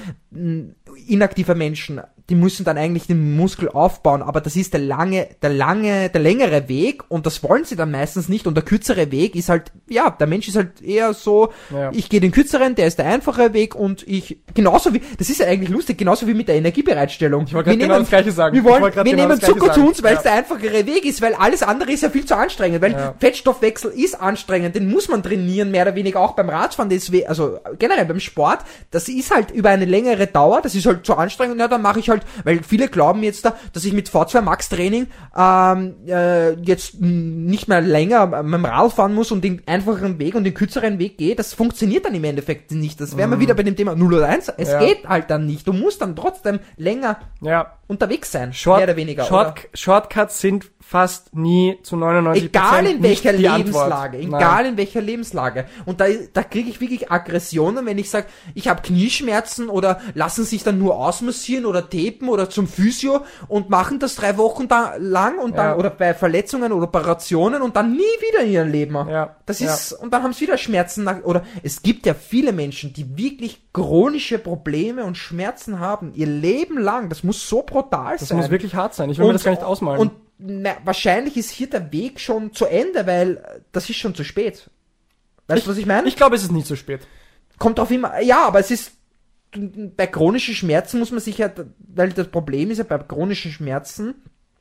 Speaker 2: inaktive Menschen, die müssen dann eigentlich den Muskel aufbauen, aber das ist der lange, der lange, der längere Weg und das wollen sie dann meistens nicht und der kürzere Weg ist halt, ja, der Mensch ist halt eher so, ja. ich gehe den kürzeren, der ist der einfache Weg und ich, genauso wie, das ist ja eigentlich lustig, genauso wie mit der Energiebereitstellung.
Speaker 1: Ich wollte gerade genau das Gleiche sagen.
Speaker 2: Wir, wollen, wir genau nehmen Zucker zu uns, weil es
Speaker 1: ja.
Speaker 2: der einfachere Weg ist, weil alles andere ist ja viel zu anstrengend, weil ja. Fettstoffwechsel ist anstrengend, den muss man trainieren, mehr oder weniger auch beim Radfahren, deswegen, also generell beim Sport, das ist halt über eine längere Dauer, das ist halt zu anstrengend, ja, dann mache ich halt, weil viele glauben jetzt da, dass ich mit V zwei Max Training ähm, äh, jetzt nicht mehr länger mit dem Rad fahren muss und den einfacheren Weg und den kürzeren Weg gehe, das funktioniert dann im Endeffekt nicht. Das wären wir mm. wieder bei dem Thema null oder eins. Es ja. geht halt dann nicht. Du musst dann trotzdem länger
Speaker 1: ja.
Speaker 2: unterwegs sein,
Speaker 1: Short,
Speaker 2: mehr oder weniger.
Speaker 1: Short, oder? Shortcuts sind fast nie zu neunundneunzig Prozent
Speaker 2: egal in welcher Lebenslage,
Speaker 1: Antwort.
Speaker 2: egal in welcher Lebenslage. Und da, da kriege ich wirklich Aggressionen, wenn ich sage, ich habe Knieschmerzen oder lassen sich dann nur ausmassieren oder tapen oder zum Physio und machen das drei Wochen da lang und dann ja. oder bei Verletzungen oder Operationen und dann nie wieder in ihrem Leben.
Speaker 1: Ja.
Speaker 2: Das ist, ja. und dann haben sie wieder Schmerzen nach, oder es gibt ja viele Menschen, die wirklich chronische Probleme und Schmerzen haben, ihr Leben lang. Das muss so brutal
Speaker 1: das
Speaker 2: sein.
Speaker 1: Das muss wirklich hart sein. Ich will
Speaker 2: und,
Speaker 1: mir das gar nicht ausmalen.
Speaker 2: Und na, wahrscheinlich ist hier der Weg schon zu Ende, weil das ist schon zu spät. Weißt du, was ich meine?
Speaker 1: Ich glaube, es ist nie zu spät.
Speaker 2: Kommt drauf immer, ja, aber es ist, bei chronischen Schmerzen muss man sich ja, weil das Problem ist ja bei chronischen Schmerzen,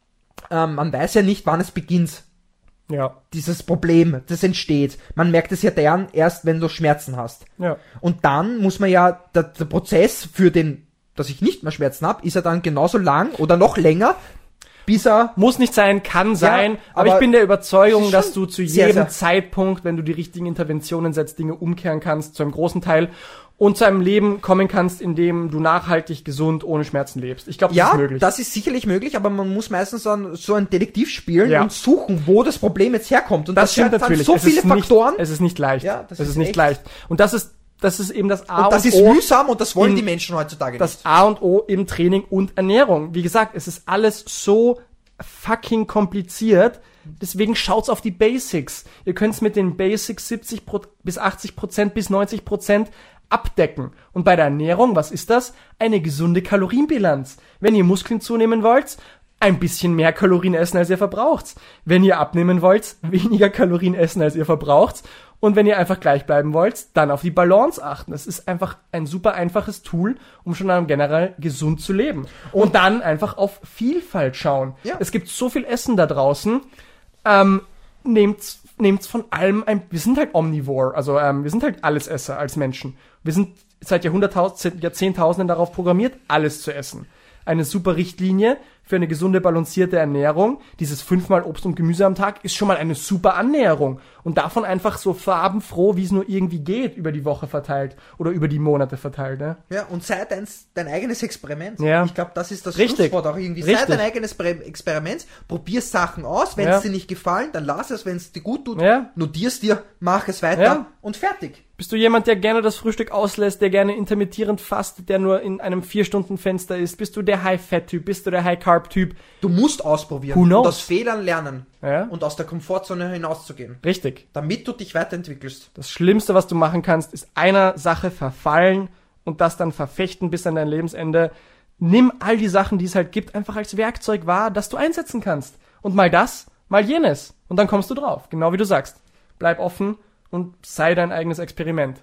Speaker 2: ähm, man weiß ja nicht, wann es beginnt.
Speaker 1: Ja.
Speaker 2: Dieses Problem, das entsteht. Man merkt es ja dann erst, wenn du Schmerzen hast.
Speaker 1: Ja.
Speaker 2: Und dann muss man ja, der, der Prozess für den, dass ich nicht mehr Schmerzen habe, ist ja dann genauso lang oder noch länger, Spießer.
Speaker 1: Muss nicht sein, kann sein,
Speaker 2: Ja,
Speaker 1: aber,
Speaker 2: aber
Speaker 1: ich bin der Überzeugung, dass du zu
Speaker 2: sehr,
Speaker 1: jedem
Speaker 2: sehr-
Speaker 1: Zeitpunkt, wenn du die richtigen Interventionen setzt, Dinge umkehren kannst, zu einem großen Teil, und zu einem Leben kommen kannst, in dem du nachhaltig, gesund, ohne Schmerzen lebst. Ich glaube, das
Speaker 2: Ja,
Speaker 1: ist möglich.
Speaker 2: das ist sicherlich möglich, aber man muss meistens dann so ein Detektiv spielen
Speaker 1: Ja.
Speaker 2: und suchen, wo das Problem jetzt herkommt. Und
Speaker 1: das stimmt
Speaker 2: hat
Speaker 1: natürlich.
Speaker 2: so
Speaker 1: es
Speaker 2: viele
Speaker 1: ist nicht,
Speaker 2: Faktoren.
Speaker 1: Es ist nicht leicht.
Speaker 2: Ja, das
Speaker 1: es
Speaker 2: ist
Speaker 1: ist nicht
Speaker 2: echt-
Speaker 1: leicht. Und das ist, das ist eben das A
Speaker 2: Und das ist
Speaker 1: O.
Speaker 2: mühsam und das wollen
Speaker 1: in-
Speaker 2: die Menschen heutzutage
Speaker 1: Das
Speaker 2: nicht.
Speaker 1: A und O im Training und Ernährung. Wie gesagt, es ist alles so fucking kompliziert. Deswegen schaut's auf die Basics. Ihr könnt's mit den Basics siebzig Pro- bis achtzig Prozent bis neunzig Prozent abdecken. Und bei der Ernährung, was ist das? Eine gesunde Kalorienbilanz. Wenn ihr Muskeln zunehmen wollt, ein bisschen mehr Kalorien essen, als ihr verbraucht. Wenn ihr abnehmen wollt, weniger Kalorien essen, als ihr verbraucht. Und wenn ihr einfach gleich bleiben wollt, dann auf die Balance achten. Das ist einfach ein super einfaches Tool, um schon dann generell gesund zu leben. Und dann einfach auf Vielfalt schauen.
Speaker 2: Ja.
Speaker 1: Es gibt so viel Essen da draußen. Ähm, nehmt's, nehmt's von allem ein, wir sind halt omnivore, also ähm, wir sind halt Allesesser als Menschen. Wir sind seit Jahrhunderttausend, Jahrzehntausenden darauf programmiert, alles zu essen. Eine super Richtlinie für eine gesunde, balancierte Ernährung. Dieses fünfmal Obst und Gemüse am Tag ist schon mal eine super Annäherung. Und davon einfach so farbenfroh, wie es nur irgendwie geht, über die Woche verteilt oder über die Monate verteilt. Ne?
Speaker 2: Ja, und sei dein, dein eigenes Experiment.
Speaker 1: Ja.
Speaker 2: Ich glaube, das ist das
Speaker 1: Richtig.
Speaker 2: Schlusswort auch irgendwie. Sei
Speaker 1: Richtig.
Speaker 2: dein eigenes Pre- Experiment, probier Sachen aus, wenn
Speaker 1: Ja.
Speaker 2: es dir nicht gefallen, dann lass es, wenn es dir gut tut,
Speaker 1: Ja.
Speaker 2: notier's dir, mach es weiter
Speaker 1: Ja.
Speaker 2: und fertig.
Speaker 1: Bist du jemand, der gerne das Frühstück auslässt, der gerne intermittierend fastet, der nur in einem vier-Stunden-Fenster ist? Bist du der High-Fat-Typ? Bist du der High-Carb-Typ?
Speaker 2: Du musst ausprobieren
Speaker 1: Who knows?
Speaker 2: und aus Fehlern lernen
Speaker 1: Ja.
Speaker 2: und aus der Komfortzone hinauszugehen,
Speaker 1: Richtig.
Speaker 2: damit du dich weiterentwickelst.
Speaker 1: Das Schlimmste, was du machen kannst, ist einer Sache verfallen und das dann verfechten bis an dein Lebensende. Nimm all die Sachen, die es halt gibt, einfach als Werkzeug wahr, das du einsetzen kannst. Und mal das, mal jenes. Und dann kommst du drauf. Genau wie du sagst. Bleib offen und sei dein eigenes Experiment.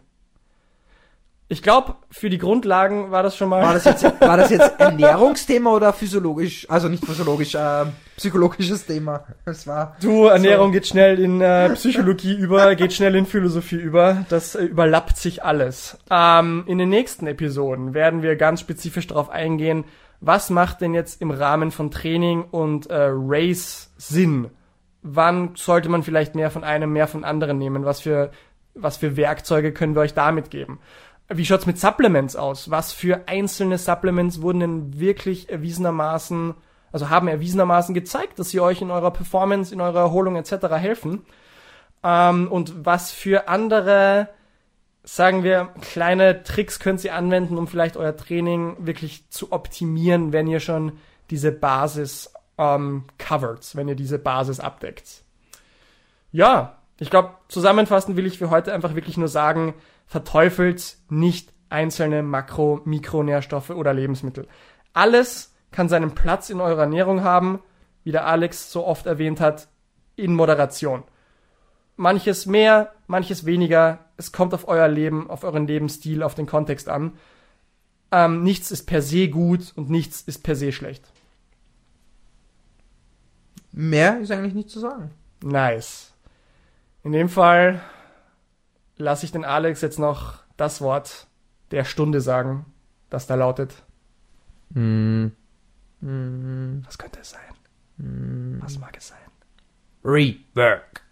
Speaker 1: Ich glaube, für die Grundlagen war das schon mal...
Speaker 2: War das jetzt, war das jetzt Ernährungsthema oder physiologisch, also nicht physiologisch, äh, psychologisches Thema? Es war
Speaker 1: Du, Ernährung geht schnell in äh, Psychologie über, geht schnell in Philosophie über. Das äh, überlappt sich alles. Ähm, in den nächsten Episoden werden wir ganz spezifisch darauf eingehen, was macht denn jetzt im Rahmen von Training und äh, Race Sinn? Wann sollte man vielleicht mehr von einem, mehr von anderen nehmen? Was für, was für Werkzeuge können wir euch damit geben? Wie schaut's mit Supplements aus? Was für einzelne Supplements wurden denn wirklich erwiesenermaßen, also haben erwiesenermaßen gezeigt, dass sie euch in eurer Performance, in eurer Erholung et cetera helfen? Ähm, und was für andere, sagen wir, kleine Tricks könnt ihr anwenden, um vielleicht euer Training wirklich zu optimieren, wenn ihr schon diese Basis ähm, covert, wenn ihr diese Basis abdeckt? Ja, ich glaube, zusammenfassend will ich für heute einfach wirklich nur sagen, verteufelt nicht einzelne Makro-, Mikronährstoffe oder Lebensmittel. Alles kann seinen Platz in eurer Ernährung haben, wie der Alex so oft erwähnt hat, in Moderation. Manches mehr, manches weniger. Es kommt auf euer Leben, auf euren Lebensstil, auf den Kontext an. Ähm, nichts ist per se gut und nichts ist per se schlecht.
Speaker 2: mehr ist eigentlich nicht zu sagen.
Speaker 1: Nice. In dem Fall lasse ich den Alex jetzt noch das Wort der Stunde sagen, das da lautet.
Speaker 2: Mm. Mm.
Speaker 1: Was könnte es sein?
Speaker 2: Mm.
Speaker 1: Was mag es sein?
Speaker 2: Rework.